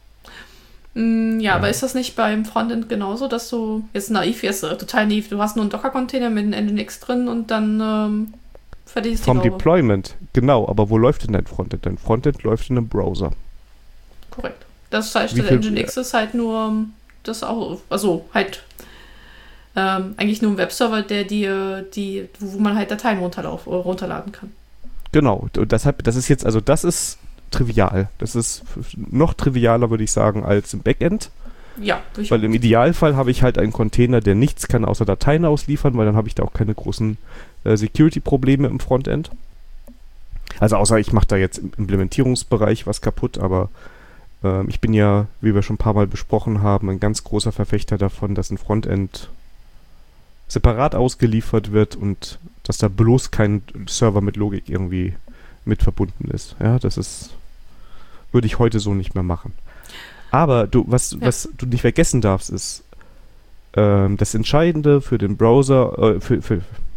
Mm, ja, ja, aber ist das nicht beim Frontend genauso, dass du, jetzt naiv, jetzt äh, total naiv, du hast nur einen Docker-Container mit einem Nginx drin und dann ähm, fertig ist die Vom Gaube. Deployment, genau, aber wo läuft denn dein Frontend? Dein Frontend läuft in einem Browser. Korrekt. Das heißt, Wie der viel- Nginx ist halt nur das auch, also halt ähm, eigentlich nur ein Webserver, der dir die, wo man halt Dateien runterlauf, runterladen kann. Genau, und deshalb, das ist jetzt, also das ist trivial. Das ist f- noch trivialer, würde ich sagen, als im Backend. Ja, durch Weil im Idealfall habe ich halt einen Container, der nichts kann außer Dateien ausliefern, weil dann habe ich da auch keine großen äh, Security-Probleme im Frontend. Also außer ich mache da jetzt im Implementierungsbereich was kaputt, aber ähm, ich bin ja, wie wir schon ein paar Mal besprochen haben, ein ganz großer Verfechter davon, dass ein Frontend separat ausgeliefert wird und dass da bloß kein Server mit Logik irgendwie mit verbunden ist. Ja, das ist, würde ich heute so nicht mehr machen. Aber du, was, Ja. was du nicht vergessen darfst, ist, ähm, das Entscheidende für den Browser, äh, für, für,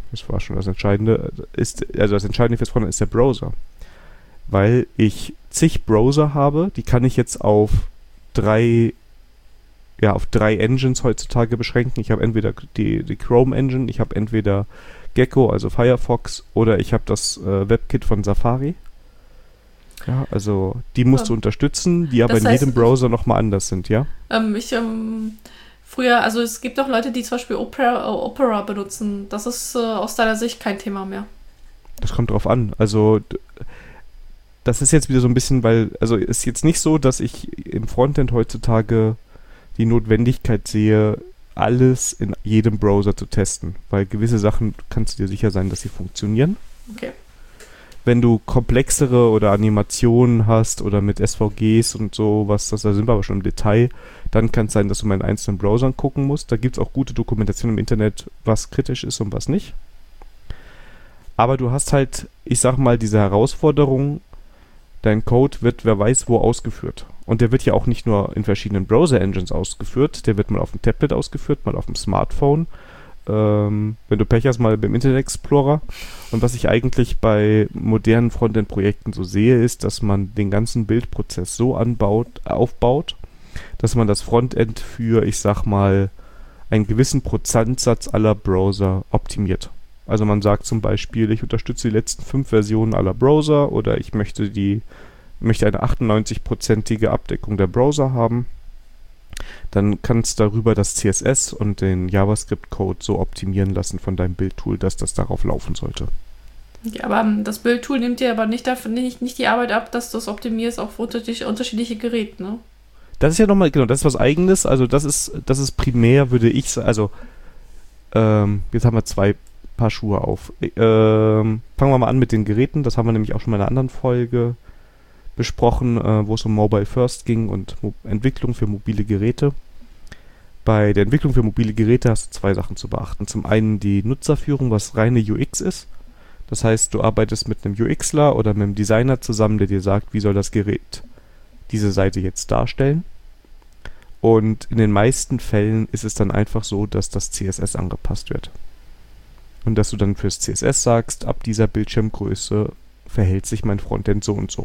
Das war schon das Entscheidende. Ist, also das Entscheidende fürs Frontend ist der Browser. Weil ich zig Browser habe, die kann ich jetzt auf drei, ja, auf drei Engines heutzutage beschränken. Ich habe entweder die, die Chrome Engine, ich habe entweder Gecko, also Firefox, oder ich habe das äh, WebKit von Safari. Ja, also die musst du unterstützen, die aber Das in heißt, jedem Browser nochmal anders sind, ja? Ähm, ich, ähm, früher, also es gibt auch Leute, die zum Beispiel Opera, äh, Opera benutzen. Das ist äh, aus deiner Sicht kein Thema mehr. Das kommt drauf an. Also d- das ist jetzt wieder so ein bisschen, weil, also ist jetzt nicht so, dass ich im Frontend heutzutage die Notwendigkeit sehe, alles in jedem Browser zu testen, weil gewisse Sachen kannst du dir sicher sein, dass sie funktionieren. Okay. Wenn du komplexere oder Animationen hast oder mit S V Gs und so, was das, da sind wir aber schon im Detail, dann kann es sein, dass du mal in einzelnen Browsern gucken musst. Da gibt es auch gute Dokumentation im Internet, was kritisch ist und was nicht. Aber du hast halt, ich sag mal, diese Herausforderung, dein Code wird, wer weiß, wo ausgeführt. Und der wird ja auch nicht nur in verschiedenen Browser-Engines ausgeführt, der wird mal auf dem Tablet ausgeführt, mal auf dem Smartphone, ähm, wenn du Pech hast, mal beim Internet Explorer. Und was ich eigentlich bei modernen Frontend-Projekten so sehe, ist, dass man den ganzen Bildprozess so anbaut, aufbaut, dass man das Frontend für, ich sag mal, einen gewissen Prozentsatz aller Browser optimiert. Also man sagt zum Beispiel, ich unterstütze die letzten fünf Versionen aller Browser oder ich möchte die möchte eine achtundneunzig-prozentige Abdeckung der Browser haben. Dann kannst du darüber das C S S und den JavaScript-Code so optimieren lassen von deinem Bildtool, dass das darauf laufen sollte. Ja, aber ähm, das Bildtool nimmt dir aber nicht, dafür, nicht, nicht die Arbeit ab, dass du es optimierst auf unterschiedliche, unterschiedliche Geräte, ne? Das ist ja nochmal, genau, das ist was Eigenes. Also das ist, das ist primär, würde ich sagen, also ähm, jetzt haben wir zwei Paar Schuhe auf. Ähm, fangen wir mal an mit den Geräten. Das haben wir nämlich auch schon mal in einer anderen Folge besprochen, äh, wo es um Mobile First ging und Mo- Entwicklung für mobile Geräte. Bei der Entwicklung für mobile Geräte hast du zwei Sachen zu beachten. Zum einen die Nutzerführung, was reine U X ist. Das heißt, du arbeitest mit einem UXler oder mit einem Designer zusammen, der dir sagt, wie soll das Gerät diese Seite jetzt darstellen. Und in den meisten Fällen ist es dann einfach so, dass das C S S angepasst wird. Und dass du dann fürs C S S sagst, ab dieser Bildschirmgröße verhält sich mein Frontend so und so.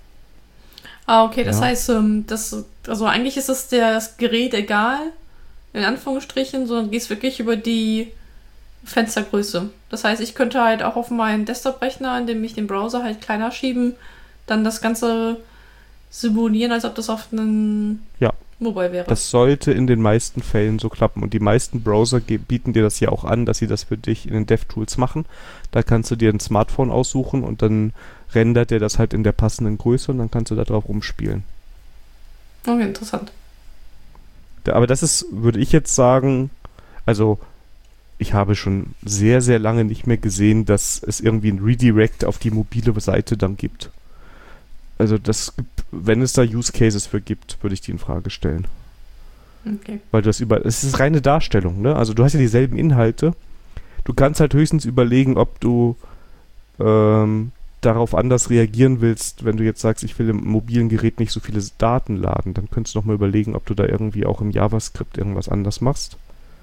Ah, okay, das Ja. heißt, ähm, das, also eigentlich ist es der, das Gerät egal, in Anführungsstrichen, sondern gehst wirklich über die Fenstergröße. Das heißt, ich könnte halt auch auf meinen Desktop-Rechner, indem ich den Browser halt kleiner schieben, dann das Ganze simulieren, als ob das auf einem Ja. Mobile wäre. Das sollte in den meisten Fällen so klappen. Und die meisten Browser ge- bieten dir das ja auch an, dass sie das für dich in den DevTools machen. Da kannst du dir ein Smartphone aussuchen und dann rendert der das halt in der passenden Größe und dann kannst du da drauf rumspielen. Okay, interessant. Da- Aber das ist, würde ich jetzt sagen, also ich habe schon sehr, sehr lange nicht mehr gesehen, dass es irgendwie ein Redirect auf die mobile Seite dann gibt. Also das, gibt- wenn es da Use Cases für gibt, würde ich die in Frage stellen. Okay. Weil du das über, es ist reine Darstellung, ne? Also du hast ja dieselben Inhalte. Du kannst halt höchstens überlegen, ob du ähm, darauf anders reagieren willst, wenn du jetzt sagst, ich will im mobilen Gerät nicht so viele Daten laden, dann könntest du noch mal überlegen, ob du da irgendwie auch im JavaScript irgendwas anders machst.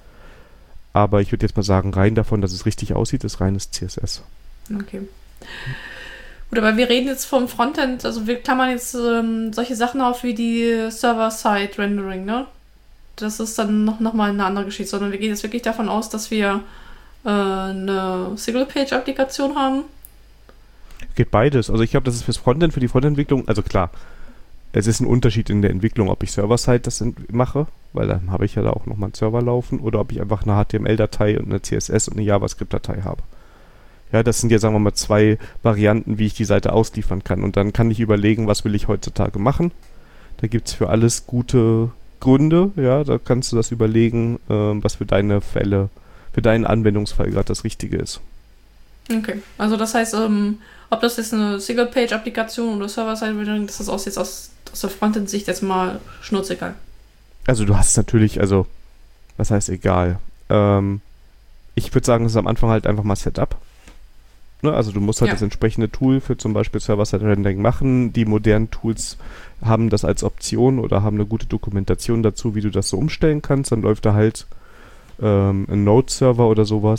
Aber ich würde jetzt mal sagen, rein davon, dass es richtig aussieht, ist reines C S S. Okay. Gut, aber wir reden jetzt vom Frontend, also wir klammern jetzt ähm, solche Sachen auf wie die Server-Side-Rendering, ne? Das ist dann noch, noch mal eine andere Geschichte, sondern wir gehen jetzt wirklich davon aus, dass wir äh, eine Single-Page-Applikation haben. Geht beides. Also ich glaube, das ist fürs Frontend, für die Frontentwicklung, also klar, es ist ein Unterschied in der Entwicklung, ob ich Server-Side das ent- mache, weil dann habe ich ja da auch nochmal einen Server laufen, oder ob ich einfach eine H T M L-Datei und eine C S S und eine JavaScript-Datei habe. Ja, das sind ja, sagen wir mal, zwei Varianten, wie ich die Seite ausliefern kann. Und dann kann ich überlegen, was will ich heutzutage machen. Da gibt es für alles gute Gründe, ja, da kannst du das überlegen, ähm, was für deine Fälle, für deinen Anwendungsfall gerade das Richtige ist. Okay, also das heißt, ähm, ob das jetzt eine Single-Page-Applikation oder Server-Side-Rendering, das ist aus, jetzt aus, aus der Frontend-Sicht jetzt mal schnurzegal. Also du hast natürlich, also, was heißt egal? Ähm, ich würde sagen, es ist am Anfang halt einfach mal Setup. Ne? Also du musst halt Ja. das entsprechende Tool für zum Beispiel Server-Side-Rendering machen. Die modernen Tools haben das als Option oder haben eine gute Dokumentation dazu, wie du das so umstellen kannst. Dann läuft da halt ähm, ein Node-Server oder sowas,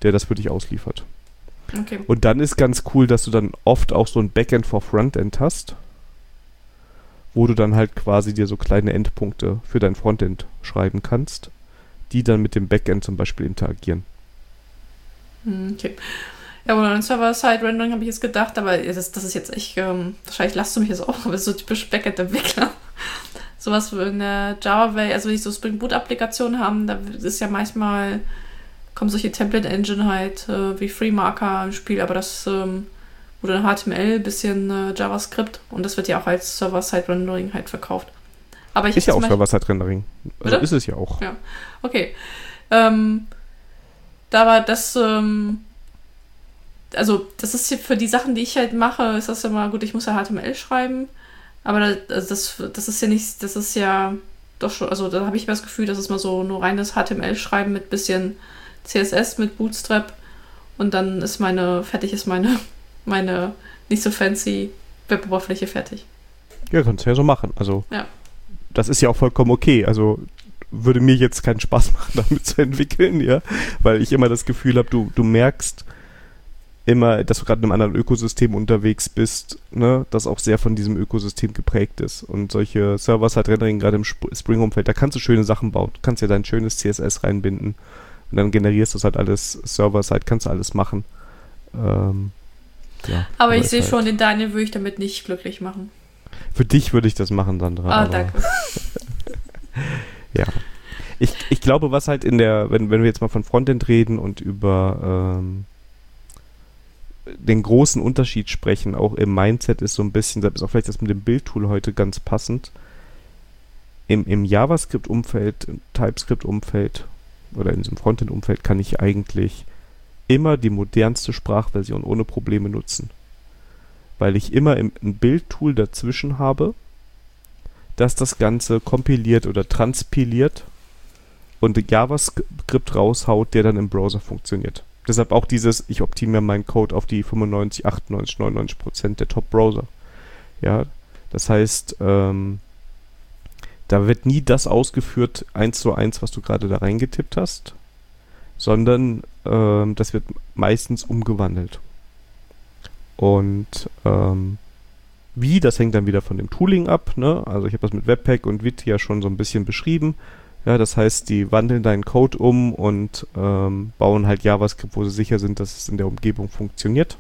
der das für dich ausliefert. Okay. Und dann ist ganz cool, dass du dann oft auch so ein Backend for Frontend hast, wo du dann halt quasi dir so kleine Endpunkte für dein Frontend schreiben kannst, die dann mit dem Backend zum Beispiel interagieren. Okay. Ja, und an Server-Side-Rendering habe ich jetzt gedacht, aber das, das ist jetzt echt, ähm, wahrscheinlich lasst du mich jetzt auch, aber das ist so typisch Backend-Entwickler. Sowas in der Java-Welt, also wenn die so Spring Boot-Applikationen haben, da ist ja manchmal, kommen solche Template-Engine halt äh, wie FreeMarker im Spiel, aber das ähm, wurde in H T M L, bisschen äh, JavaScript und das wird ja auch als Server-Side-Rendering halt verkauft. Aber ich ist ja auch Beispiel, Server-Side-Rendering. Also ist es ja auch. Ja, okay. Ähm, da war das, ähm, also das ist hier für die Sachen, die ich halt mache, ist das ja mal gut, ich muss ja H T M L schreiben, aber da, also das, das ist ja nicht, das ist ja doch schon, also da habe ich das Gefühl, das ist mal so nur reines H T M L schreiben mit bisschen C S S, mit Bootstrap und dann ist meine, fertig ist meine, meine nicht so fancy Web-Oberfläche fertig. Ja, kannst du ja so machen. Also ja. Das ist ja auch vollkommen okay. Also würde mir jetzt keinen Spaß machen, damit zu entwickeln, ja, weil ich immer das Gefühl habe, du, du merkst immer, dass du gerade in einem anderen Ökosystem unterwegs bist, ne, das auch sehr von diesem Ökosystem geprägt ist. Und solche Server-Side-Rendering, gerade im Spring-Umfeld, da kannst du schöne Sachen bauen. Du kannst ja dein schönes C S S reinbinden und dann generierst du es halt alles Server-Side, kannst du alles machen. Ähm, ja, aber, aber ich sehe halt schon, den Daniel würde ich damit nicht glücklich machen. Für dich würde ich das machen, Sandra. Ah, danke. Ja. Ich, ich glaube, was halt in der, wenn, wenn wir jetzt mal von Frontend reden und über ähm, den großen Unterschied sprechen, auch im Mindset ist so ein bisschen, das ist auch vielleicht das mit dem Bildtool heute ganz passend. Im, im JavaScript-Umfeld, im TypeScript-Umfeld oder in diesem Frontend-Umfeld kann ich eigentlich immer die modernste Sprachversion ohne Probleme nutzen. Weil ich immer im, ein Bildtool dazwischen habe, das das Ganze kompiliert oder transpiliert und JavaScript raushaut, der dann im Browser funktioniert. Deshalb auch dieses, ich optimiere meinen Code auf die fünfundneunzig, achtundneunzig, neunundneunzig Prozent der Top-Browser. Ja, das heißt, ähm, da wird nie das ausgeführt, eins zu eins, was du gerade da reingetippt hast, sondern ähm, das wird meistens umgewandelt. Und ähm, wie, das hängt dann wieder von dem Tooling ab, ne? Also ich habe das mit Webpack und Vite ja schon so ein bisschen beschrieben. Ja, das heißt, die wandeln deinen Code um und ähm, bauen halt JavaScript, wo sie sicher sind, dass es in der Umgebung funktioniert.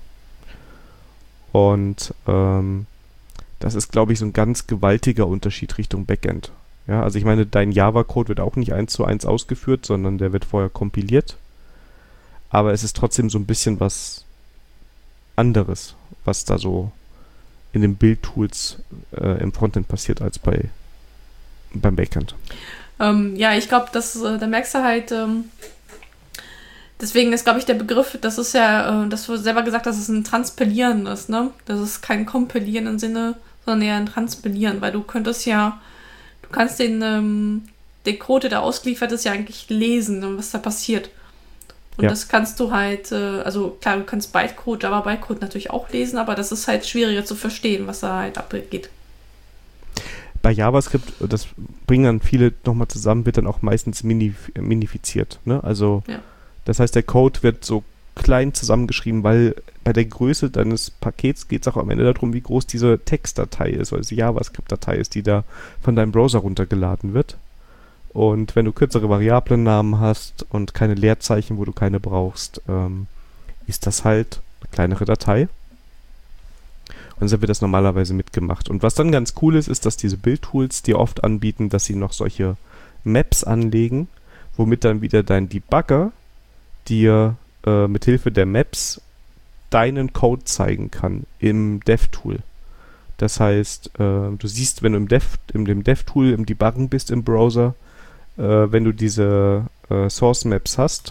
Und ähm, das ist, glaube ich, so ein ganz gewaltiger Unterschied Richtung Backend. Ja, also ich meine, dein Java-Code wird auch nicht eins zu eins ausgeführt, sondern der wird vorher kompiliert. Aber es ist trotzdem so ein bisschen was anderes, was da so in den Bildtools äh, im Frontend passiert als bei beim Backend. Ähm, ja, ich glaube, das äh, da merkst du halt, ähm, deswegen ist, glaube ich, der Begriff, das ist ja, äh, das wurde selber gesagt, dass es ein Transpilieren ist, ne? Das ist kein Kompilieren im Sinne, sondern eher ein Transpilieren, weil du könntest ja, du kannst den, ähm, den Code, der ausgeliefert ist, ja eigentlich lesen und was da passiert. Und ja. Das kannst du halt, äh, also klar, du kannst Bytecode, Java Bytecode natürlich auch lesen, aber das ist halt schwieriger zu verstehen, was da halt abgeht. Bei JavaScript, das bringen dann viele nochmal zusammen, wird dann auch meistens minif- minifiziert. Ne? Also ja. Das heißt, der Code wird so klein zusammengeschrieben, weil bei der Größe deines Pakets geht es auch am Ende darum, wie groß diese Textdatei ist, oder diese JavaScript-Datei ist, die da von deinem Browser runtergeladen wird. Und wenn du kürzere Variablennamen hast und keine Leerzeichen, wo du keine brauchst, ähm, ist das halt eine kleinere Datei. Und so wird das normalerweise mitgemacht. Und was dann ganz cool ist, ist, dass diese Bildtools dir oft anbieten, dass sie noch solche Maps anlegen, womit dann wieder dein Debugger dir äh, mithilfe der Maps deinen Code zeigen kann im DevTool. Das heißt, äh, du siehst, wenn du im Dev, in dem DevTool im Debuggen bist im Browser, äh, wenn du diese äh, Source Maps hast,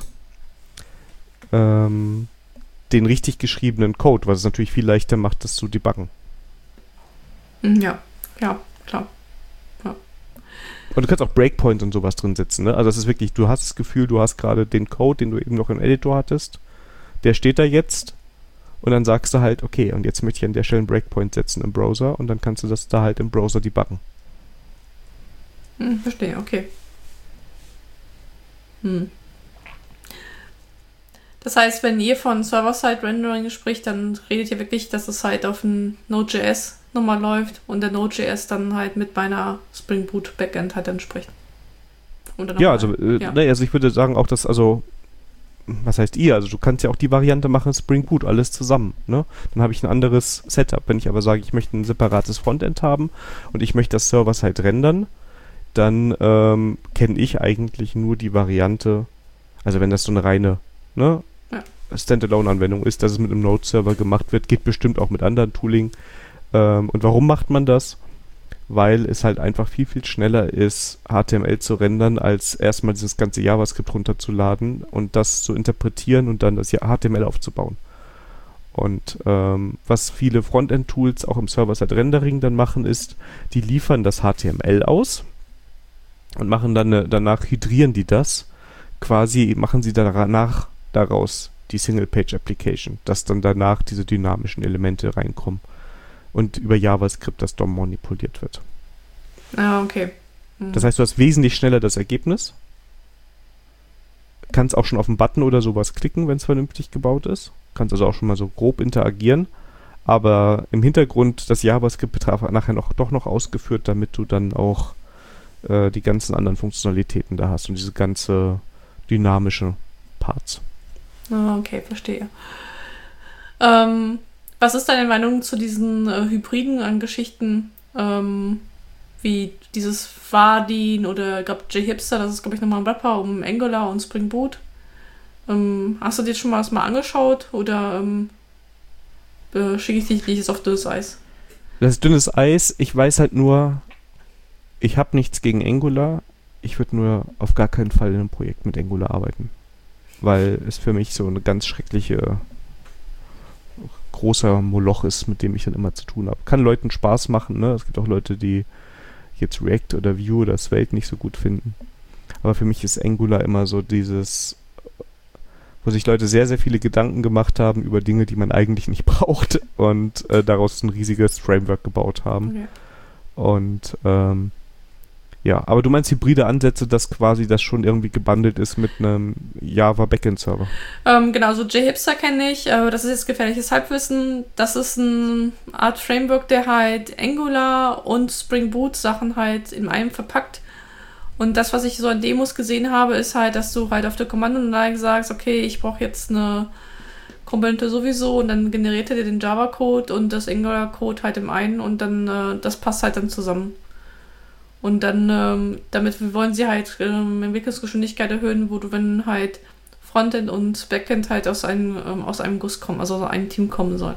ähm, den richtig geschriebenen Code, was es natürlich viel leichter macht, das zu debuggen. Ja, ja, klar. Ja. Und du kannst auch Breakpoints und sowas drin setzen, ne? Also das ist wirklich, du hast das Gefühl, du hast gerade den Code, den du eben noch im Editor hattest, der steht da jetzt und dann sagst du halt, okay, und jetzt möchte ich an der Stelle einen Breakpoint setzen im Browser und dann kannst du das da halt im Browser debuggen. Hm, verstehe, okay. Hm. Das heißt, wenn ihr von Server-Side-Rendering spricht, dann redet ihr wirklich, dass es halt auf ein Node.js nochmal läuft und der Node.js dann halt mit meiner Spring Boot Backend halt entspricht. Ja, also, äh, ja. Ne, also ich würde sagen auch, dass, also, was heißt ihr? Also du kannst ja auch die Variante machen, Spring Boot, alles zusammen, ne? Dann habe ich ein anderes Setup. Wenn ich aber sage, ich möchte ein separates Frontend haben und ich möchte das Server-Side rendern, dann ähm, kenne ich eigentlich nur die Variante, also wenn das so eine reine, ne, ja. Standalone-Anwendung ist, dass es mit einem Node-Server gemacht wird, geht bestimmt auch mit anderen Tooling. Ähm, und warum macht man das? Weil es halt einfach viel, viel schneller ist, H T M L zu rendern, als erstmal dieses ganze JavaScript runterzuladen und das zu interpretieren und dann das H T M L aufzubauen. Und ähm, was viele Frontend-Tools auch im Server-Side-Rendering dann machen, ist, die liefern das H T M L aus und machen dann eine, danach hydrieren die das. Quasi machen sie danach daraus die Single-Page-Application, dass dann danach diese dynamischen Elemente reinkommen. Und über JavaScript das D O M manipuliert wird. Ah, okay. Mhm. Das heißt, du hast wesentlich schneller das Ergebnis. Kannst auch schon auf einen Button oder sowas klicken, wenn es vernünftig gebaut ist. Kannst also auch schon mal so grob interagieren. Aber im Hintergrund das JavaScript wird nachher noch, doch noch ausgeführt, damit du dann auch äh, die ganzen anderen Funktionalitäten da hast und diese ganze dynamische Parts. Ah, okay, verstehe. Ähm... Was ist deine Meinung zu diesen äh, Hybriden an Geschichten, ähm, wie dieses Vardin oder ich glaube J-Hipster, das ist glaube ich nochmal ein Rapper um Angular und Spring Boot. Ähm, hast du dir schon mal das mal angeschaut oder ähm, äh, schicke ich dich nicht auf dünnes Eis? Das ist dünnes Eis. Ich weiß halt nur, ich habe nichts gegen Angular. Ich würde nur auf gar keinen Fall in einem Projekt mit Angular arbeiten, weil es für mich so eine ganz schreckliche großer Moloch ist, mit dem ich dann immer zu tun habe. Kann Leuten Spaß machen, ne? Es gibt auch Leute, die jetzt React oder Vue oder Svelte nicht so gut finden. Aber für mich ist Angular immer so dieses, wo sich Leute sehr, sehr viele Gedanken gemacht haben über Dinge, die man eigentlich nicht braucht und äh, daraus ein riesiges Framework gebaut haben. Okay. Und ähm, ja, aber du meinst hybride Ansätze, dass quasi das schon irgendwie gebundelt ist mit einem Java Backend Server? Ähm, genau, so J-Hipster kenne ich, aber das ist jetzt gefährliches Halbwissen. Das ist eine Art Framework, der halt Angular und Spring Boot Sachen halt in einem verpackt. Und das, was ich so an Demos gesehen habe, ist halt, dass du halt auf der Kommandoanlage sagst, okay, ich brauche jetzt eine Komponente sowieso und dann generiert er dir den Java-Code und das Angular-Code halt im einen und dann, äh, das passt halt dann zusammen. Und dann, ähm, damit wollen sie halt ähm, Entwicklungsgeschwindigkeit erhöhen, wo du, wenn halt Frontend und Backend halt aus einem, ähm, aus einem Guss kommen, also aus einem Team kommen soll.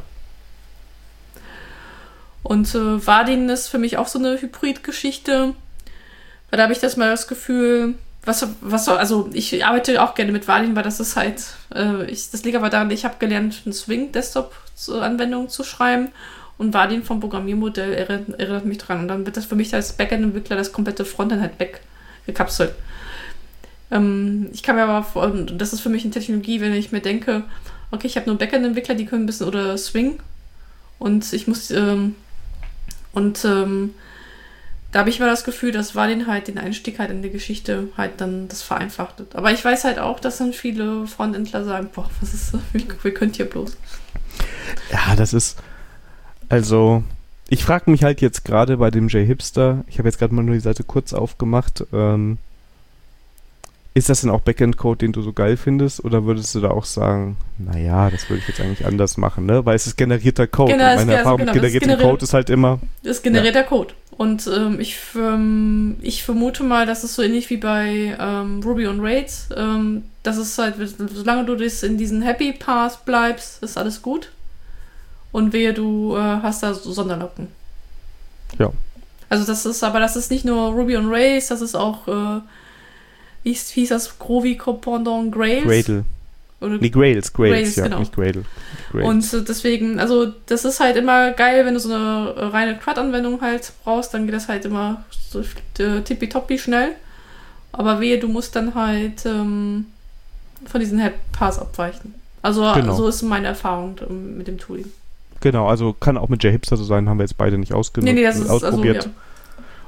Und äh, Vardin ist für mich auch so eine Hybrid-Geschichte, weil da habe ich das mal das Gefühl, was, was also ich arbeite auch gerne mit Vardin, weil das ist halt, äh, ich, das liegt aber daran, ich habe gelernt, eine Swing-Desktop-Anwendung zu schreiben. Und Vardin vom Programmiermodell erinnert, erinnert mich dran. Und dann wird das für mich als Backend-Entwickler das komplette Frontend halt weggekapselt. Ähm, ich kann mir aber vor, das ist für mich eine Technologie, wenn ich mir denke, okay, ich habe nur Backend-Entwickler, die können ein bisschen oder Swing. Und ich muss, ähm, und ähm, da habe ich immer das Gefühl, dass Vardin halt den Einstieg halt in die Geschichte halt dann das vereinfacht. Aber ich weiß halt auch, dass dann viele Frontendler sagen, boah, was ist das? Wie, wie könnt ihr bloß? Ja, das ist... Also, ich frage mich halt jetzt gerade bei dem J-Hipster, ich habe jetzt gerade mal nur die Seite kurz aufgemacht, ähm, ist das denn auch Backend-Code, den du so geil findest, oder würdest du da auch sagen, naja, das würde ich jetzt eigentlich anders machen, ne? Weil es ist generierter Code. Genau, und meine ist, Erfahrung also genau, mit generiertem generiert, Code ist halt immer... Das ist generierter ja. Code. Und ähm, ich, ähm, ich vermute mal, dass es so ähnlich wie bei ähm, Ruby on Rails, ähm, dass es halt, solange du das in diesen Happy Path bleibst, ist alles gut. Und wehe, du äh, hast da so Sonderlocken. Ja. Also das ist, aber das ist nicht nur Ruby on Rails, das ist auch, äh, wie hieß das, Groovy Pendant Grails? Gradle. Oder nee, Grails, Grails, Grails, ja, genau. nicht Gradle. Grails. Und äh, deswegen, also das ist halt immer geil, wenn du so eine äh, reine C R U D-Anwendung halt brauchst, dann geht das halt immer so äh, tippitoppi schnell. Aber wehe, du musst dann halt ähm, von diesen Paths abweichen. Also genau. So ist meine Erfahrung ähm, mit dem Tooling. Genau, also kann auch mit J-Hipster so sein, haben wir jetzt beide nicht ausgenutzt, nee, nee, das ist, ausprobiert. Also,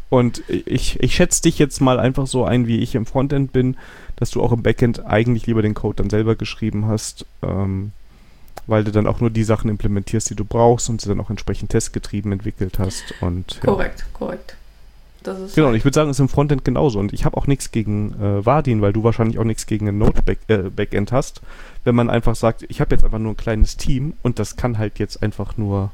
Und ich, ich schätze dich jetzt mal einfach so ein, wie ich im Frontend bin, dass du auch im Backend eigentlich lieber den Code dann selber geschrieben hast, ähm, weil du dann auch nur die Sachen implementierst, die du brauchst und sie dann auch entsprechend testgetrieben entwickend hast. Und, ja. Korrekt, korrekt. Das ist genau, und ich würde sagen, es ist im Frontend genauso. Und ich habe auch nichts gegen äh, Vardin, weil du wahrscheinlich auch nichts gegen ein Node-Backend äh, hast. Wenn man einfach sagt, ich habe jetzt einfach nur ein kleines Team und das kann halt jetzt einfach nur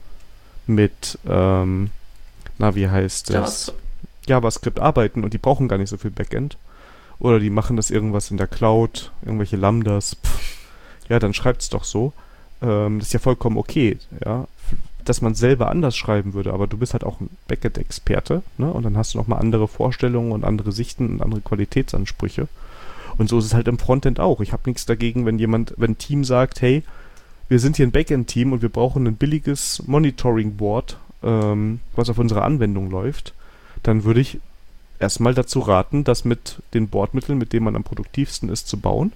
mit, ähm, na, wie heißt das? JavaScript. JavaScript arbeiten und die brauchen gar nicht so viel Backend. Oder die machen das irgendwas in der Cloud, irgendwelche Lambdas. Pff. Ja, dann schreibt's doch so. Ähm, das ist ja vollkommen okay, ja. Dass man selber anders schreiben würde, aber du bist halt auch ein Backend-Experte, ne? Und dann hast du nochmal andere Vorstellungen und andere Sichten und andere Qualitätsansprüche. Und so ist es halt im Frontend auch. Ich habe nichts dagegen, wenn jemand, wenn ein Team sagt, hey, wir sind hier ein Backend-Team und wir brauchen ein billiges Monitoring-Board, ähm, was auf unserer Anwendung läuft, dann würde ich erstmal dazu raten, das mit den Bordmitteln, mit denen man am produktivsten ist, zu bauen.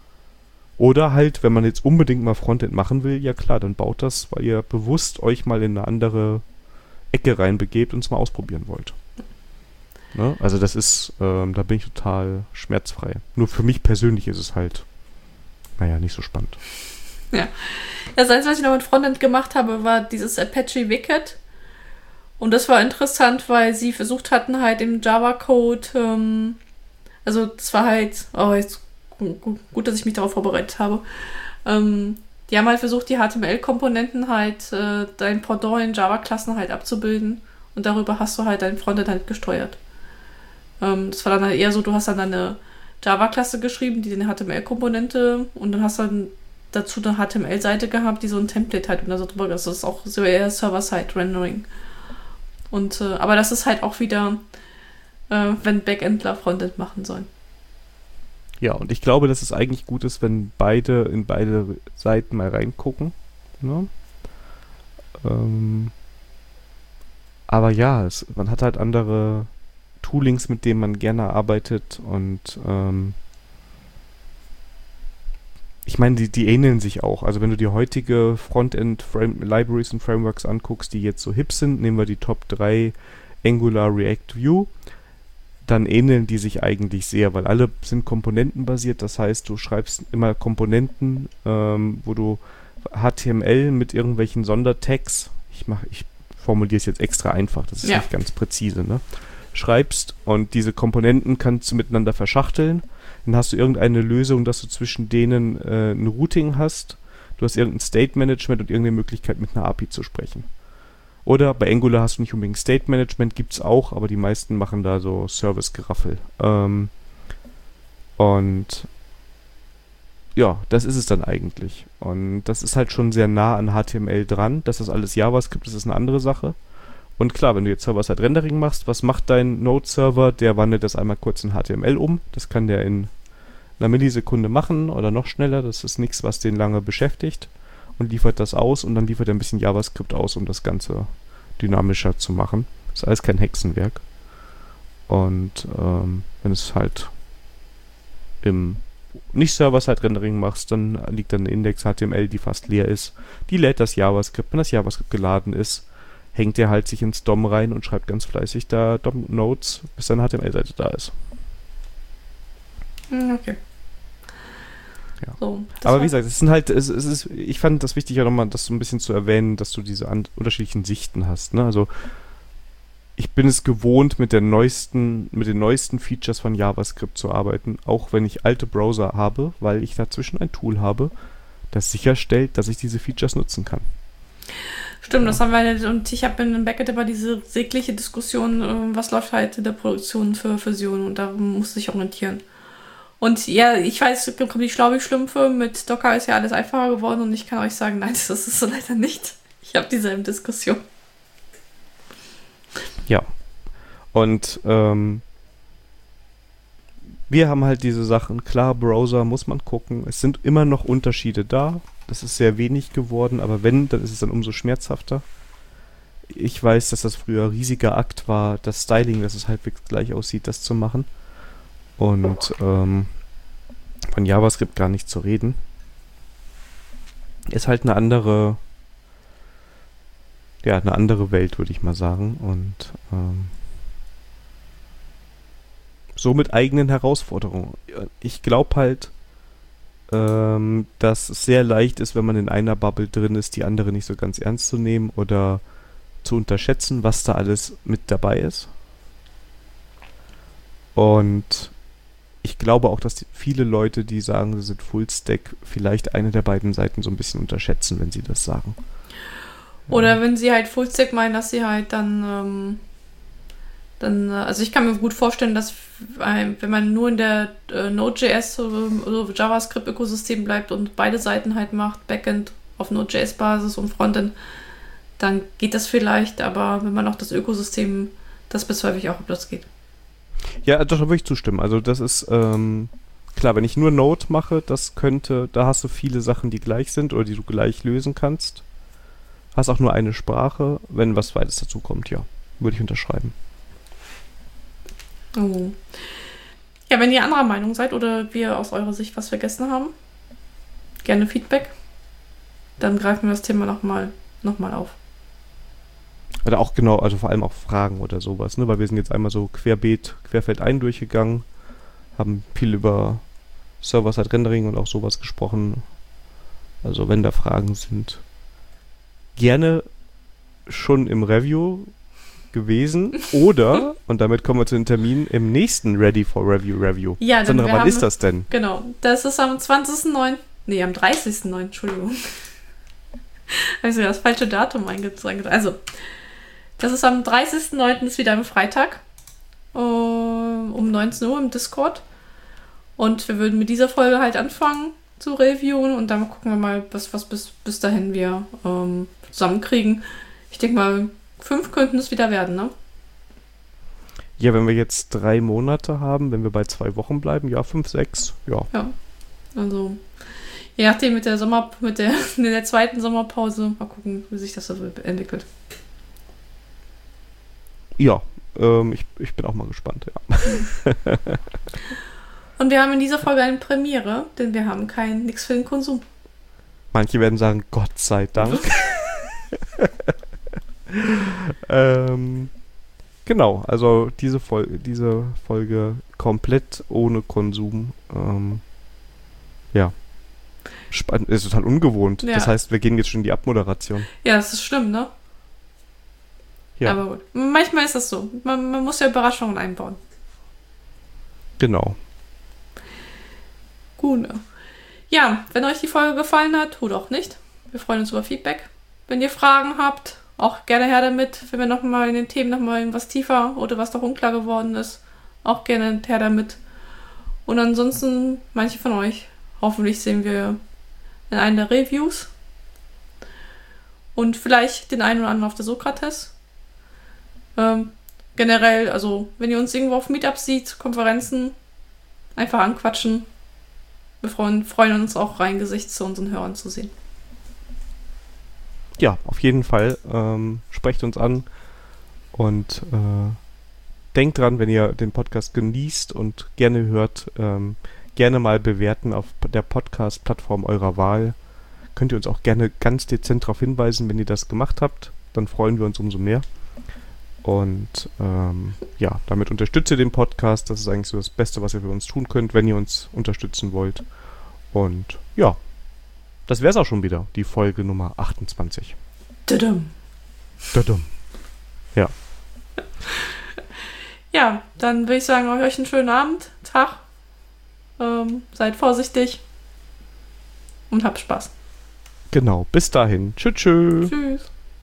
Oder halt, wenn man jetzt unbedingt mal Frontend machen will, ja klar, dann baut das, weil ihr bewusst euch mal in eine andere Ecke reinbegebt und es mal ausprobieren wollt. Ne? Also das ist, ähm, da bin ich total schmerzfrei. Nur für mich persönlich ist es halt, naja, nicht so spannend. Ja. Das Einzige, was ich noch mit Frontend gemacht habe, war dieses Apache Wicket. Und das war interessant, weil sie versucht hatten, halt im Java-Code, ähm, also das war halt, oh, jetzt gut, gut, dass ich mich darauf vorbereitet habe. Ähm, die haben halt versucht, die H T M L-Komponenten halt, äh, dein Pendant in Java-Klassen halt abzubilden. Und darüber hast du halt dein Frontend halt gesteuert. Ähm, das war dann halt eher so, du hast dann eine Java-Klasse geschrieben, die eine H T M L-Komponente und dann hast du dann dazu eine H T M L-Seite gehabt, die so ein Template halt und da so drüber, das ist auch so eher Server-Side-Rendering. Und, äh, aber das ist halt auch wieder, äh, wenn Backendler Frontend machen sollen. Ja, und ich glaube, dass es eigentlich gut ist, wenn beide in beide Seiten mal reingucken. Ne? Ähm, aber ja, es, man hat halt andere Toolings, mit denen man gerne arbeitet und ähm, ich meine, die, die ähneln sich auch. Also wenn du die heutige Frontend-Libraries und Frameworks anguckst, die jetzt so hip sind, nehmen wir die Top drei Angular, React, Vue, dann ähneln die sich eigentlich sehr, weil alle sind komponentenbasiert. Das heißt, du schreibst immer Komponenten, ähm, wo du H T M L mit irgendwelchen Sondertags, ich mach, ich formuliere es jetzt extra einfach, das ist Ja. nicht ganz präzise, ne? Schreibst und diese Komponenten kannst du miteinander verschachteln. Dann hast du irgendeine Lösung, dass du zwischen denen äh, ein Routing hast. Du hast irgendein State Management und irgendeine Möglichkeit, mit einer A P I zu sprechen. Oder bei Angular hast du nicht unbedingt State Management, gibt es auch, aber die meisten machen da so Service-Geraffel. Ähm, und ja, das ist es dann eigentlich. Und das ist halt schon sehr nah an H T M L dran. Dass das alles JavaScript ist, ist eine andere Sache. Und klar, wenn du jetzt Server-Side-Rendering machst, was macht dein Node-Server? Der wandelt das einmal kurz in H T M L um. Das kann der in einer Millisekunde machen oder noch schneller. Das ist nichts, was den lange beschäftigt. Und liefert das aus und dann liefert er ein bisschen JavaScript aus, um das Ganze dynamischer zu machen. Das ist alles kein Hexenwerk. Und ähm, wenn es halt im nicht Server-Side-Rendering machst, dann liegt dann eine Index H T M L, die fast leer ist. Die lädt das JavaScript. Wenn das JavaScript geladen ist, hängt er halt sich ins D O M rein und schreibt ganz fleißig da D O M-Nodes, bis seine H T M L-Seite da ist. Okay. Ja. So, aber wie gesagt, es sind halt, es, es ist, ich fand das wichtig, ja nochmal das so ein bisschen zu erwähnen, dass du diese an, unterschiedlichen Sichten hast. Ne? Also ich bin es gewohnt, mit der neuesten, mit den neuesten Features von JavaScript zu arbeiten, auch wenn ich alte Browser habe, weil ich dazwischen ein Tool habe, das sicherstellt, dass ich diese Features nutzen kann. Stimmt, Ja. das haben wir, und ich habe in Backend immer diese sägliche Diskussion, äh, was läuft halt in der Produktion für Versionen und da musste ich orientieren. Und ja, ich weiß, kommt die Schlaubi-Schlümpfe, mit Docker ist ja alles einfacher geworden und ich kann euch sagen, nein, das ist so leider nicht. Ich habe dieselben Diskussionen. Ja. Und ähm, wir haben halt diese Sachen, klar, Browser muss man gucken, es sind immer noch Unterschiede da, das ist sehr wenig geworden, aber wenn, dann ist es dann umso schmerzhafter. Ich weiß, dass das früher ein riesiger Akt war, das Styling, dass es halbwegs gleich aussieht, das zu machen. Und ähm, von JavaScript gar nicht zu reden. Ist halt eine andere, ja, eine andere Welt, würde ich mal sagen. Und ähm, so mit eigenen Herausforderungen. Ich glaube halt, ähm, dass es sehr leicht ist, wenn man in einer Bubble drin ist, die andere nicht so ganz ernst zu nehmen oder zu unterschätzen, was da alles mit dabei ist. Und ich glaube auch, dass die, viele Leute, die sagen, sie sind Fullstack, vielleicht eine der beiden Seiten so ein bisschen unterschätzen, wenn sie das sagen. Oder ja. Wenn sie halt Fullstack meinen, dass sie halt dann, ähm, dann, also ich kann mir gut vorstellen, dass wenn man nur in der äh, Node.js oder JavaScript-Ökosystem bleibt und beide Seiten halt macht, Backend auf Node.js-Basis und Frontend, dann geht das vielleicht, aber wenn man auch das Ökosystem, das bezweifle ich auch, ob das geht. Ja, da würde ich zustimmen. Also das ist, ähm, klar, wenn ich nur Node mache, das könnte, da hast du viele Sachen, die gleich sind oder die du gleich lösen kannst. Hast auch nur eine Sprache. Wenn was Zweites dazu kommt, ja, würde ich unterschreiben. Oh. Ja, wenn ihr anderer Meinung seid oder wir aus eurer Sicht was vergessen haben, gerne Feedback. Dann greifen wir das Thema nochmal noch mal auf. Oder auch genau, also vor allem auch Fragen oder sowas, ne? Weil wir sind jetzt einmal so querbeet, querfeldein durchgegangen, haben viel über Server-Side-Rendering und auch sowas gesprochen. Also wenn da Fragen sind, gerne schon im Review gewesen oder, und damit kommen wir zu den Terminen, im nächsten Ready for Review Review. Ja, Sandra, wann ist das denn? Genau, das ist am zwanzigsten neunten Nee, am dreißigsten neunten Entschuldigung. Also das falsche Datum eingetragen. Also, das ist am dreißigsten neunten ist wieder am Freitag um, um neunzehn Uhr im Discord. Und wir würden mit dieser Folge halt anfangen zu reviewen und dann gucken wir mal, was, was bis, bis dahin wir ähm, zusammenkriegen. Ich denke mal, fünf könnten es wieder werden, ne? Ja, wenn wir jetzt drei Monate haben, wenn wir bei zwei Wochen bleiben, ja, fünf, sechs, ja. Ja, also je nachdem mit der Sommer, mit der, in der zweiten Sommerpause, mal gucken, wie sich das so entwickelt. Ja, ähm, ich, ich bin auch mal gespannt, ja. Und wir haben in dieser Folge eine Premiere, denn wir haben kein Nix für den Konsum. Manche werden sagen, Gott sei Dank. ähm, genau, also diese Folge, diese Folge komplett ohne Konsum. Ähm, ja. Spannend, ist total ungewohnt. Ja. Das heißt, wir gehen jetzt schon in die Abmoderation. Ja, das ist schlimm, ne? Ja. Aber gut. Manchmal ist das so. Man, man muss ja Überraschungen einbauen. Genau. Gut. Ja, wenn euch die Folge gefallen hat, tut auch nicht. Wir freuen uns über Feedback. Wenn ihr Fragen habt, auch gerne her damit. Wenn wir nochmal in den Themen nochmal irgendwas tiefer oder was noch unklar geworden ist, auch gerne her damit. Und ansonsten, manche von euch, hoffentlich sehen wir in einer der Reviews. Und vielleicht den einen oder anderen auf der Sokrates. Ähm, generell, also wenn ihr uns irgendwo auf Meetups seht, Konferenzen, einfach anquatschen. Wir freuen, freuen uns auch rein, Gesicht zu unseren Hörern zu sehen. Ja, auf jeden Fall. Ähm, sprecht uns an und äh, denkt dran, wenn ihr den Podcast genießt und gerne hört, ähm, gerne mal bewerten auf der Podcast-Plattform eurer Wahl. Könnt ihr uns auch gerne ganz dezent darauf hinweisen, wenn ihr das gemacht habt. Dann freuen wir uns umso mehr. Und ähm, ja, damit unterstützt ihr den Podcast. Das ist eigentlich so das Beste, was ihr für uns tun könnt, wenn ihr uns unterstützen wollt. Und ja, das wäre es auch schon wieder, die Folge Nummer achtundzwanzig. Tudum. Tudum. Ja. Ja, dann würde ich sagen, euch einen schönen Abend, Tag. Ähm, seid vorsichtig und habt Spaß. Genau, bis dahin. Tschüss. Tschüss. Tschüss.